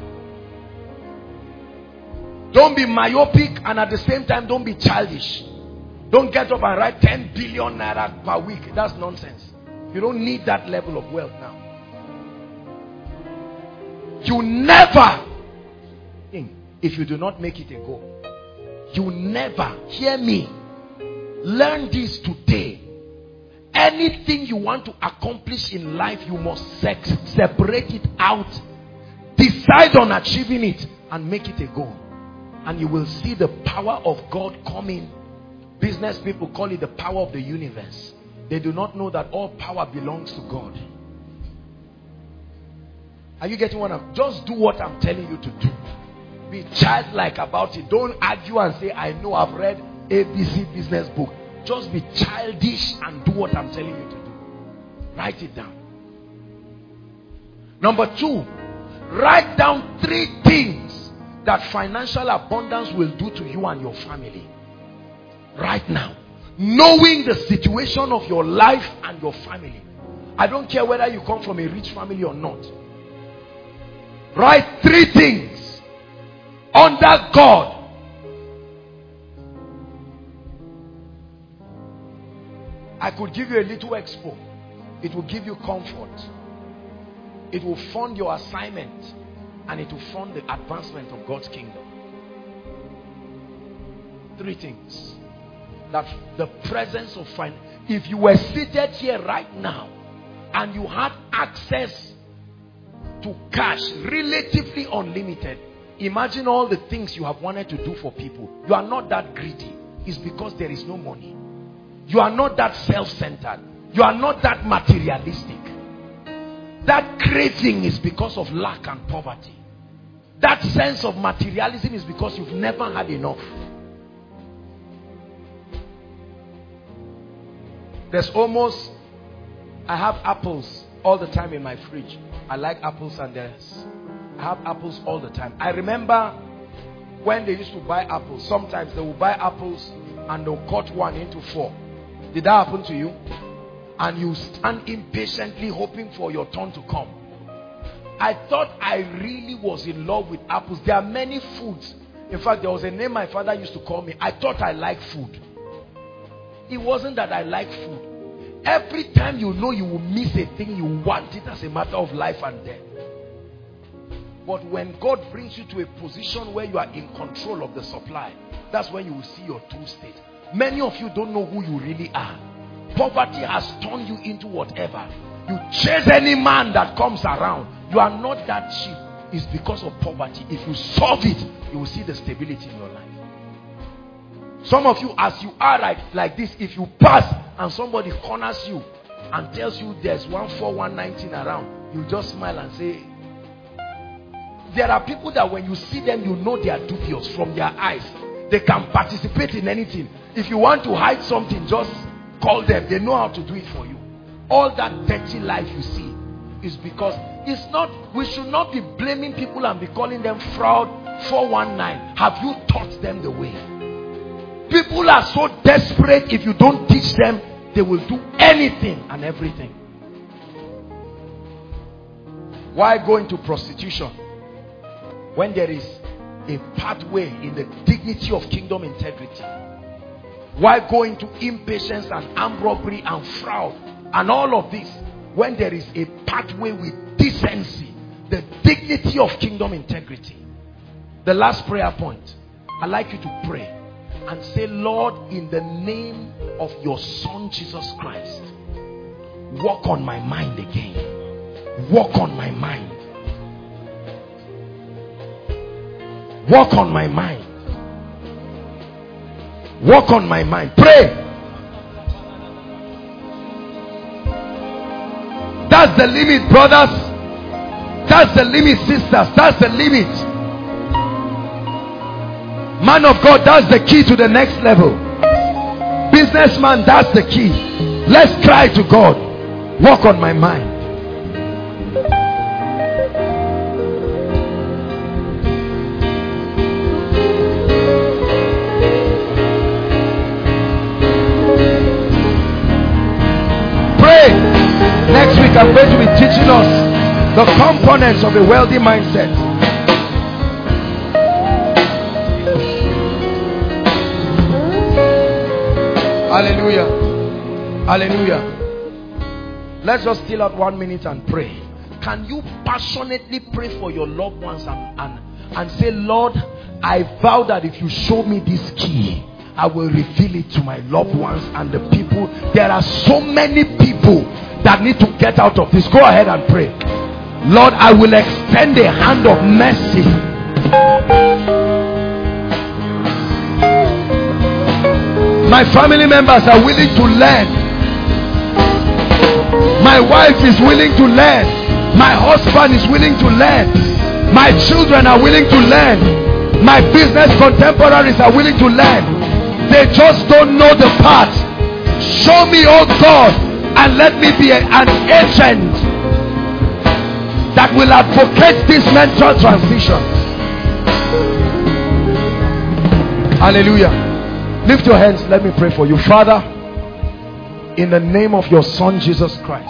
Don't be myopic, and at the same time don't be childish. Don't get up and write ten billion naira per week. That's nonsense. You don't need that level of wealth now. You never think, if you do not make it a goal, you never, hear me, learn this today. Anything you want to accomplish in life, you must sex, separate it out, decide on achieving it, and make it a goal. And you will see the power of God coming. Business people call it the power of the universe. They do not know that all power belongs to God. Are you getting what I'm? Just do what I'm telling you to do. Be childlike about it. Don't argue and say, I know, I've read A B C business book. Just be childish and do what I'm telling you to do. Write it down. Number two, write down three things that financial abundance will do to you and your family. Right now. Knowing the situation of your life and your family. I don't care whether you come from a rich family or not. Write three things under God. I could give you a little expo. It will give you comfort. It will fund your assignment, and it will fund the advancement of God's kingdom. Three things. That the presence of finance. If you were seated here right now and you had access to cash, relatively unlimited, imagine all the things you have wanted to do for people. You are not that greedy. It's because there is no money. You are not that self-centered. You are not that materialistic. That craving is because of lack and poverty. That sense of materialism is because you've never had enough. There's almost, I have apples all the time in my fridge. I like apples, and there's, I have apples all the time. I remember when they used to buy apples, sometimes they will buy apples and they'll cut one into four. Did that happen to you? And you stand impatiently hoping for your turn to come. I thought I really was in love with apples. There are many foods. In fact, there was a name my father used to call me. I thought I liked food. It wasn't that I like food. Every time you know you will miss a thing, you want it as a matter of life and death. But when God brings you to a position where you are in control of the supply, that's when you will see your true state. Many of you don't know who you really are. Poverty has turned you into whatever. You chase any man that comes around. You are not that cheap. It's because of poverty. If you solve it, you will see the stability in your life. Some of you, as you are right, like this, if you pass and somebody corners you and tells you there's one four one nineteen around, you just smile and say, there are people that when you see them, you know they are dubious from their eyes. They can participate in anything. If you want to hide something, just call them. They know how to do it for you. All that dirty life you see is because it's not, we should not be blaming people and be calling them fraud, four one nine. Have you taught them the way? People are so desperate, if you don't teach them, they will do anything and everything. Why go into prostitution when there is a pathway in the dignity of kingdom integrity? Why go into impatience and armed robbery and fraud and all of this when there is a pathway with decency, the dignity of kingdom integrity? The last prayer point, I'd like you to pray and say, Lord, in the name of your Son Jesus Christ, walk on my mind again. Walk on my mind. Walk on my mind. Walk on my mind. Pray. That's the limit, brothers. That's the limit, sisters. That's the limit. Man of God, that's the key to the next level. Businessman, that's the key. Let's cry to God. Walk on my mind. Pray. Next week I'm going to be teaching us the components of a wealthy mindset. Hallelujah. Hallelujah. Let's just still out one minute and pray. Can you passionately pray for your loved ones and, and, and say, Lord, I vow that if you show me this key, I will reveal it to my loved ones and the people. There are so many people that need to get out of this. Go ahead and pray. Lord, I will extend a hand of mercy. My family members are willing to learn. My wife is willing to learn. My husband is willing to learn. My children are willing to learn. My business contemporaries are willing to learn. They just don't know the path. Show me, oh God, and let me be a, an agent that will advocate this mental transition. Hallelujah. Lift your hands. Let me pray for you. Father, in the name of your Son Jesus Christ,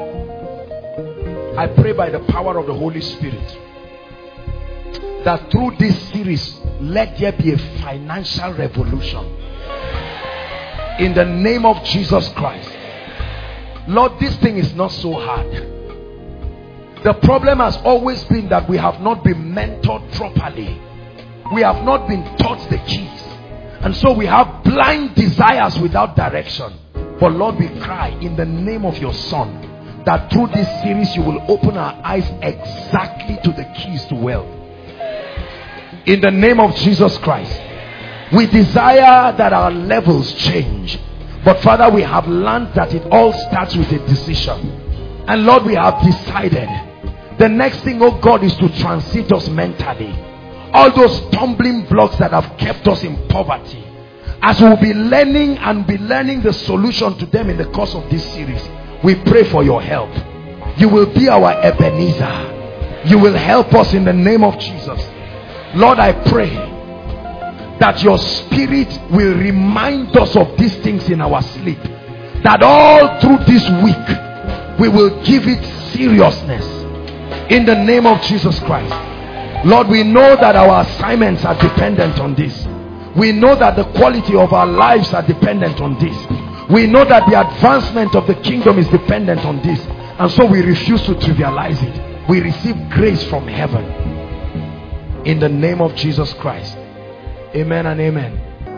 I pray by the power of the Holy Spirit that through this series, let there be a financial revolution. In the name of Jesus Christ. Lord, this thing is not so hard. The problem has always been that we have not been mentored properly. We have not been taught the keys. And so we have blind desires without direction. But Lord, we cry in the name of your Son that through this series you will open our eyes exactly to the keys to wealth. In the name of Jesus Christ. We desire that our levels change. But Father, we have learned that it all starts with a decision. And Lord, we have decided the next thing, oh God, is to transit us mentally. All those stumbling blocks that have kept us in poverty, as we'll be learning and be learning the solution to them in the course of this series, we pray for your help. You will be our Ebenezer. You will help us in the name of Jesus. Lord, I pray that your Spirit will remind us of these things in our sleep, that all through this week we will give it seriousness in the name of Jesus Christ. Lord, we know that our assignments are dependent on this. We know that the quality of our lives are dependent on this. We know that the advancement of the kingdom is dependent on this. And so we refuse to trivialize it. We receive grace from heaven in the name of Jesus Christ. Amen and amen.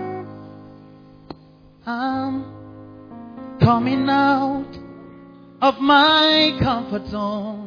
I'm coming out of my comfort zone.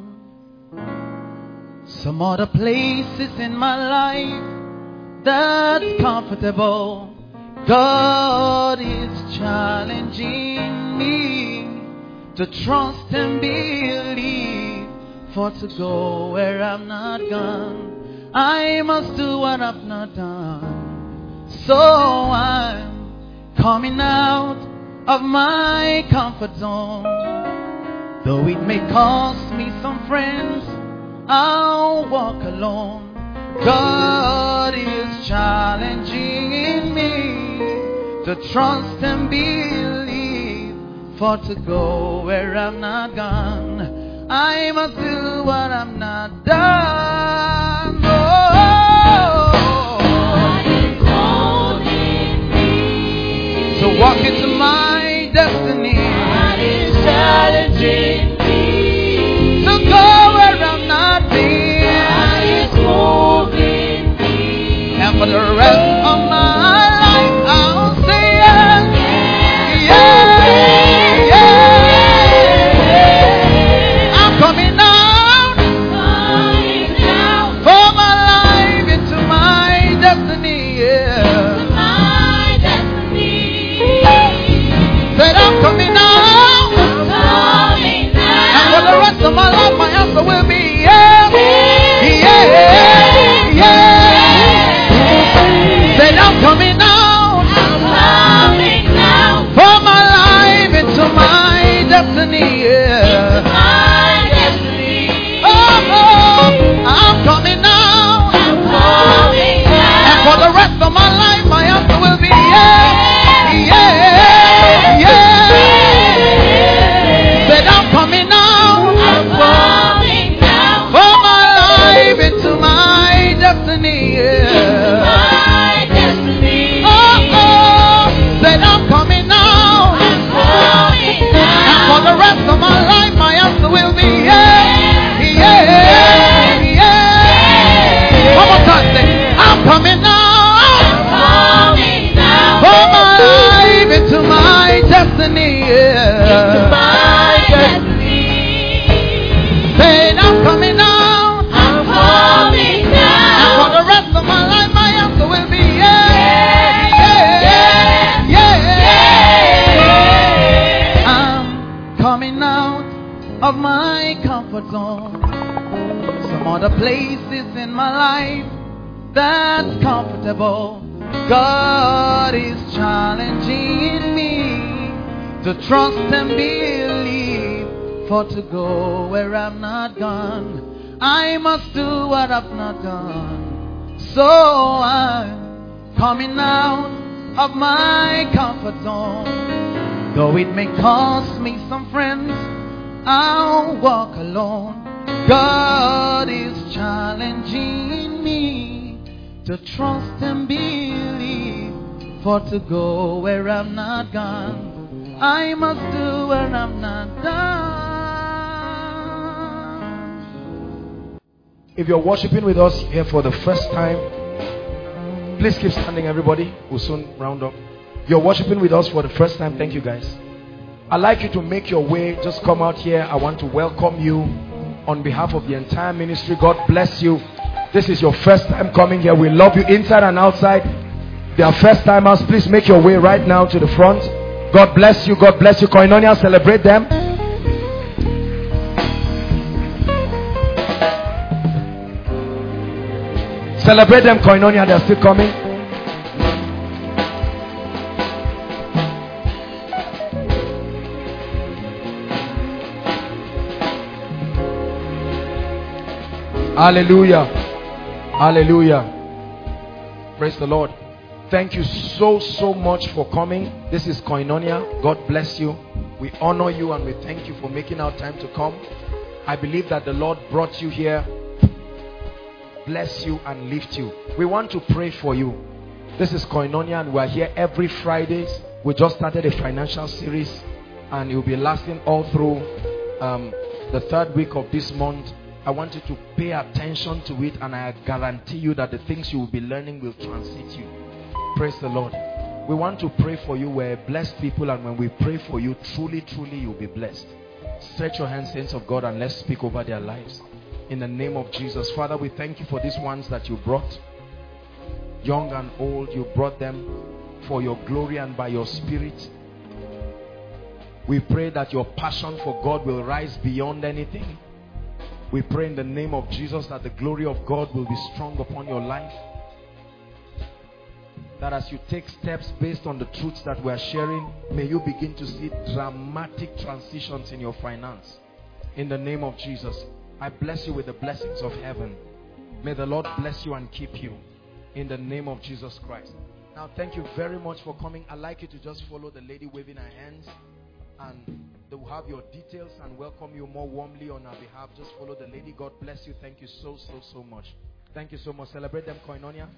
Some other places in my life that's comfortable. God is challenging me to trust and believe, for to go where I'm not gone, I must do what I've not done. So I'm coming out of my comfort zone. Though it may cost me some friends, I'll walk alone. God is challenging me to trust and believe, for to go where I'm not gone, I must do what I'm not done. Oh, God is holding me. So walk into my destiny. God is challenging me to go where I'm not been. God is moving me. And for the rest of my life, I'll say yes, yes, yes, yes. I'm coming out some other places in my life that's comfortable. God is challenging me to trust and believe, for to go where I'm not gone, I must do what I've not done. So I'm coming out of my comfort zone. Though it may cost me some friends, I'll walk alone. God is challenging me to trust and believe, for to go where I'm not gone, I must do where I'm not done. If you're worshiping with us here for the first time, please keep standing, everybody. We'll soon round up. You're worshiping with us for the first time. Thank you, guys. I'd like you to make your way. Just come out here. I want to welcome you on behalf of the entire ministry. God bless you. This is your first time coming here. We love you inside and outside. They are first timers. Please make your way right now to the front. God bless you. God bless you. Koinonia, celebrate them. Celebrate them, Koinonia. They're still coming. Hallelujah. Hallelujah. Praise the Lord. Thank you so, so much for coming. This is Koinonia. God bless you. We honor you and we thank you for making our time to come. I believe that the Lord brought you here, bless you and lift you. We want to pray for you. This is Koinonia and we are here every Fridays. We just started a financial series and it will be lasting all through um, the third week of this month. I want you to pay attention to it, and I guarantee you that the things you will be learning will transit you. Praise the Lord. We want to pray for you. We're blessed people, and when we pray for you, truly, truly you'll be blessed. Stretch your hands, saints of God, and let's speak over their lives. In the name of Jesus. Father, we thank you for these ones that you brought. Young and old, you brought them for your glory and by your spirit. We pray that your passion for God will rise beyond anything. We pray in the name of Jesus that the glory of God will be strong upon your life. That as you take steps based on the truths that we are sharing, may you begin to see dramatic transitions in your finance. In the name of Jesus, I bless you with the blessings of heaven. May the Lord bless you and keep you. In the name of Jesus Christ. Now, thank you very much for coming. I'd like you to just follow the lady waving her hands, and they will have your details and welcome you more warmly on our behalf. Just follow the lady. God bless you. Thank you so, so, so much. Thank you so much. Celebrate them, Koinonia.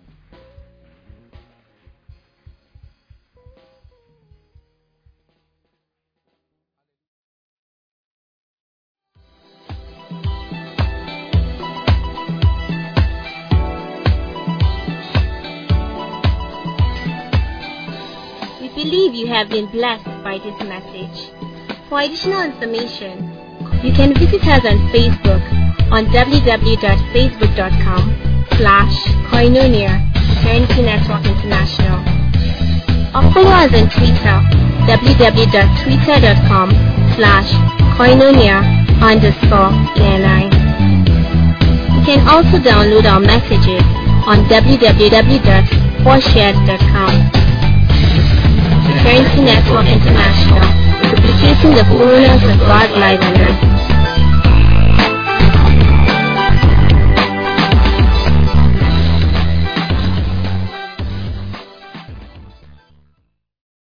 We believe you have been blessed by this message. For additional information, you can visit us on Facebook on w w w dot facebook dot com slash Koinonia Eternity Network International, or follow us on Twitter w w w dot twitter dot com slash Koinonia underscore E N I. You can also download our messages on w w w dot foreshared dot com. Eternity Network International, duplicating the fullness of God's life on earth.